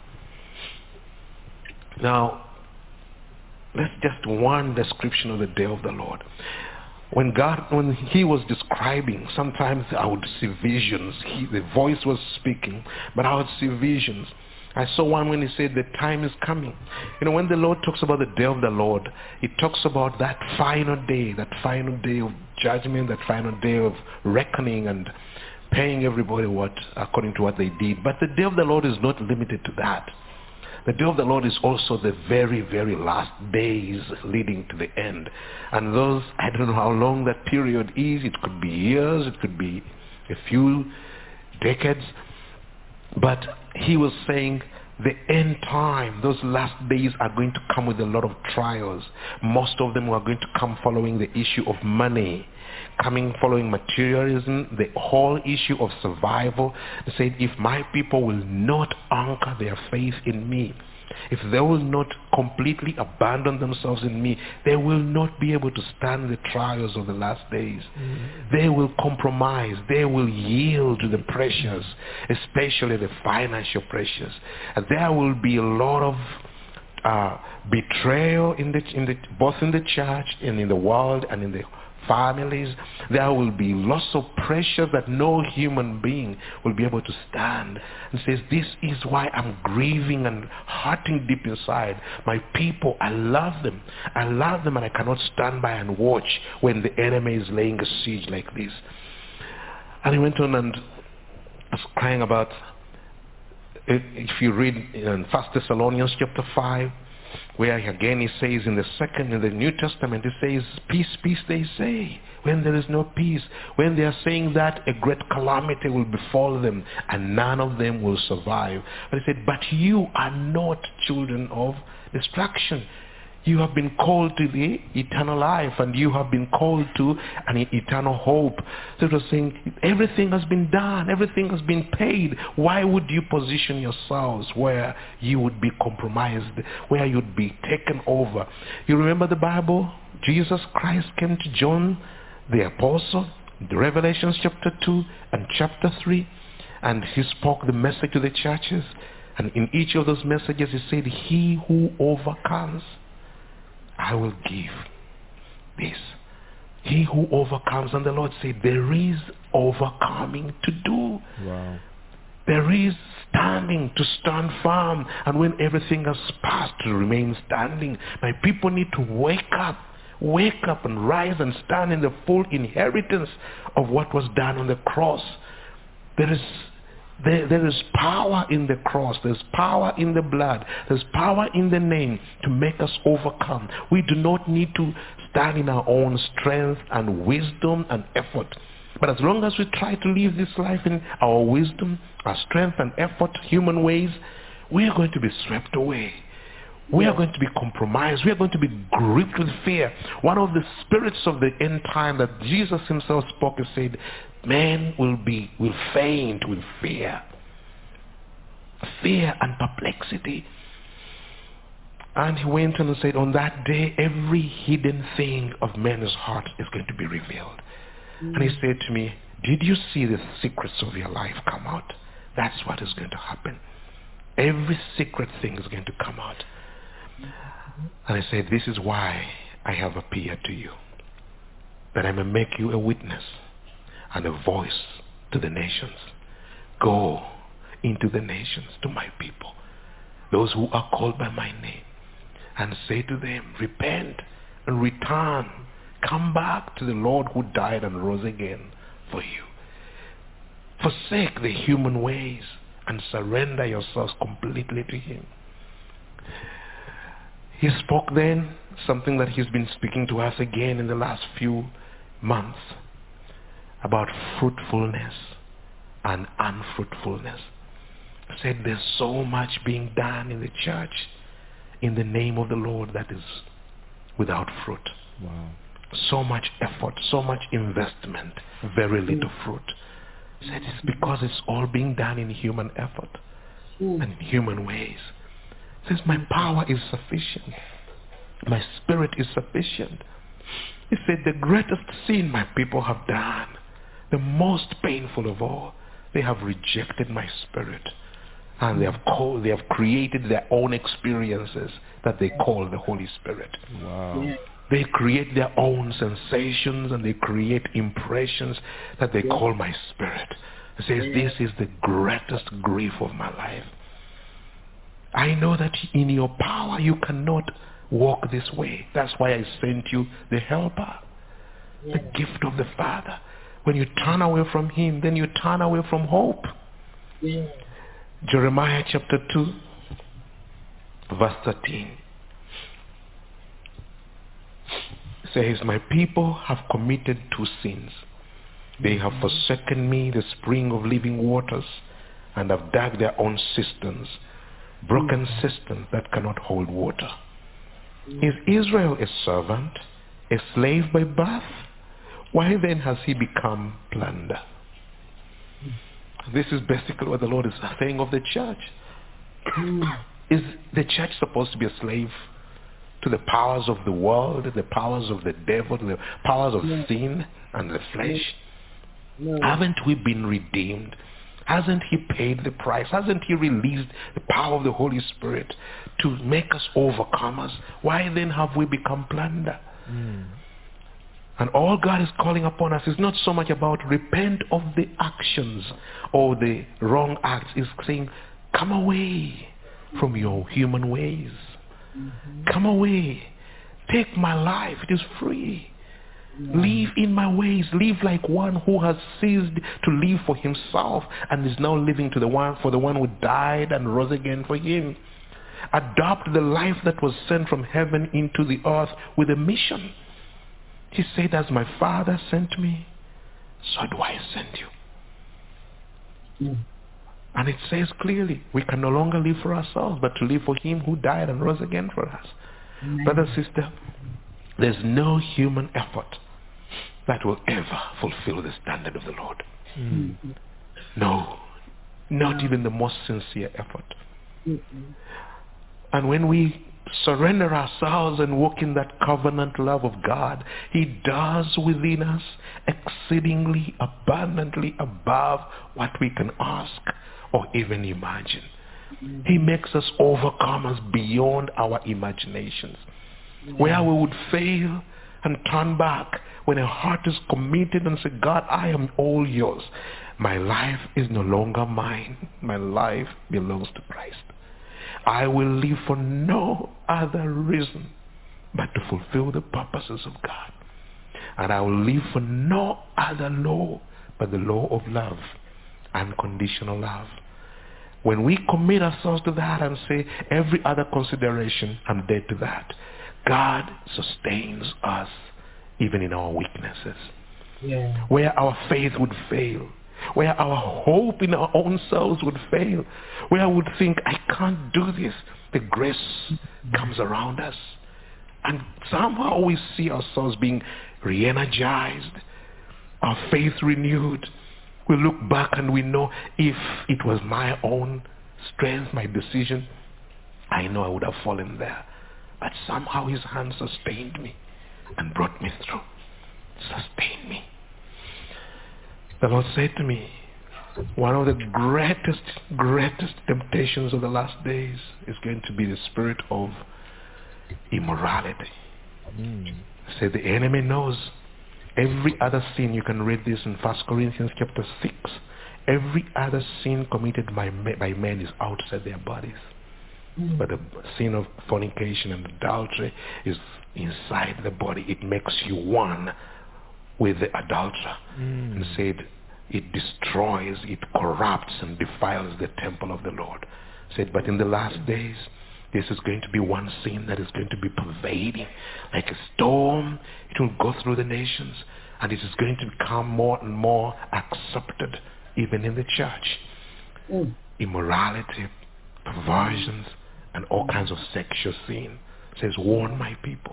S4: Now, that's just one description of the day of the Lord. When he was describing, sometimes I would see visions. The voice was speaking, but I would see visions. I saw one when he said the time is coming. When the Lord talks about the day of the Lord, he talks about that final day of judgment, that final day of reckoning and paying everybody according to what they did. But the day of the Lord is not limited to that. The day of the Lord is also the very, very last days leading to the end. And those, I don't know how long that period is. It could be years, it could be a few decades. But he was saying the end time, those last days are going to come with a lot of trials. Most of them are going to come following the issue of money, coming following materialism, the whole issue of survival. They said, if my people will not anchor their faith in me, if they will not completely abandon themselves in me, they will not be able to stand the trials of the last days. They will compromise. They will yield to the pressures, especially the financial pressures. And there will be a lot of betrayal both in the church and in the world and in the families. There will be lots of pressure that no human being will be able to stand. And says, this is why I'm grieving and hurting deep inside. My people, I love them. I love them, and I cannot stand by and watch when the enemy is laying a siege like this. And he went on and was crying about, if you read in 1 Thessalonians chapter 5, where again he says in the New Testament, he says, peace, peace, they say, when there is no peace. When they are saying that, a great calamity will befall them, and none of them will survive. But he said, but you are not children of destruction. You have been called to the eternal life, and you have been called to an eternal hope. So it was saying, everything has been done, everything has been paid. Why would you position yourselves where you would be compromised, where you'd be taken over? You remember the Bible? Jesus Christ came to John, the apostle, in Revelation chapter 2 and chapter 3, and he spoke the message to the churches. And in each of those messages he said, he who overcomes, I will give this. He who overcomes. And the Lord said, there is overcoming to do.
S3: Wow.
S4: There is standing, to stand firm. And when everything has passed, to remain standing. My people need to wake up and rise and stand in the full inheritance of what was done on the cross. There is power in the cross. There's power in the blood. There's power in the name to make us overcome. We do not need to stand in our own strength and wisdom and effort. But as long as we try to live this life in our wisdom, our strength and effort, human ways, we are going to be swept away. We are going to be compromised. We are going to be gripped with fear. One of the spirits of the end time that Jesus himself spoke, he said, men will faint with fear. Fear and perplexity. And he went on and said, on that day, every hidden thing of men's heart is going to be revealed. And he said to me, did you see the secrets of your life come out? That's what is going to happen. Every secret thing is going to come out. And I said, this is why I have appeared to you, that I may make you a witness and a voice to the nations. Go into the nations, to my people, those who are called by my name, and say to them, repent and return. Come back to the Lord who died and rose again for you. Forsake the human ways and surrender yourselves completely to him. He spoke then something that he's been speaking to us again in the last few months about fruitfulness and unfruitfulness. He said there's so much being done in the church in the name of the Lord that is without fruit.
S3: Wow.
S4: So much effort, so much investment, very little fruit. He said it's because it's all being done in human effort and in human ways. He says my power is sufficient. My spirit is sufficient. He said the greatest sin my people have done, the most painful of all, they have rejected my spirit. And they have created their own experiences that they call the Holy Spirit.
S3: Wow.
S4: They create their own sensations and they create impressions that they call my spirit. He says, this is the greatest grief of my life. I know that in your power you cannot walk this way. That's why I sent you the helper, the gift of the Father. When you turn away from him, then you turn away from hope. Jeremiah chapter 2, verse 13. Says, my people have committed two sins. They have forsaken me, the spring of living waters, and have dug their own cisterns, broken cisterns that cannot hold water. Is Israel a servant, a slave by birth? Why then has he become plunder? This is basically what the Lord is saying of the church. Is the church supposed to be a slave to the powers of the world, the powers of the devil, the powers of sin and the flesh? Haven't we been redeemed? Hasn't he paid the price? Hasn't he released the power of the Holy Spirit to make us overcomers? Why then have we become plunder? And all God is calling upon us is not so much about repent of the actions or the wrong acts. He's saying, come away from your human ways. Come away. Take my life. It is free. Live in my ways. Live like one who has ceased to live for himself and is now living for the one who died and rose again for him. Adopt the life that was sent from heaven into the earth with a mission. He said, as my Father sent me, so do I send you. And it says clearly, we can no longer live for ourselves, but to live for him who died and rose again for us. Brother, sister, there's no human effort that will ever fulfill the standard of the Lord. No, not even the most sincere effort. And when we surrender ourselves and walk in that covenant love of God, he does within us exceedingly abundantly above what we can ask or even imagine. He makes us overcomers beyond our imaginations. Where we would fail and turn back when a heart is committed and say, God, I am all yours. My life is no longer mine. My life belongs to Christ. I will live for no other reason but to fulfill the purposes of God. And I will live for no other law but the law of love, unconditional love. When we commit ourselves to that and say, every other consideration, I'm dead to that, God sustains us even in our weaknesses.
S5: Yeah.
S4: Where our faith would fail, where our hope in our own selves would fail, where I would think, I can't do this, the grace comes around us. And somehow we see ourselves being re-energized, our faith renewed. We look back and we know if it was my own strength, my decision, I know I would have fallen there. But somehow his hand sustained me and brought me through. Sustained me. The Lord said to me, one of the greatest temptations of the last days is going to be the spirit of immorality. He said the enemy knows every other sin. You can read this in 1 Corinthians chapter 6. Every other sin committed by men is outside their bodies. But the sin of fornication and adultery is inside the body. It makes you one with the adulterer. And said it destroys, it corrupts and defiles the temple of the Lord. Said, but in the last days, this is going to be one sin that is going to be pervading like a storm. It will go through the nations, and it is going to become more and more accepted even in the church. Immorality, perversions, and all kinds of sexual sin. It says, warn my people,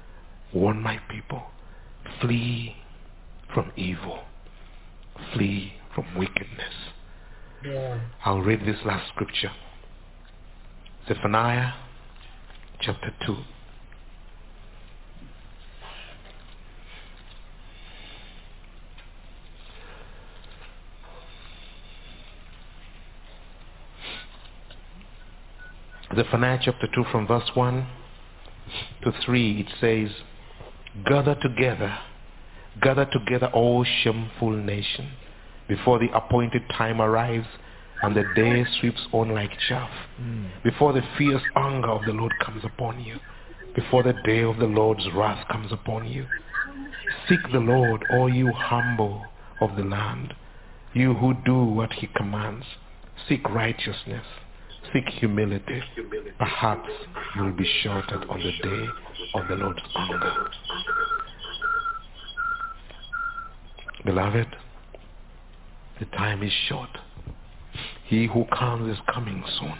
S4: flee from evil, flee from wickedness.
S5: Yeah.
S4: I'll read this last scripture. Zephaniah chapter 2. Zephaniah chapter 2 from verse 1 to 3, it says, gather together, all shameful nation, before the appointed time arrives and the day sweeps on like chaff, before the fierce anger of the Lord comes upon you, before the day of the Lord's wrath comes upon you. Seek the Lord, all you humble of the land, you who do what he commands. Seek righteousness, seek humility. Perhaps you will be sheltered on the day of the Lord's anger. Beloved, the time is short. He who comes is coming soon.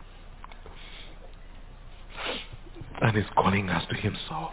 S4: And is calling us to himself.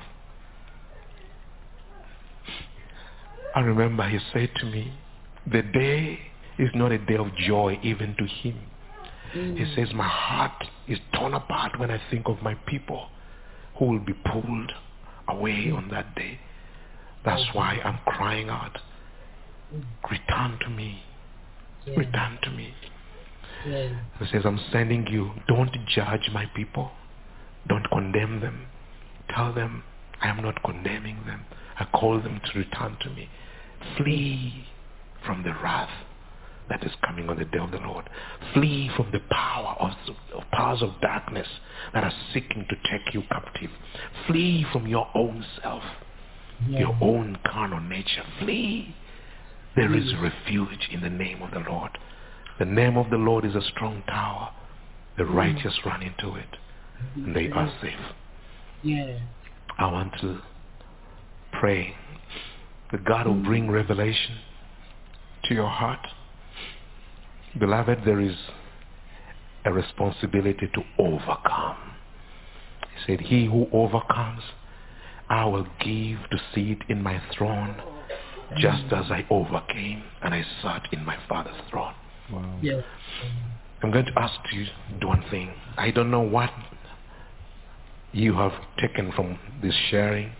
S4: I remember he said to me, the day is not a day of joy even to him. He says, my heart is torn apart when I think of my people who will be pulled away on that day. That's why I'm crying out, return to me. Return to me. He says, I'm sending you. Don't judge my people. Don't condemn them. Tell them I am not condemning them. I call them to return to me. Flee from the wrath that is coming on the day of the Lord. Flee from the powers of darkness that are seeking to take you captive. Flee from your own self, your own carnal nature. Flee. There is refuge in the name of the Lord. The name of the Lord is a strong tower. The righteous run into it, and they are safe. I want to pray that God will bring revelation to your heart. Beloved, there is a responsibility to overcome. He said, he who overcomes, I will give to sit in my throne, just as I overcame and I sat in my Father's throne.
S3: Wow.
S4: I'm going to ask you to do one thing. I don't know what you have taken from this sharing.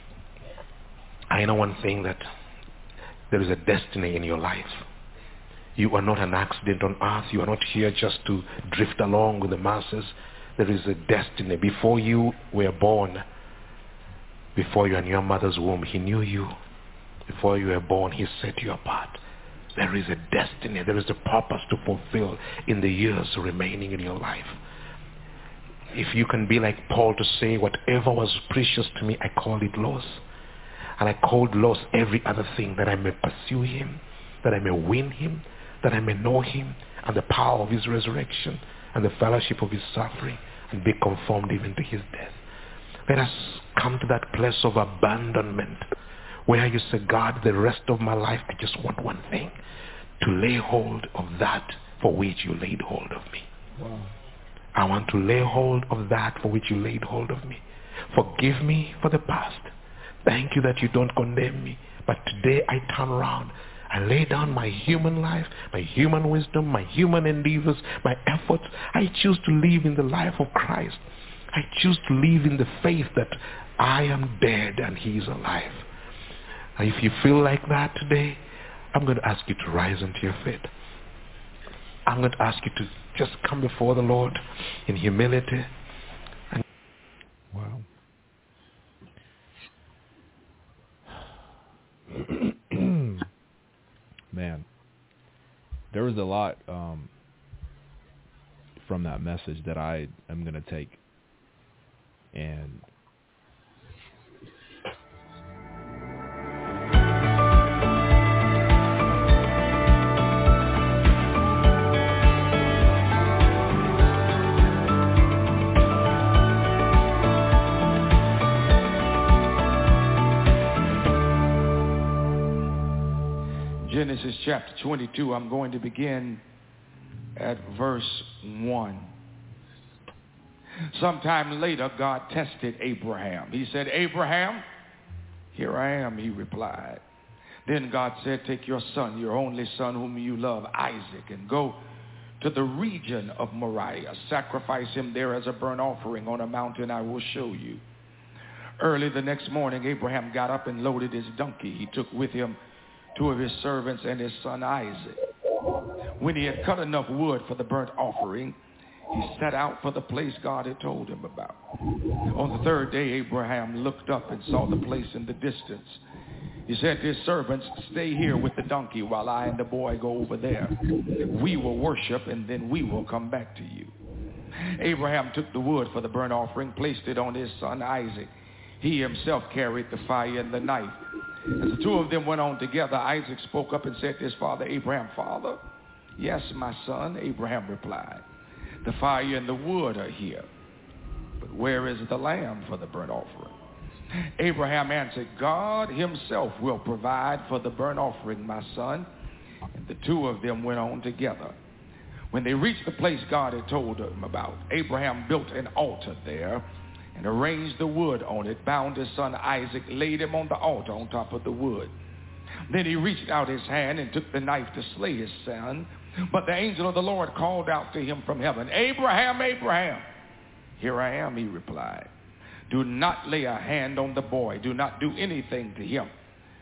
S4: I know one thing, that there is a destiny in your life. You are not an accident on earth. You are not here just to drift along with the masses. There is a destiny. Before you were born, before you were in your mother's womb, he knew you. Before you were born, he set you apart. There is a destiny. There is a purpose to fulfill in the years remaining in your life. If you can be like Paul to say, whatever was precious to me, I called it loss. And I called loss every other thing, that I may pursue him, that I may win him, that I may know him, and the power of his resurrection, and the fellowship of his suffering, and be conformed even to his death. Let us come to that place of abandonment, where you say, God, the rest of my life, I just want one thing, to lay hold of that for which you laid hold of me.
S3: Wow.
S4: I want to lay hold of that for which you laid hold of me. Forgive me for the past. Thank you that you don't condemn me. But today I turn around. I lay down my human life, my human wisdom, my human endeavors, my efforts. I choose to live in the life of Christ. I choose to live in the faith that I am dead and he is alive. And if you feel like that today, I'm going to ask you to rise into your feet. I'm going to ask you to just come before the Lord in humility.
S3: Wow. Man, there was a lot from that message that I am going to take and
S6: Genesis chapter 22, I'm going to begin at verse 1. Sometime later, God tested Abraham. He said, Abraham, here I am, he replied. Then God said, take your son, your only son whom you love, Isaac, and go to the region of Moriah. Sacrifice him there as a burnt offering on a mountain I will show you. Early the next morning, Abraham got up and loaded his donkey. He took with him 2 of his servants and his son Isaac. When he had cut enough wood for the burnt offering, he set out for the place God had told him about. On the 3rd day, Abraham looked up and saw the place in the distance. He said to his servants, stay here with the donkey while I and the boy go over there. We will worship and then we will come back to you. Abraham took the wood for the burnt offering, placed it on his son Isaac. He himself carried the fire and the knife. As the 2 of them went on together, Isaac spoke up and said to his father Abraham, Father? Yes, my son, Abraham replied. The fire and the wood are here, but where is the lamb for the burnt offering? Abraham answered, God himself will provide for the burnt offering, my son. And the 2 of them went on together. When they reached the place God had told them about, Abraham built an altar there and arranged the wood on it, bound his son Isaac, laid him on the altar on top of the wood. Then he reached out his hand and took the knife to slay his son. But the angel of the Lord called out to him from heaven, Abraham, Abraham. Here I am, he replied. Do not lay a hand on the boy. Do not do anything to him.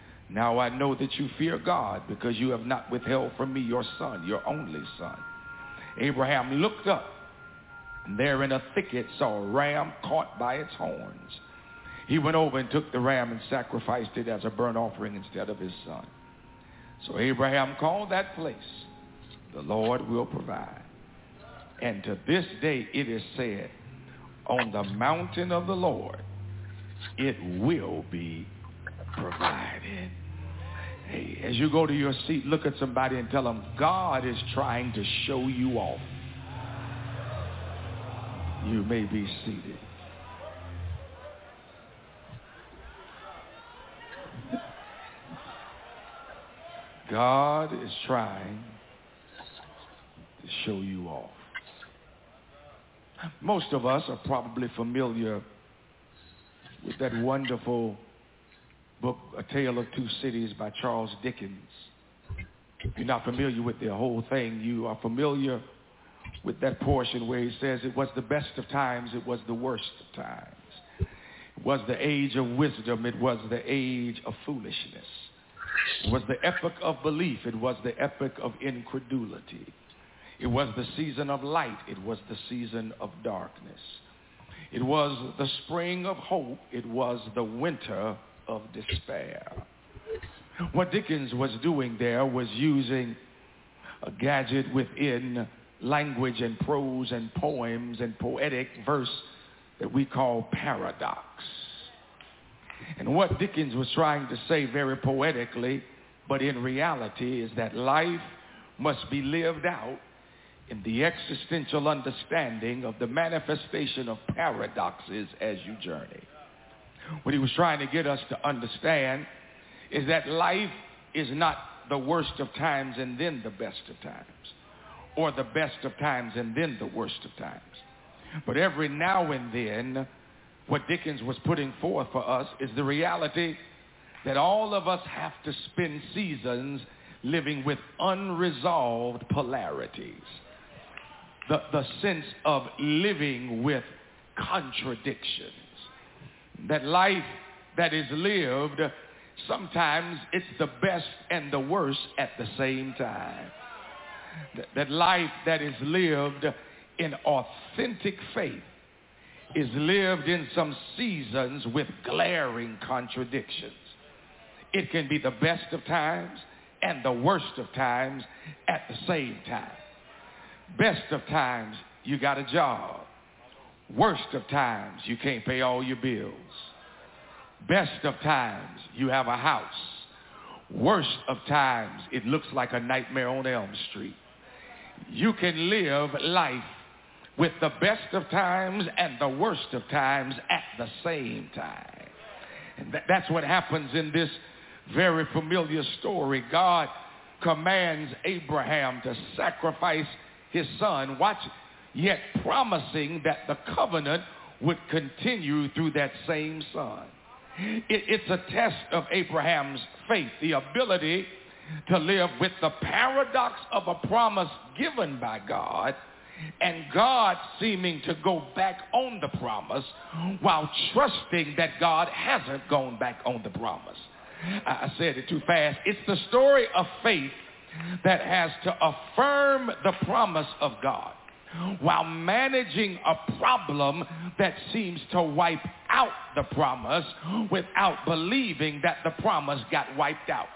S6: Now I know that you fear God, because you have not withheld from me your son, your only son. Abraham looked up, and there in a thicket saw a ram caught by its horns. He went over and took the ram and sacrificed it as a burnt offering instead of his son. So Abraham called that place, the Lord will provide. And to this day it is said, on the mountain of the Lord it will be provided. Hey, as you go to your seat, look at somebody and tell them, God is trying to show you off. You may be seated. God is trying to show you off. Most of us are probably familiar with that wonderful book, A Tale of Two Cities by Charles Dickens. If you're not familiar with the whole thing, you are familiar with that portion where he says it was the best of times, it was the worst of times. It was the age of wisdom, it was the age of foolishness. It was the epoch of belief. It was the epoch of incredulity. It was the season of light. It was the season of darkness. It was the spring of hope. It was the winter of despair. What Dickens was doing there was using a gadget within language and prose and poems and poetic verse that we call paradox. And what Dickens was trying to say very poetically, but in reality, is that life must be lived out in the existential understanding of the manifestation of paradoxes as you journey. What he was trying to get us to understand is that life is not the worst of times and then the best of times, or the best of times and then the worst of times. But every now and then, what Dickens was putting forth for us is the reality that all of us have to spend seasons living with unresolved polarities. The sense of living with contradictions. That life that is lived, sometimes it's the best and the worst at the same time. That life that is lived in authentic faith is lived in some seasons with glaring contradictions. It can be the best of times and the worst of times at the same time. Best of times, you got a job. Worst of times, you can't pay all your bills. Best of times, you have a house. Worst of times, it looks like a nightmare on Elm Street. You can live life with the best of times and the worst of times at the same time. And that's what happens in this very familiar story. God commands Abraham to sacrifice his son, watch, yet promising that the covenant would continue through that same son. It's a test of Abraham's faith, the ability to live with the paradox of a promise given by God and God seeming to go back on the promise while trusting that God hasn't gone back on the promise. I said it too fast. It's the story of faith that has to affirm the promise of God while managing a problem that seems to wipe out the promise without believing that the promise got wiped out.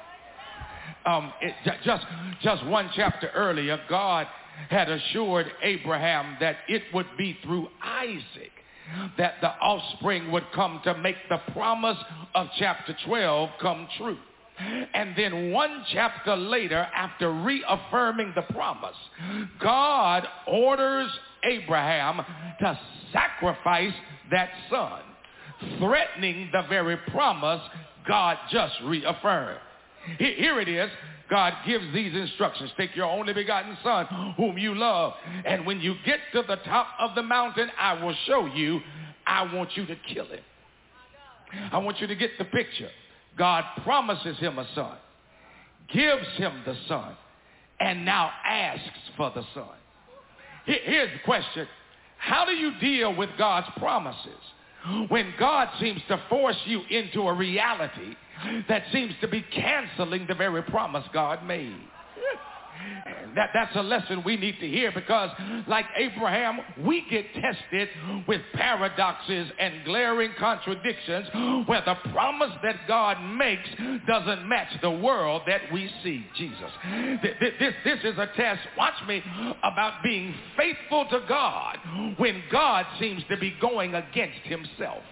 S6: Just one chapter earlier, God had assured Abraham that it would be through Isaac that the offspring would come to make the promise of chapter 12 come true. And then one chapter later, after reaffirming the promise, God orders Abraham to sacrifice that son, threatening the very promise God just reaffirmed. Here it is. God gives these instructions. Take your only begotten son, whom you love, and when you get to the top of the mountain, I will show you. I want you to kill him. I want you to get the picture. God promises him a son, gives him the son, and now asks for the son. Here's the question. How do you deal with God's promises when God seems to force you into a reality that seems to be canceling the very promise God made? That's a lesson we need to hear, because like Abraham, we get tested with paradoxes and glaring contradictions where the promise that God makes doesn't match the world that we see. Jesus. This is a test, watch me, about being faithful to God when God seems to be going against himself.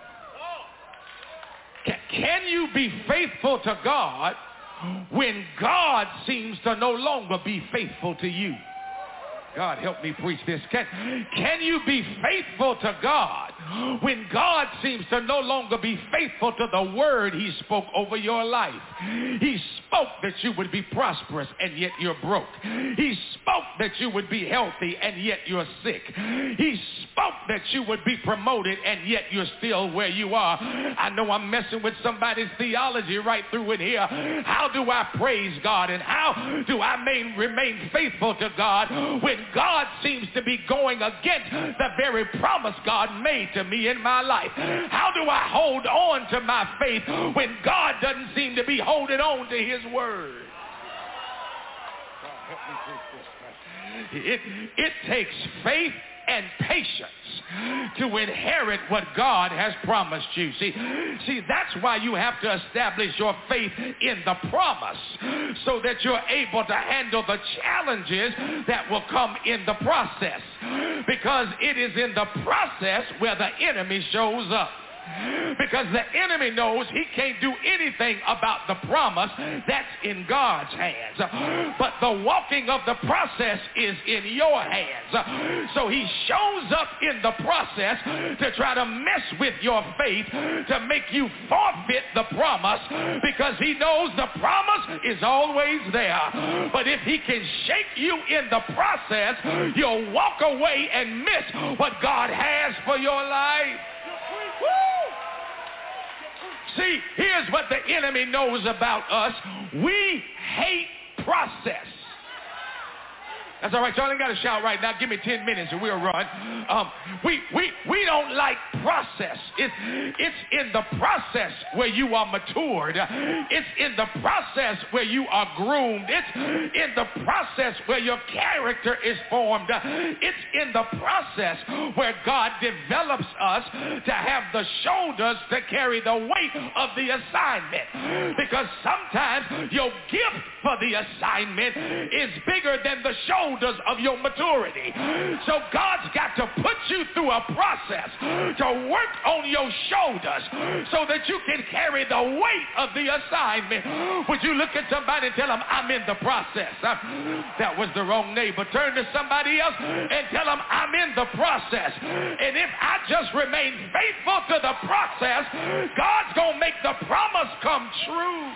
S6: Can you be faithful to God when God seems to no longer be faithful to you? God, help me preach this. Can you be faithful to God when God seems to no longer be faithful to the word he spoke over your life? He spoke that you would be prosperous and yet you're broke. He spoke that you would be healthy and yet you're sick. He spoke that you would be promoted and yet you're still where you are. I know I'm messing with somebody's theology right through in here. How do I praise God and how do I remain faithful to God when God seems to be going against the very promise God made to me in my life? How do I hold on to my faith when God doesn't seem to be holding on to his word? It takes faith and patience to inherit what God has promised you. See, that's why you have to establish your faith in the promise so that you're able to handle the challenges that will come in the process. Because it is in the process where the enemy shows up. Because the enemy knows he can't do anything about the promise that's in God's hands. But the walking of the process is in your hands. So he shows up in the process to try to mess with your faith, to make you forfeit the promise, because he knows the promise is always there. But if he can shake you in the process, you'll walk away and miss what God has for your life. Woo! See, here's what the enemy knows about us. We hate process. That's all right. Y'all ain't got to shout right now. Give me 10 minutes and we'll run. We don't like process. It's in the process where you are matured. It's in the process where you are groomed. It's in the process where your character is formed. It's in the process where God develops us to have the shoulders to carry the weight of the assignment. Because sometimes your gift for the assignment is bigger than the shoulders of your maturity. So God's got to put you through a process to work on your shoulders so that you can carry the weight of the assignment. Would you look at somebody and tell them, I'm in the process? That was the wrong neighbor. Turn to somebody else and tell them, I'm in the process. And if I just remain faithful to the process, God's going to make the promise come true.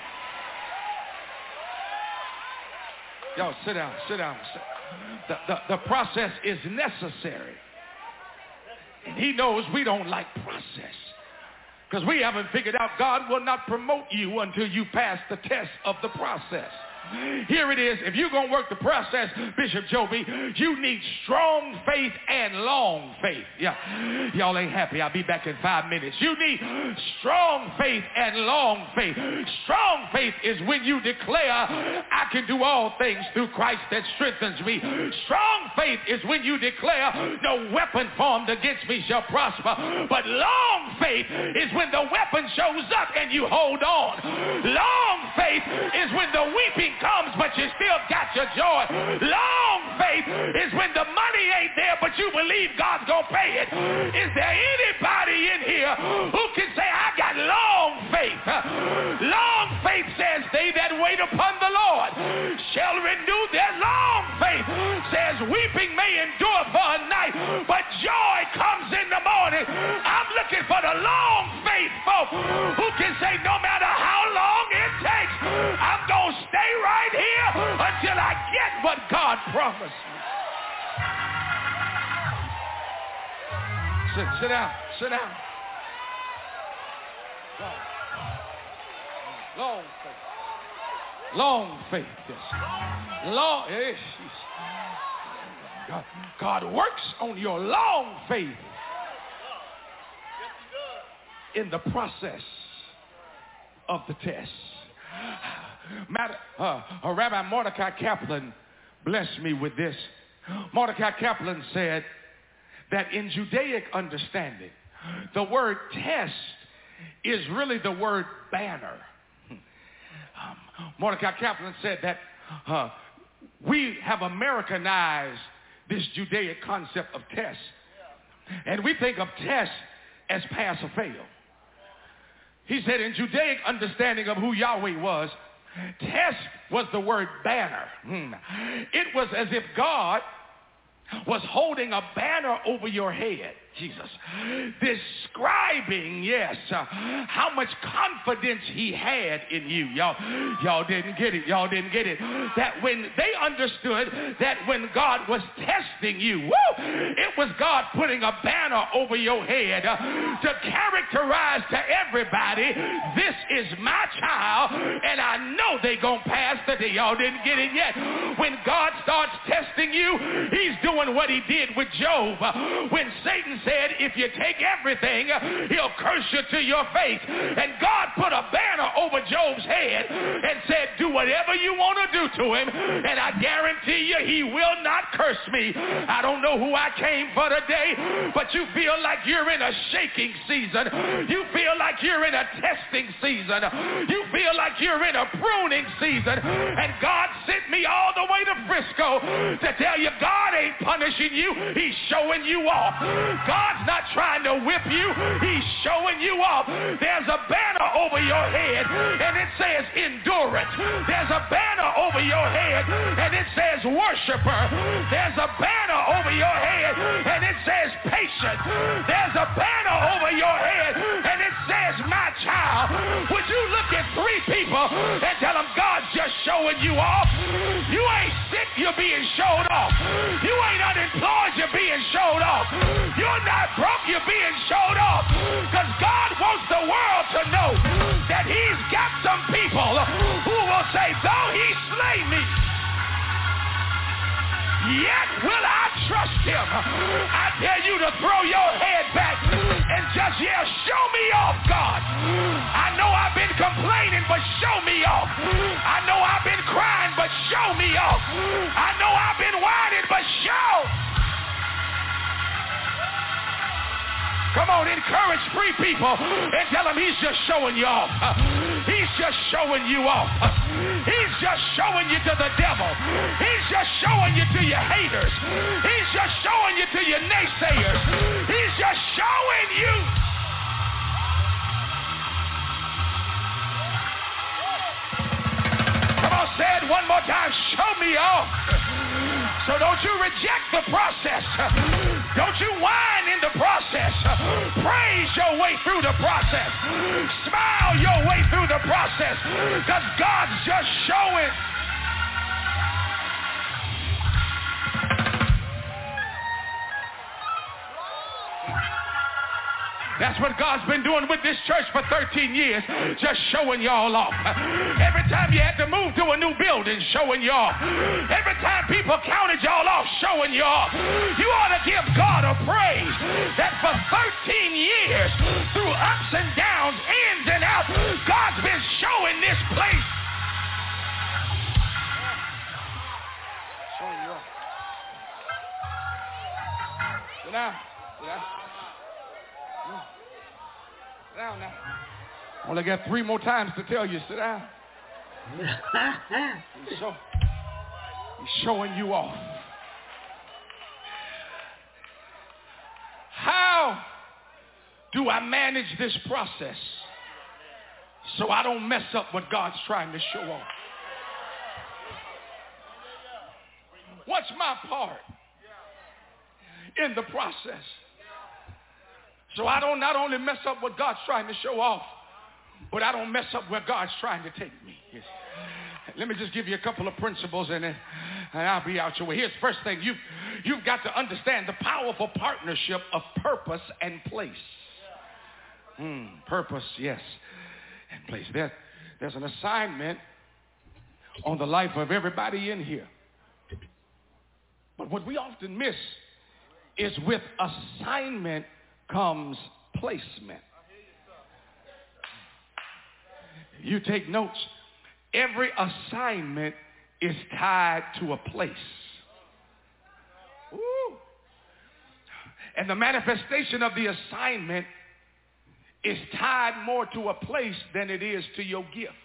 S6: Yo, sit down. The process is necessary. And he knows we don't like process. Because we haven't figured out God will not promote you until you pass the test of the process. Here it is. If you're going to work the process, Bishop Joby, you need strong faith and long faith. Yeah, y'all ain't happy. I'll be back in 5 minutes. You need strong faith and long faith. Strong faith is when you declare, I can do all things through Christ that strengthens me. Strong faith is when you declare, no weapon formed against me shall prosper. But long faith is when the weapon shows up and you hold on. Long faith is when the weeping comes, but you still got your joy. Long faith is when the money ain't there, but you believe God's going to pay it. Is there anybody in here who can say, I got long faith? Long faith says, they that wait upon the Lord shall renew their long faith. Says, weeping may endure for a night, but joy comes in the morning. I'm looking for the long faith folk who can say, no matter how long it takes, I'm going to stay right here until I get what God promised me. Sit down. Long faith. Yes. God works on your long faith in the process of the test. Rabbi Mordecai Kaplan blessed me with this. Mordecai Kaplan said that in Judaic understanding, the word test is really the word banner. Mordecai Kaplan said that we have Americanized this Judaic concept of test. And we think of test as pass or fail. He said in Judaic understanding of who Yahweh was, test was the word banner. It was as if God was holding a banner over your head. Jesus, describing, yes, how much confidence he had in you. Y'all didn't get it. Y'all didn't get it. That when they understood that when God was testing you, it was God putting a banner over your head to characterize to everybody, this is my child, and I know they gonna pass the day. Y'all didn't get it yet. When God starts testing you, he's doing what he did with Job. When Satan said, if you take everything, he'll curse you to your face. And God put a banner over Job's head and said, do whatever you want to do to him, and I guarantee you he will not curse me. I don't know who I came for today, but you feel like you're in a shaking season. You feel like you're in a testing season. You feel like you're in a pruning season. And God sent me all the way to Frisco to tell you God ain't punishing you. He's showing you off. God's not trying to whip you. He's showing you off. There's a banner over your head, and it says endurance. There's a banner over your head, and it says worshiper. There's a banner over your head, and it says patience. There's a banner over your head, and it says my child. Would you look at three people and tell them God's just showing you off? You ain't sick, you're being showed off. You ain't unemployed, you're being showed off. You're not broke, you're being showed off. Because God wants the world to know that he's got some people who will say, though he slay me, yet will I trust him. I tell you to throw your head back and just yell, show me off, God. I know I've been complaining, but show me off. I know I've been crying, but show me off. I know I've been whining, but show. Come on, encourage three people and tell them he's just showing you off. He's just showing you off. He's just showing you to the devil. He's just showing you to your haters. He's just showing you to your naysayers. He's just showing you. Come on, say it one more time. Show me off. So don't you reject the process. Don't you whine in the process. Praise your way through the process. Smile your way through the process. Because God's just showing. That's what God's been doing with this church for 13 years, just showing y'all off. Every time you had to move to a new building, showing you off. Every time people counted y'all off, showing you off. You ought to give God a praise that for 13 years, through ups and downs, ins and outs, God's been showing this place. Showing you off. Sit down. Sit down. Sit down now. Only got 3 more times to tell you, sit down. He's showing you off. How do I manage this process so I don't mess up what God's trying to show off? What's my part in the process? So I don't not only mess up what God's trying to show off, but I don't mess up where God's trying to take me. Yes. Let me just give you a couple of principles and I'll be out your way. Here's the first thing. You've got to understand the powerful partnership of purpose and place. Purpose, yes, and place. There's an assignment on the life of everybody in here. But what we often miss is with assignment comes placement. You take notes. Every assignment is tied to a place. Ooh. And the manifestation of the assignment is tied more to a place than it is to your gift.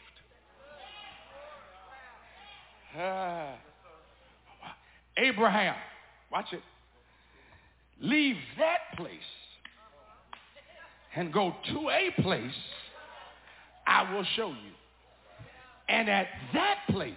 S6: Abraham, watch it. Leave that place and go to a place I will show you. And at that place,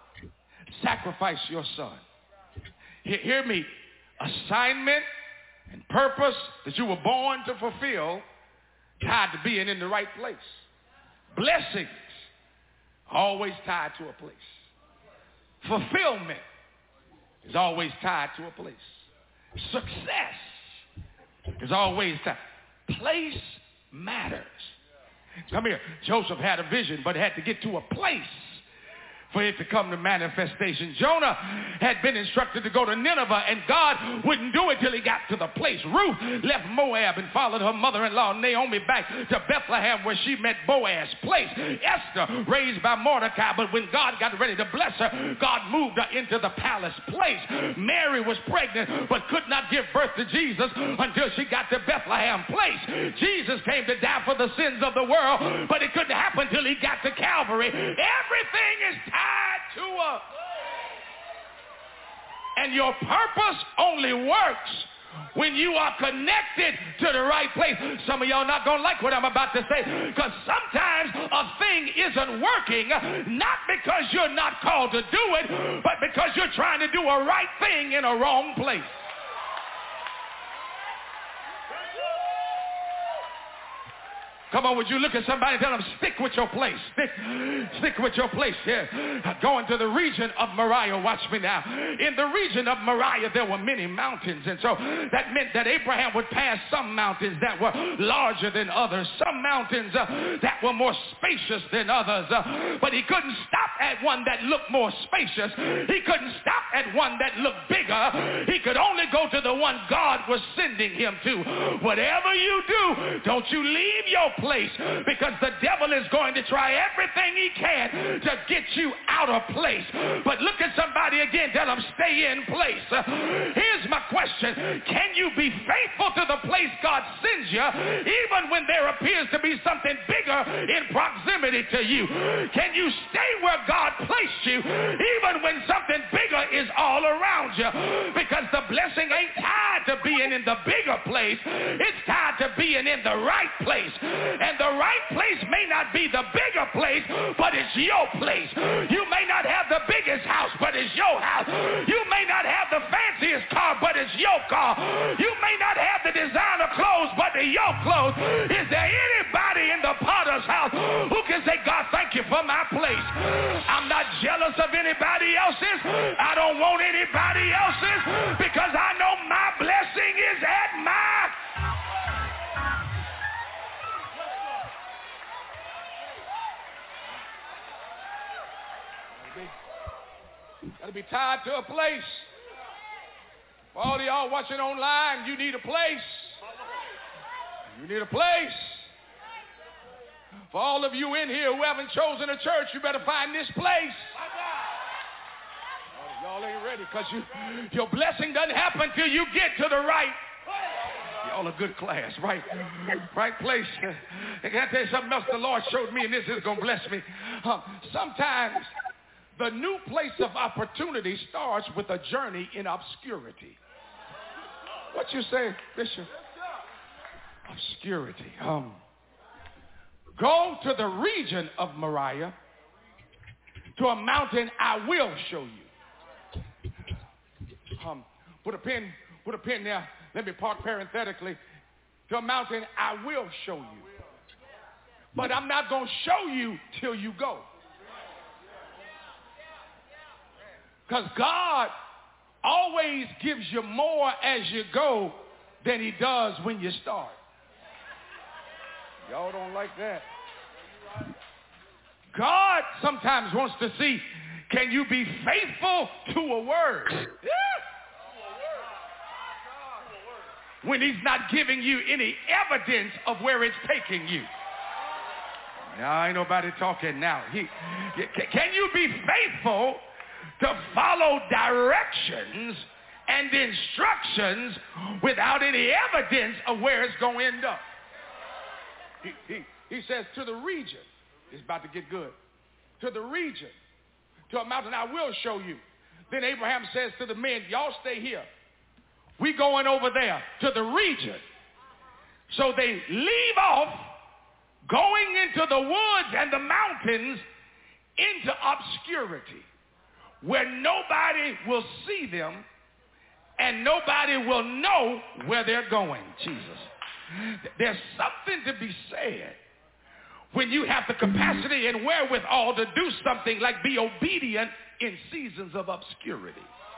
S6: sacrifice your son. Hear me. Assignment and purpose that you were born to fulfill tied to being in the right place. Blessings always tied to a place. Fulfillment is always tied to a place. Success is always tied. Place matters. Come here. Joseph had a vision, but had to get to a place for it to come to manifestation. Jonah had been instructed to go to Nineveh, and God wouldn't do it till he got to the place. Ruth left Moab and followed her mother-in-law Naomi back to Bethlehem, where she met Boaz. Place. Esther, raised by Mordecai, but when God got ready to bless her, God moved her into the palace. Place. Mary was pregnant, but could not give birth to Jesus until she got to Bethlehem. Place. Jesus came to die for the sins of the world, but it couldn't happen till he got to Calvary. Everything is tied to a, and your purpose only works when you are connected to the right place. Some of y'all not gonna like what I'm about to say, because sometimes a thing isn't working not because you're not called to do it, but because you're trying to do a right thing in a wrong place. Come on, would you look at somebody and tell them, stick with your place. Stick with your place. Yeah. Going to the region of Moriah. Watch me now. In the region of Moriah, there were many mountains. And so that meant that Abraham would pass some mountains that were larger than others. Some mountains that were more spacious than others. But he couldn't stop at one that looked more spacious. He couldn't stop at one that looked bigger. He could only go to the one God was sending him to. Whatever you do, don't you leave your place, because the devil is going to try everything he can to get you out of place. But look at somebody again, tell them, stay in place. Here's my question. Can you be faithful to the place God sends you even when there appears to be something bigger in proximity to you? Can you stay where God placed you even when something bigger is all around you? Because the blessing ain't tied to being in the bigger place. It's tied to being in the right place. And the right place may not be the bigger place, but it's your place. You may not have the biggest house, but it's your house. You may not have the fanciest car, but it's your car. You may not have the designer clothes, but they're your clothes. Is there anybody in the potter's house who can say, God, thank you for my place? I'm not jealous of anybody else's. I don't want anybody else's, because I know my blessing is at my... Got to be tied to a place. For all of y'all watching online, you need a place. You need a place. For all of you in here who haven't chosen a church, you better find this place. Y'all ain't ready, because your blessing doesn't happen till you get to the right. Y'all a good class, right? Right place. I got to tell you something else the Lord showed me, and this is going to bless me. Sometimes the new place of opportunity starts with a journey in obscurity. What you say, Bishop? Obscurity. Go to the region of Moriah, to a mountain I will show you. Put a pin there. Let me park parenthetically. To a mountain I will show you. But I'm not going to show you till you go. Because God always gives you more as you go than he does when you start. Y'all don't like that. God sometimes wants to see, can you be faithful to a word? When he's not giving you any evidence of where it's taking you. Now, ain't nobody talking now. Can you be faithful to follow directions and instructions without any evidence of where it's going to end up? He says, to the region. It's about to get good. To the region. To a mountain I will show you. Then Abraham says to the men, y'all stay here. We going over there to the region. So they leave off going into the woods and the mountains into obscurity, where nobody will see them and nobody will know where they're going. Jesus. There's something to be said when you have the capacity and wherewithal to do something like be obedient in seasons of obscurity.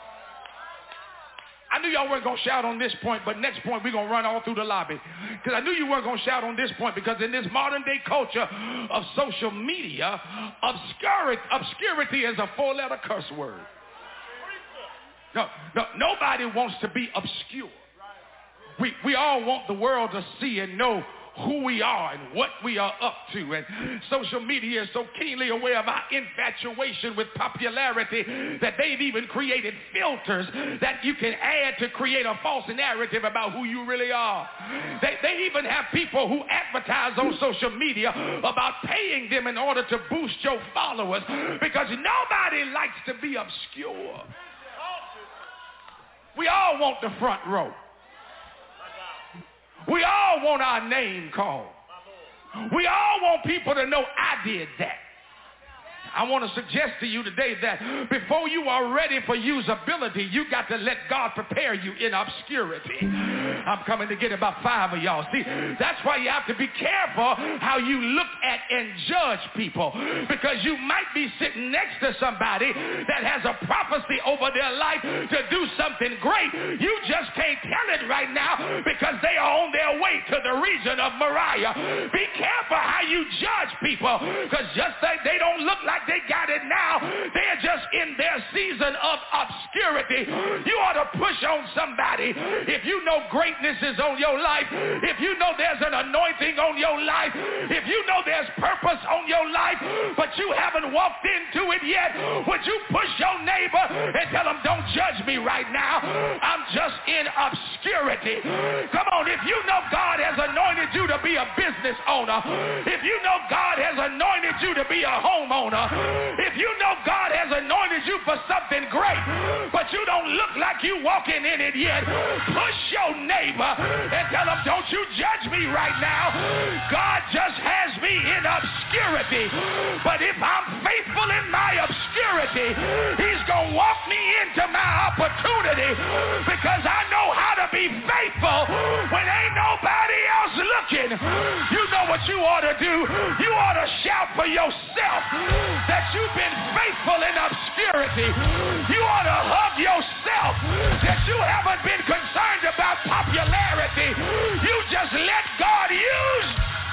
S6: I knew y'all weren't going to shout on this point, but next point we're going to run all through the lobby. Because I knew you weren't going to shout on this point, because in this modern day culture of social media, obscurity is a 4-letter curse word. No, nobody wants to be obscure. We all want the world to see and know who we are and what we are up to. And social media is so keenly aware of our infatuation with popularity that they've even created filters that you can add to create a false narrative about who you really are. They even have people who advertise on social media about paying them in order to boost your followers, because nobody likes to be obscure. We all want the front row. We all want our name called. We all want people to know I did that. I want to suggest to you today that before you are ready for usability, you got to let God prepare you in obscurity. I'm coming to get about 5 of y'all. See, that's why you have to be careful how you look at and judge people, because you might be sitting next to somebody that has a prophecy over their life to do something great. You just can't tell it right now because they are on their way to the region of Moriah. Be careful how you judge people, because just like they don't look like they got it now, they're just in their season of obscurity. You ought to push on somebody. If you know greatness is on your life, if you know there's an anointing on your life, if you know there's purpose on your life, but you haven't walked into it yet, would you push your neighbor and tell them, don't judge me right now, I'm just in obscurity. Come on, if you know God has anointed you to be a business owner, if you know God has anointed you to be a homeowner, if you know God has anointed you for something great, but you don't look like you walking in it yet, push your neighbor and tell him, don't you judge me right now. God just has me in obscurity, but if I'm faithful in my obscurity, he's going to walk me into my opportunity, because I know how to be faithful when ain't nobody else looking. You know what you ought to do? You ought to shout for yourself that you've been faithful in obscurity. You ought to hug yourself that you haven't been concerned about popularity. You just let God use.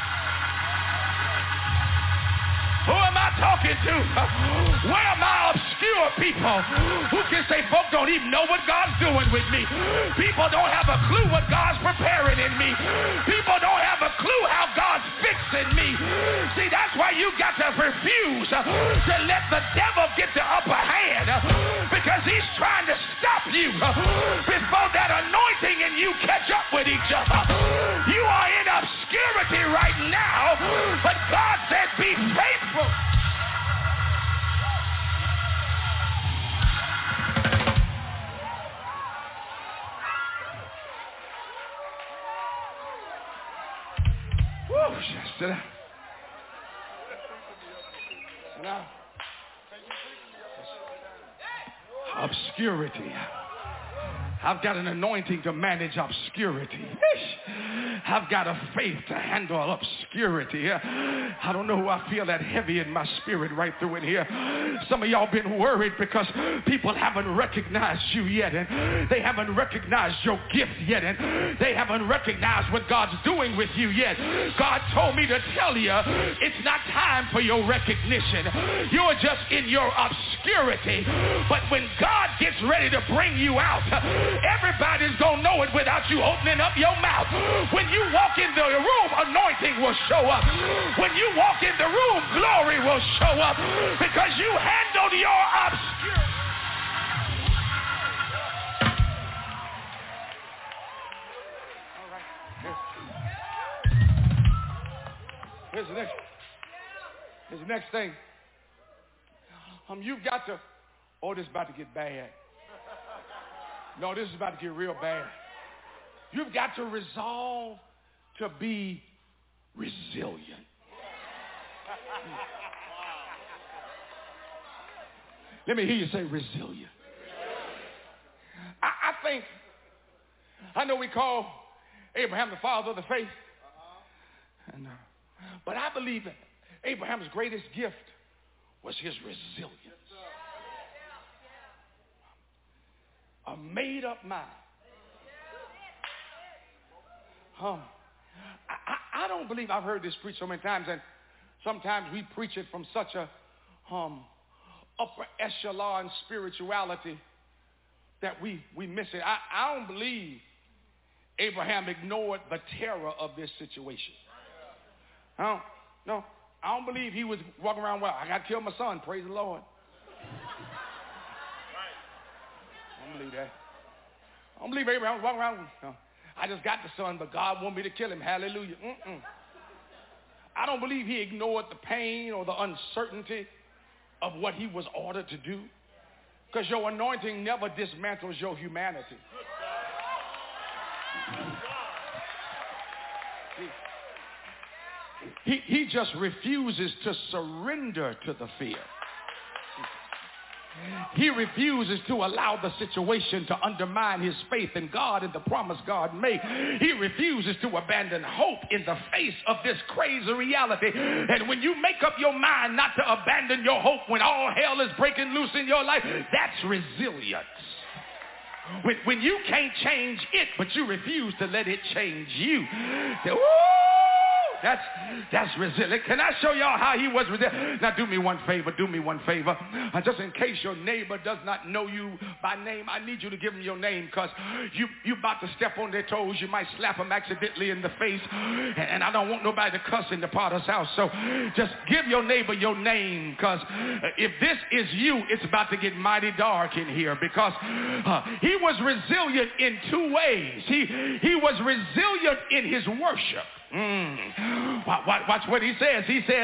S6: Who am I talking to? Where are my obscure people who can say, folk don't even know what God's doing with me? People don't have a clue what God's preparing in me. People don't have a clue how God's fixing me. See, that's why you got to refuse to let the devil get the upper hand, because he's trying to stop you before that anointing and you catch up with each other. You are in obscurity right now, but God said be faithful. Woo, sit down. Sit down. Obscurity. I've got an anointing to manage obscurity. I've got a faith to handle obscurity. I don't know who I feel that heavy in my spirit right through in here. Some of y'all been worried because people haven't recognized you yet, and they haven't recognized your gift yet, and they haven't recognized what God's doing with you yet. God told me to tell you it's not time for your recognition. You're just in your obscurity. But when God gets ready to bring you out, everybody's going to know it without you opening up your mouth. When you walk in the room, anointing will show up. When you walk in the room, glory will show up, because you handled your obscurity. All right. Here's the next thing. You've got to, this is about to get bad. No, this is about to get real bad. You've got to resolve to be resilient. Let me hear you say resilient. I think I know we call Abraham the father of the faith. But I believe that Abraham's greatest gift was his resilience. A made-up mind. I don't believe, I've heard this preached so many times, and sometimes we preach it from such a upper echelon spirituality that we miss it. I don't believe Abraham ignored the terror of this situation. I don't believe he was walking around, well, I got to kill my son, praise the Lord. I don't believe that. I don't believe Abraham was walking around, I just got the son, but God want me to kill him, hallelujah. I don't believe he ignored the pain or the uncertainty of what he was ordered to do, because your anointing never dismantles your humanity. He just refuses to surrender to the fear. He refuses to allow the situation to undermine his faith in God and the promise God made. He refuses to abandon hope in the face of this crazy reality. And when you make up your mind not to abandon your hope when all hell is breaking loose in your life, that's resilience. When you can't change it, but you refuse to let it change you. That's resilient. Can I show y'all how he was resilient? Now do me one favor. Just in case your neighbor does not know you by name, I need you to give him your name, because you about to step on their toes. You might slap them accidentally in the face. And I don't want nobody to cuss in the Potter's house. So just give your neighbor your name, because if this is you, it's about to get mighty dark in here, because he was resilient in two ways. He was resilient in his worship. Watch what he says. He says,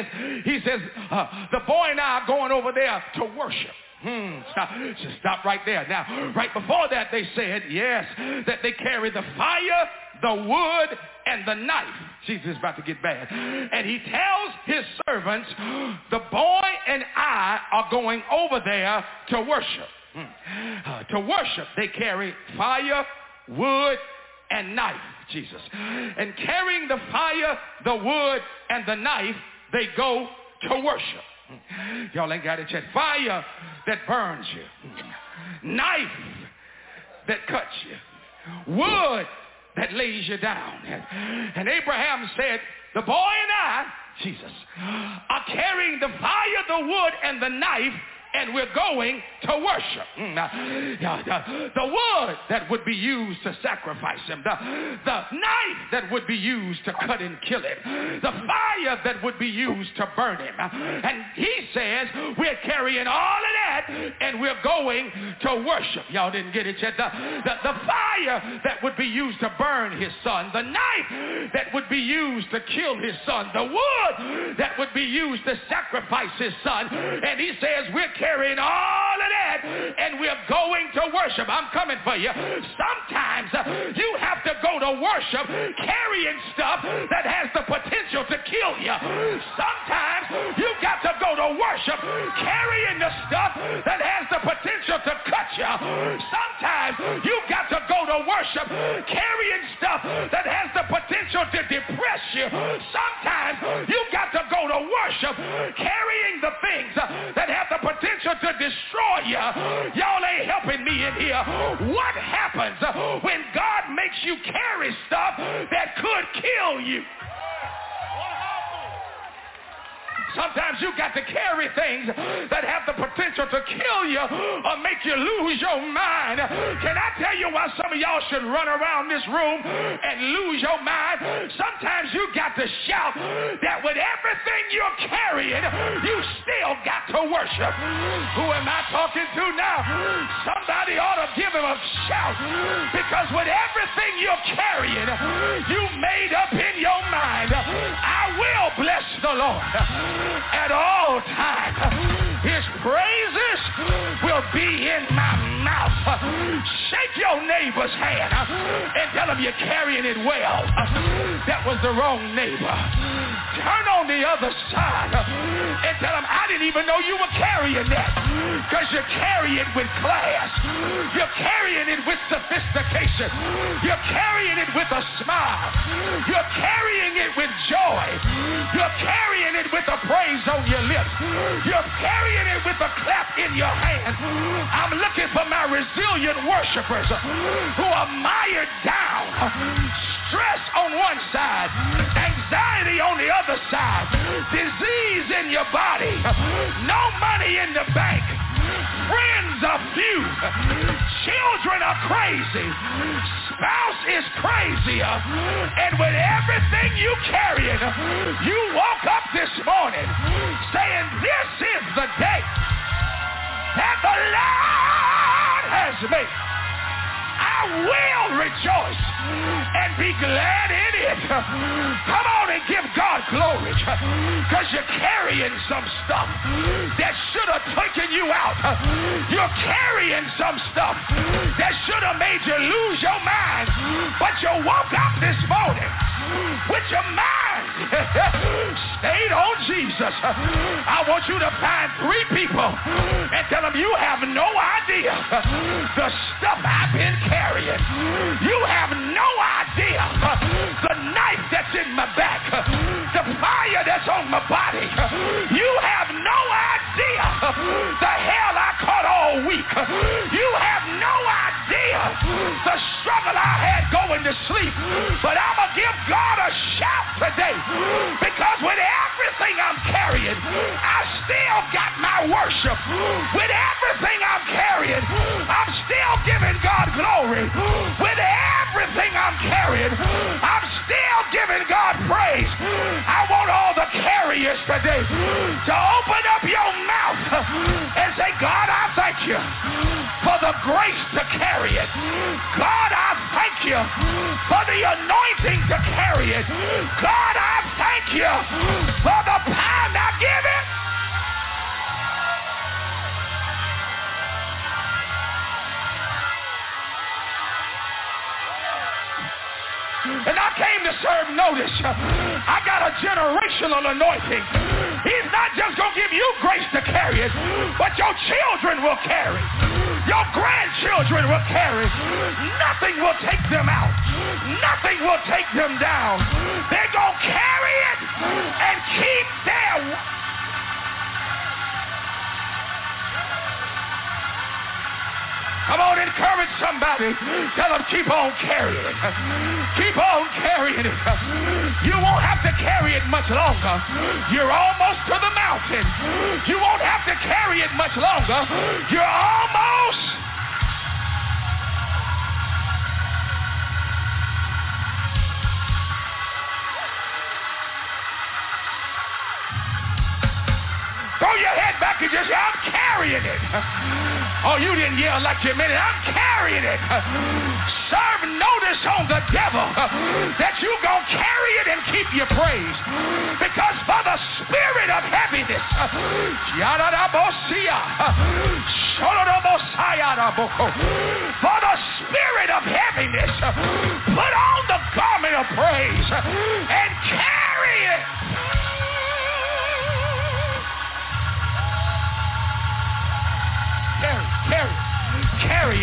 S6: the boy and I are going over there to worship. Stop right there. Now, right before that, they said, yes, that they carry the fire, the wood, and the knife. Jesus is about to get bad. And he tells his servants, the boy and I are going over there to worship. To worship, they carry fire, wood, and knife. Jesus. And carrying the fire, the wood, and the knife, they go to worship. Y'all ain't got it yet. Fire that burns you. Knife that cuts you. Wood that lays you down. And Abraham said, the boy and I, Jesus, are carrying the fire, the wood, and the knife, and we're going to worship. The wood that would be used to sacrifice him. The knife that would be used to cut and kill him. The fire that would be used to burn him. And he says, we're carrying all of that and we're going to worship. Y'all didn't get it yet. The fire that would be used to burn his son. The knife that would be used to kill his son. The wood that would be used to sacrifice his son. And he says, we're carrying all of that and we're going to worship. I'm coming for you. Sometimes you have to go to worship carrying stuff that has the potential to kill you. Sometimes you got to go to worship carrying the stuff that has the potential to cut you. Sometimes you got to go to worship carrying stuff that has the potential to depress you. Sometimes you got to go to worship carrying the things that have the potential to destroy you. Y'all ain't helping me in here. What happens when God makes you carry stuff that could kill you? Sometimes you got to carry things that have the potential to kill you or make you lose your mind. Can I tell you why some of y'all should run around this room and lose your mind? Sometimes you got to shout that with everything you're carrying, you still got to worship. Who am I talking to now? Somebody ought to give him a shout, because with everything you're carrying, you made up in your mind, I will bless the Lord at all times. His praises will be in my mouth. mouth, shake your neighbor's hand and tell him you're carrying it well. That was the wrong neighbor. Turn on the other side and tell him, I didn't even know you were carrying that, because you're carrying it with class. You're carrying it with sophistication. You're carrying it with a smile. You're carrying it with joy. You're carrying it with a praise on your lips. You're carrying it with a clap in your hand. I'm looking for my resilient worshipers who are mired down, stress on one side, anxiety on the other side, disease in your body, no money in the bank, friends are few, children are crazy, spouse is crazier, and with everything you carrying, you woke up this morning saying, this is the day that the Lord has made. I will rejoice and be glad in it. Come on and give God glory, because you're carrying some stuff that should have taken you out. You're carrying some stuff that should have made you lose your mind, but you woke up this morning with your mind stayed on Jesus. I want you to find 3 people and tell them, you have no idea the stuff I've been carrying. You have no idea the knife that's in my back, the fire that's on my body. You have no idea the hell I caught all week. You have no idea the struggle I had going to sleep. But I'm going to give God a shout today, because with everything I'm carrying, I still got my worship. With everything I'm carrying, I'm still giving God glory. With everything I'm carrying, I'm still giving God praise. I want all the carriers today to open up your mouth and say, God, I thank you for the grace to carry it. God, I thank you for the anointing to carry it. God, I thank you for the power. Now give it. And I came to serve notice. I got a generational anointing. He's not just going to give you grace to carry it, but your children will carry. Your grandchildren will carry. Nothing will take them out. Nothing will take them down. They're going to carry it and keep their... Come on, encourage somebody. Tell them, keep on carrying it. Keep on carrying it. You won't have to carry it much longer. You're almost to the mountain. You won't have to carry it much longer. You're almost... Throw your head back and just say, I'm carrying it. Oh, you didn't yell like you meant it. I'm carrying it. Serve notice on the devil that you're going to carry it and keep your praise. Because for the spirit of heaviness, for the spirit of heaviness, put on the garment of praise and carry it. Carry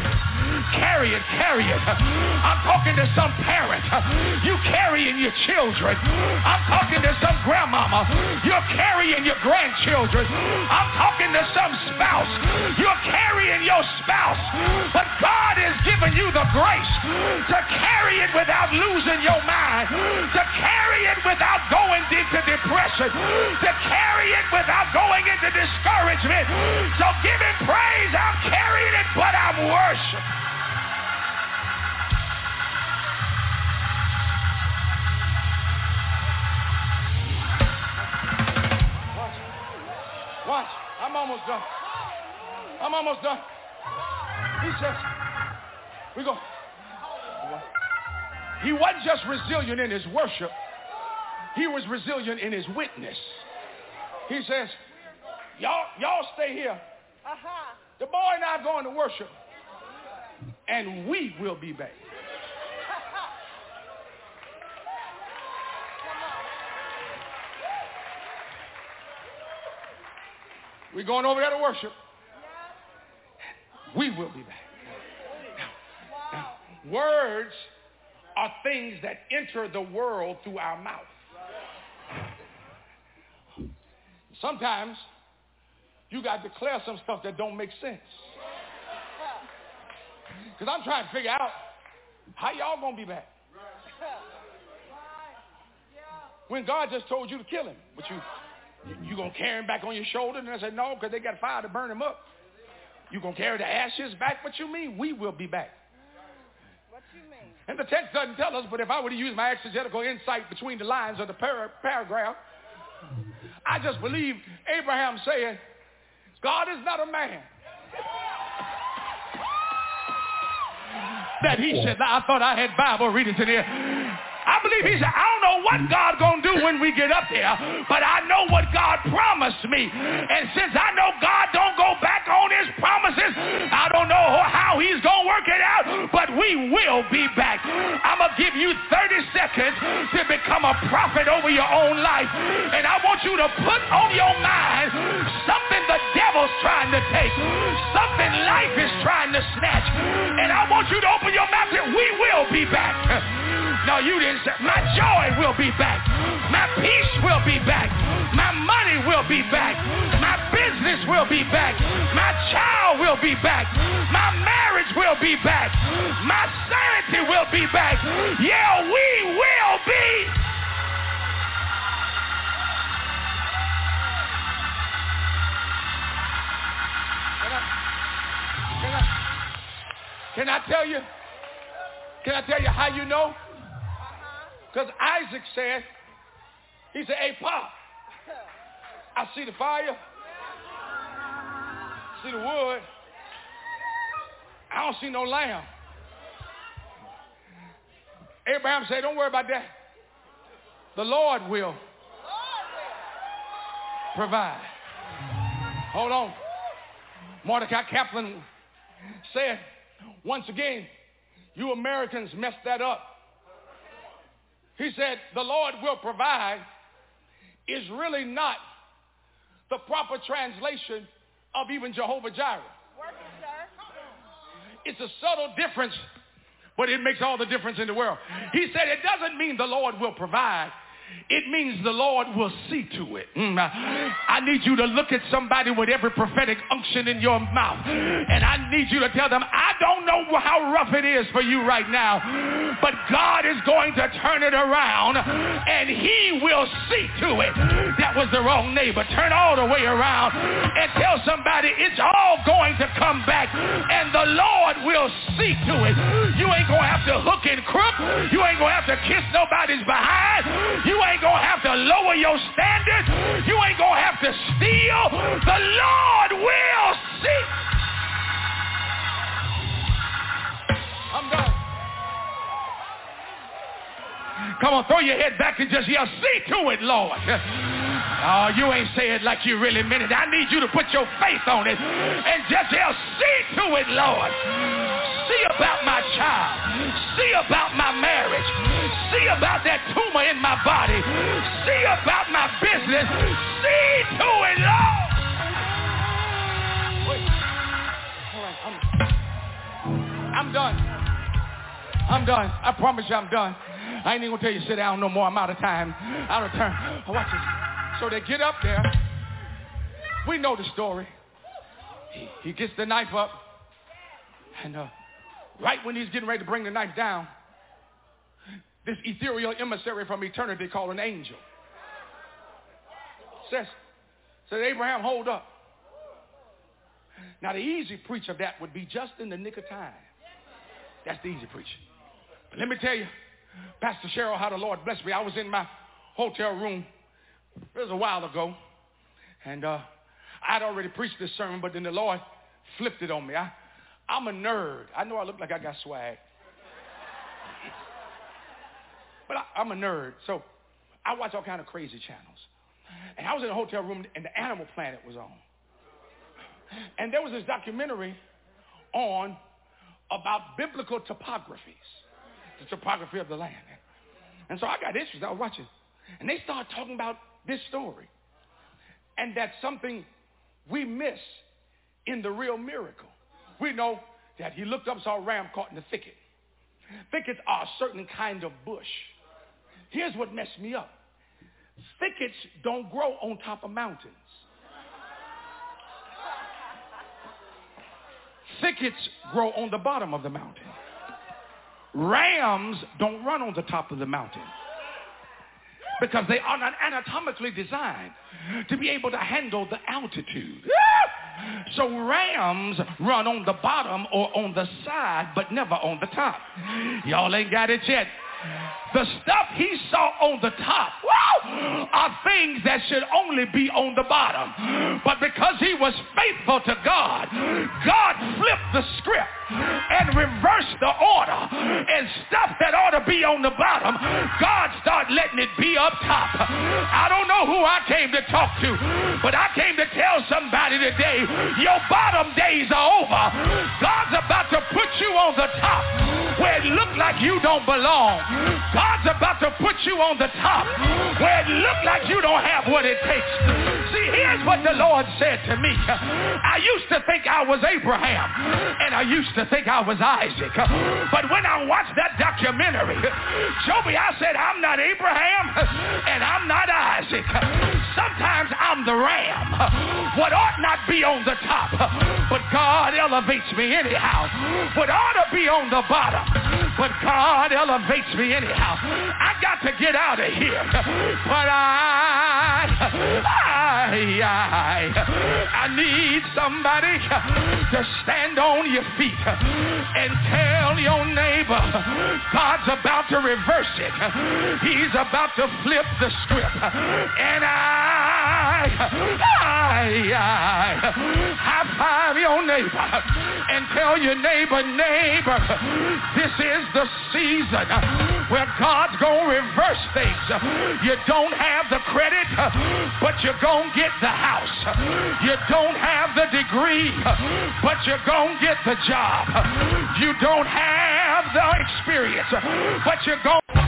S6: it. I'm talking to some parent. You carrying your children. I'm talking to some grandmama. You're carrying your grandchildren. I'm talking to some spouse. You're carrying your spouse. But God has given you the grace to carry it without losing your mind, to carry it without going into depression, to carry it without going into discouragement. So give him praise. I'm carrying it, but I'm worshiping. Watch. I'm almost done. He says, we go. He wasn't just resilient in his worship. He was resilient in his witness. He says, y'all stay here. The boy and I are going to worship. and we will be back. We're going over there to worship. We will be back. Now, words are things that enter the world through our mouth. Sometimes you got to declare some stuff that don't make sense. Because I'm trying to figure out how y'all going to be back. When God just told you to kill him, but you going to carry him back on your shoulder? And I said, no, because they got fire to burn him up. You going to carry the ashes back? What you mean? We will be back.
S7: What you mean?
S6: And the text doesn't tell us, but if I were to use my exegetical insight between the lines of the paragraph, I just believe Abraham saying, God is not a man that he should lie. I thought I had Bible readings in here. I believe he said, I don't know what God going to do when we get up there, but I know what God promised me. And since I know God don't go back on his promises, I don't know how he's going to work it out, but we will be back. I'm going to give you 30 seconds to become a prophet over your own life. And I want you to put on your mind something the devil's trying to take, something life is trying to snatch. And I want you to open your mouth and we will be back. No, you didn't say. My joy will be back. My peace will be back. My money will be back. My business will be back. My child will be back. My marriage will be back. My sanity will be back. Yeah, we will be. Can I tell you? Can I tell you how you know? Because Isaac said, he said, hey, Pop, I see the fire, see the wood, I don't see no lamb. Abraham said, don't worry about that. The Lord will provide. Hold on. Mordecai Kaplan said, once again, you Americans messed that up. He said, the Lord will provide is really not the proper translation of even Jehovah Jireh. It's a subtle difference, but it makes all the difference in the world. He said, it doesn't mean the Lord will provide. It means the Lord will see to it. I need you to look at somebody with every prophetic unction in your mouth. And I need you to tell them, I don't know how rough it is for you right now, but God is going to turn it around and he will see to it. That was the wrong neighbor. Turn all the way around and tell somebody it's all going to come back and the Lord will see to it. You ain't going to have to hook and crook. You ain't going to have to kiss nobody's behind. You ain't going to have to lower your standards. You ain't going to have to steal. The Lord will see. I'm done. Come on, throw your head back and just yell, see to it, Lord. Oh, you ain't say it like you really meant it. I need you to put your faith on it and just yell, see to it, Lord. See about my child. See about my marriage. See about that tumor in my body. See about my business. See to it, Lord. Wait. All right, I'm done. I'm done. I promise you I'm done. I ain't even gonna tell you sit down no more. I'm out of time. I'll return. Oh, watch this. So they get up there. We know the story. He gets the knife up. And right when he's getting ready to bring the knife down, this ethereal emissary from eternity called an angel says, Abraham, hold up. Now the easy preach of that would be just in the nick of time. That's the easy preach. But let me tell you, Pastor Cheryl, how the Lord blessed me. I was in my hotel room. It was a while ago. And I'd already preached this sermon, but then the Lord flipped it on me. I'm a nerd. I know I look like I got swag. But I'm a nerd. So I watch all kind of crazy channels. And I was in a hotel room and the Animal Planet was on. And there was this documentary on about biblical topographies, the topography of the land. And so I got interested. I was watching. And they started talking about this story. And that's something we miss in the real miracle. We know that he looked up, saw a ram caught in the thicket. Thickets are a certain kind of bush. Here's what messed me up. Thickets don't grow on top of mountains. Thickets grow on the bottom of the mountain. Rams don't run on the top of the mountain because they are not anatomically designed to be able to handle the altitude. So rams run on the bottom or on the side, but never on the top. Y'all ain't got it yet. The stuff he saw on the top are things that should only be on the bottom. But because he was faithful to God, God flipped the script and reversed the order. And stuff that ought to be on the bottom, God started letting it be up top. I don't know who I came to talk to, but I came to tell somebody today, your bottom days are over. God's about to put you on the top where it looked like you don't belong. God's about to put you on the top where it looked like you don't have what it takes. See, here's what the Lord said to me. I used to think I was Abraham, and I used to think I was Isaac. But when I watched that documentary, Joby, I said, I'm not Abraham, and I'm not Isaac. Sometimes I'm the ram. What ought not be on the top, but God elevates me anyhow. What ought to be on the bottom, but God elevates me anyhow. I got to get out of here, but I need somebody to stand on your feet and tell your neighbor, God's about to reverse it. He's about to flip the script. And high five your neighbor and tell your neighbor, this is the season where God's going to reverse things. You don't have the credit, but you're going to get the house. You don't have the degree, but you're going to get the job. You don't have the experience, but you're going to...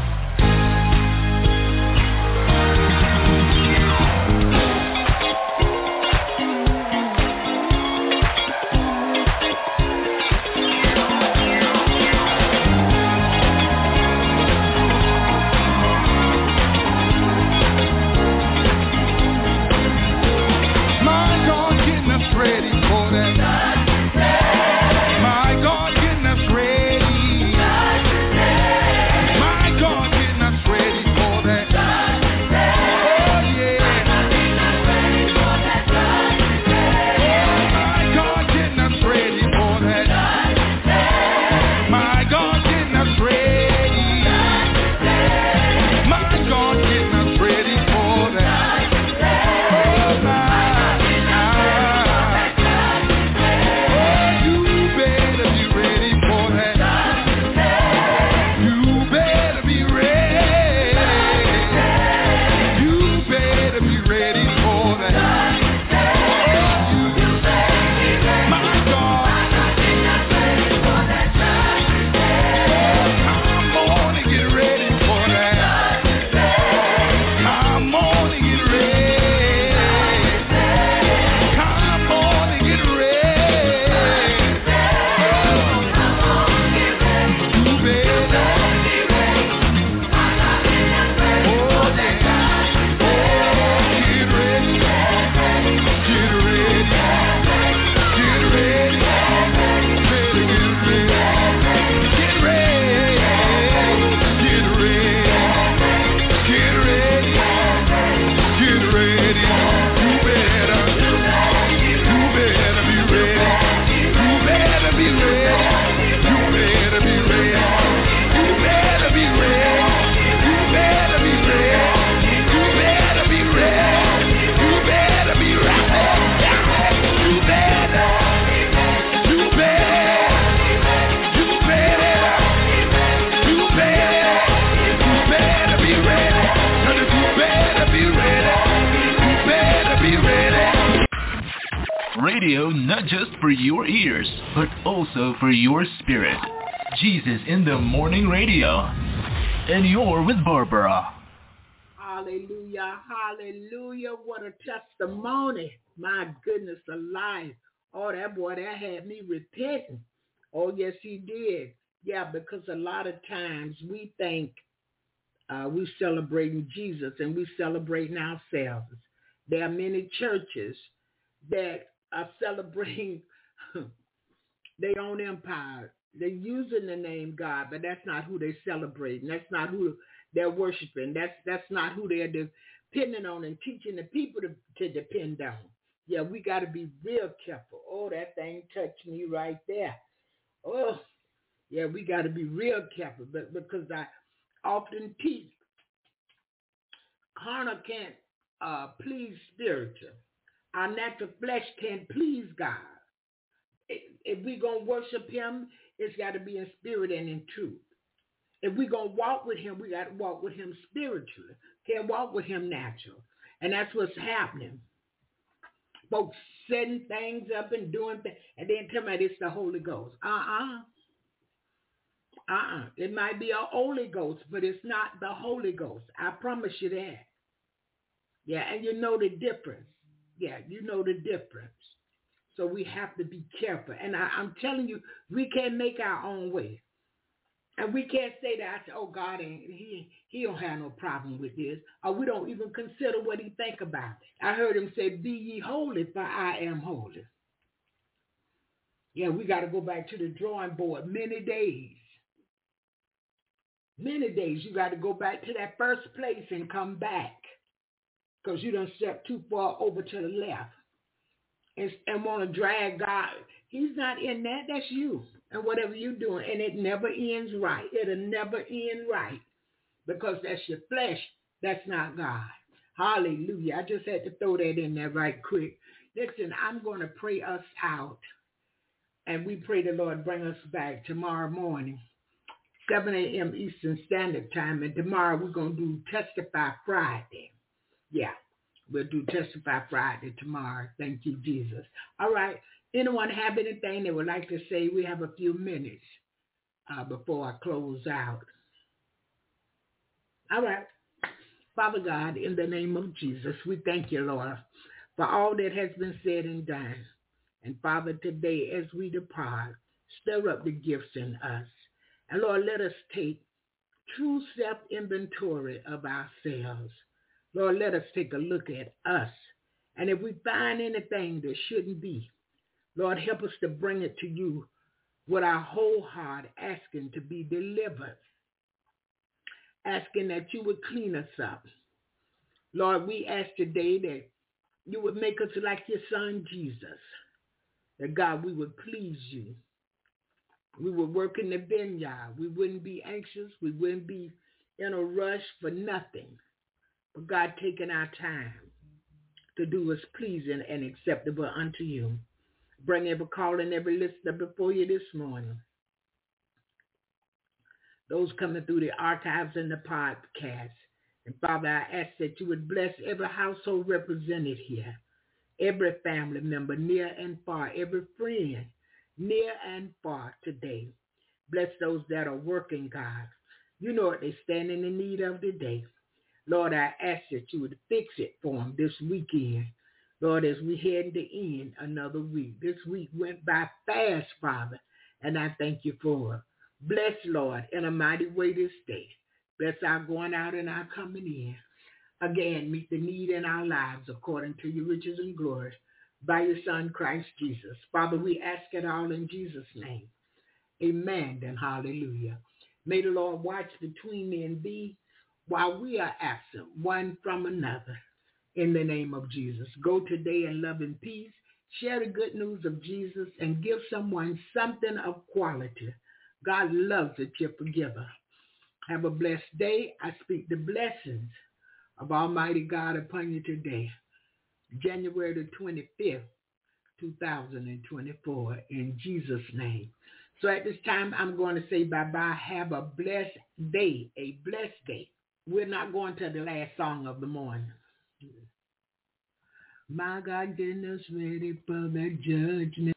S8: Ready for that. My God, getting us ready. My God. radio not just for your ears, but also for your spirit. Jesus in the Morning Radio. And you're with Barbara.
S9: Hallelujah, hallelujah. What a testimony. My goodness alive. Oh, that boy, that had me repenting. Oh, yes, he did. Yeah, because a lot of times we think we celebrating Jesus and we celebrating ourselves. There are many churches that are celebrating their own empire. They're using the name God, but that's not who they're celebrating. That's not who they're worshiping. That's not who they're depending on and teaching the people to depend on. Yeah, we got to be real careful. Oh, that thing touched me right there. Oh, yeah, we got to be real careful, but because I often teach, carnal can't please spiritual. Our natural flesh can't please God. If we're going to worship him, it's got to be in spirit and in truth. If we're going to walk with him, we got to walk with him spiritually. Can't walk with him natural. And that's what's happening. Folks setting things up and doing things, and then tell me it's the Holy Ghost. It might be a Holy Ghost, but it's not the Holy Ghost. I promise you that. Yeah, and you know the difference. Yeah, you know the difference. So we have to be careful. And I'm telling you, we can't make our own way. And we can't say that, oh, God, he don't have no problem with this. Or we don't even consider what he think about it. I heard him say, be ye holy, for I am holy. Yeah, we got to go back to the drawing board many days. Many days you got to go back to that first place and come back. Because you done stepped too far over to the left. And want to drag God. He's not in that. That's you. And whatever you're doing. And it never ends right. It'll never end right. Because that's your flesh. That's not God. Hallelujah. I just had to throw that in there right quick. Listen, I'm going to pray us out. And we pray the Lord bring us back tomorrow morning. 7 a.m. Eastern Standard Time. And tomorrow we're going to do Testify Friday. Yeah. We'll do Testify Friday tomorrow. Thank you, Jesus. All right. Anyone have anything they would like to say? We have a few minutes before I close out. All right. Father God, in the name of Jesus, we thank you, Lord, for all that has been said and done. And Father, today as we depart, stir up the gifts in us. And Lord, let us take true self-inventory of ourselves. Lord, let us take a look at us. And if we find anything that shouldn't be, Lord, help us to bring it to you with our whole heart, asking to be delivered, asking that you would clean us up. Lord, we ask today that you would make us like your son, Jesus, that God, we would please you. We would work in the vineyard. We wouldn't be anxious. We wouldn't be in a rush for nothing. But God, taking our time to do what's pleasing and acceptable unto you. Bring every call and every listener before you this morning. Those coming through the archives and the podcast. And Father, I ask that you would bless every household represented here, every family member near and far, every friend near and far today. Bless those that are working, God. You know what they're standing in need of today. Lord, I ask that you would fix it for them this weekend. Lord, as we head to end another week. This week went by fast, Father, and I thank you for it. Bless, Lord, in a mighty way this day. Bless our going out and our coming in. Again, meet the need in our lives according to your riches and glory by your Son, Christ Jesus. Father, we ask it all in Jesus' name. Amen and hallelujah. May the Lord watch between me and thee while we are absent one from another. In the name of Jesus. Go today in love and peace. Share the good news of Jesus and give someone something of quality. God loves a cheerful giver. Have a blessed day. I speak the blessings of Almighty God upon you today. January the 25th, 2024, in Jesus' name. So at this time, I'm going to say bye-bye. Have a blessed day, a blessed day. We're not going to the last song of the morning. My God, getting us ready for that judgment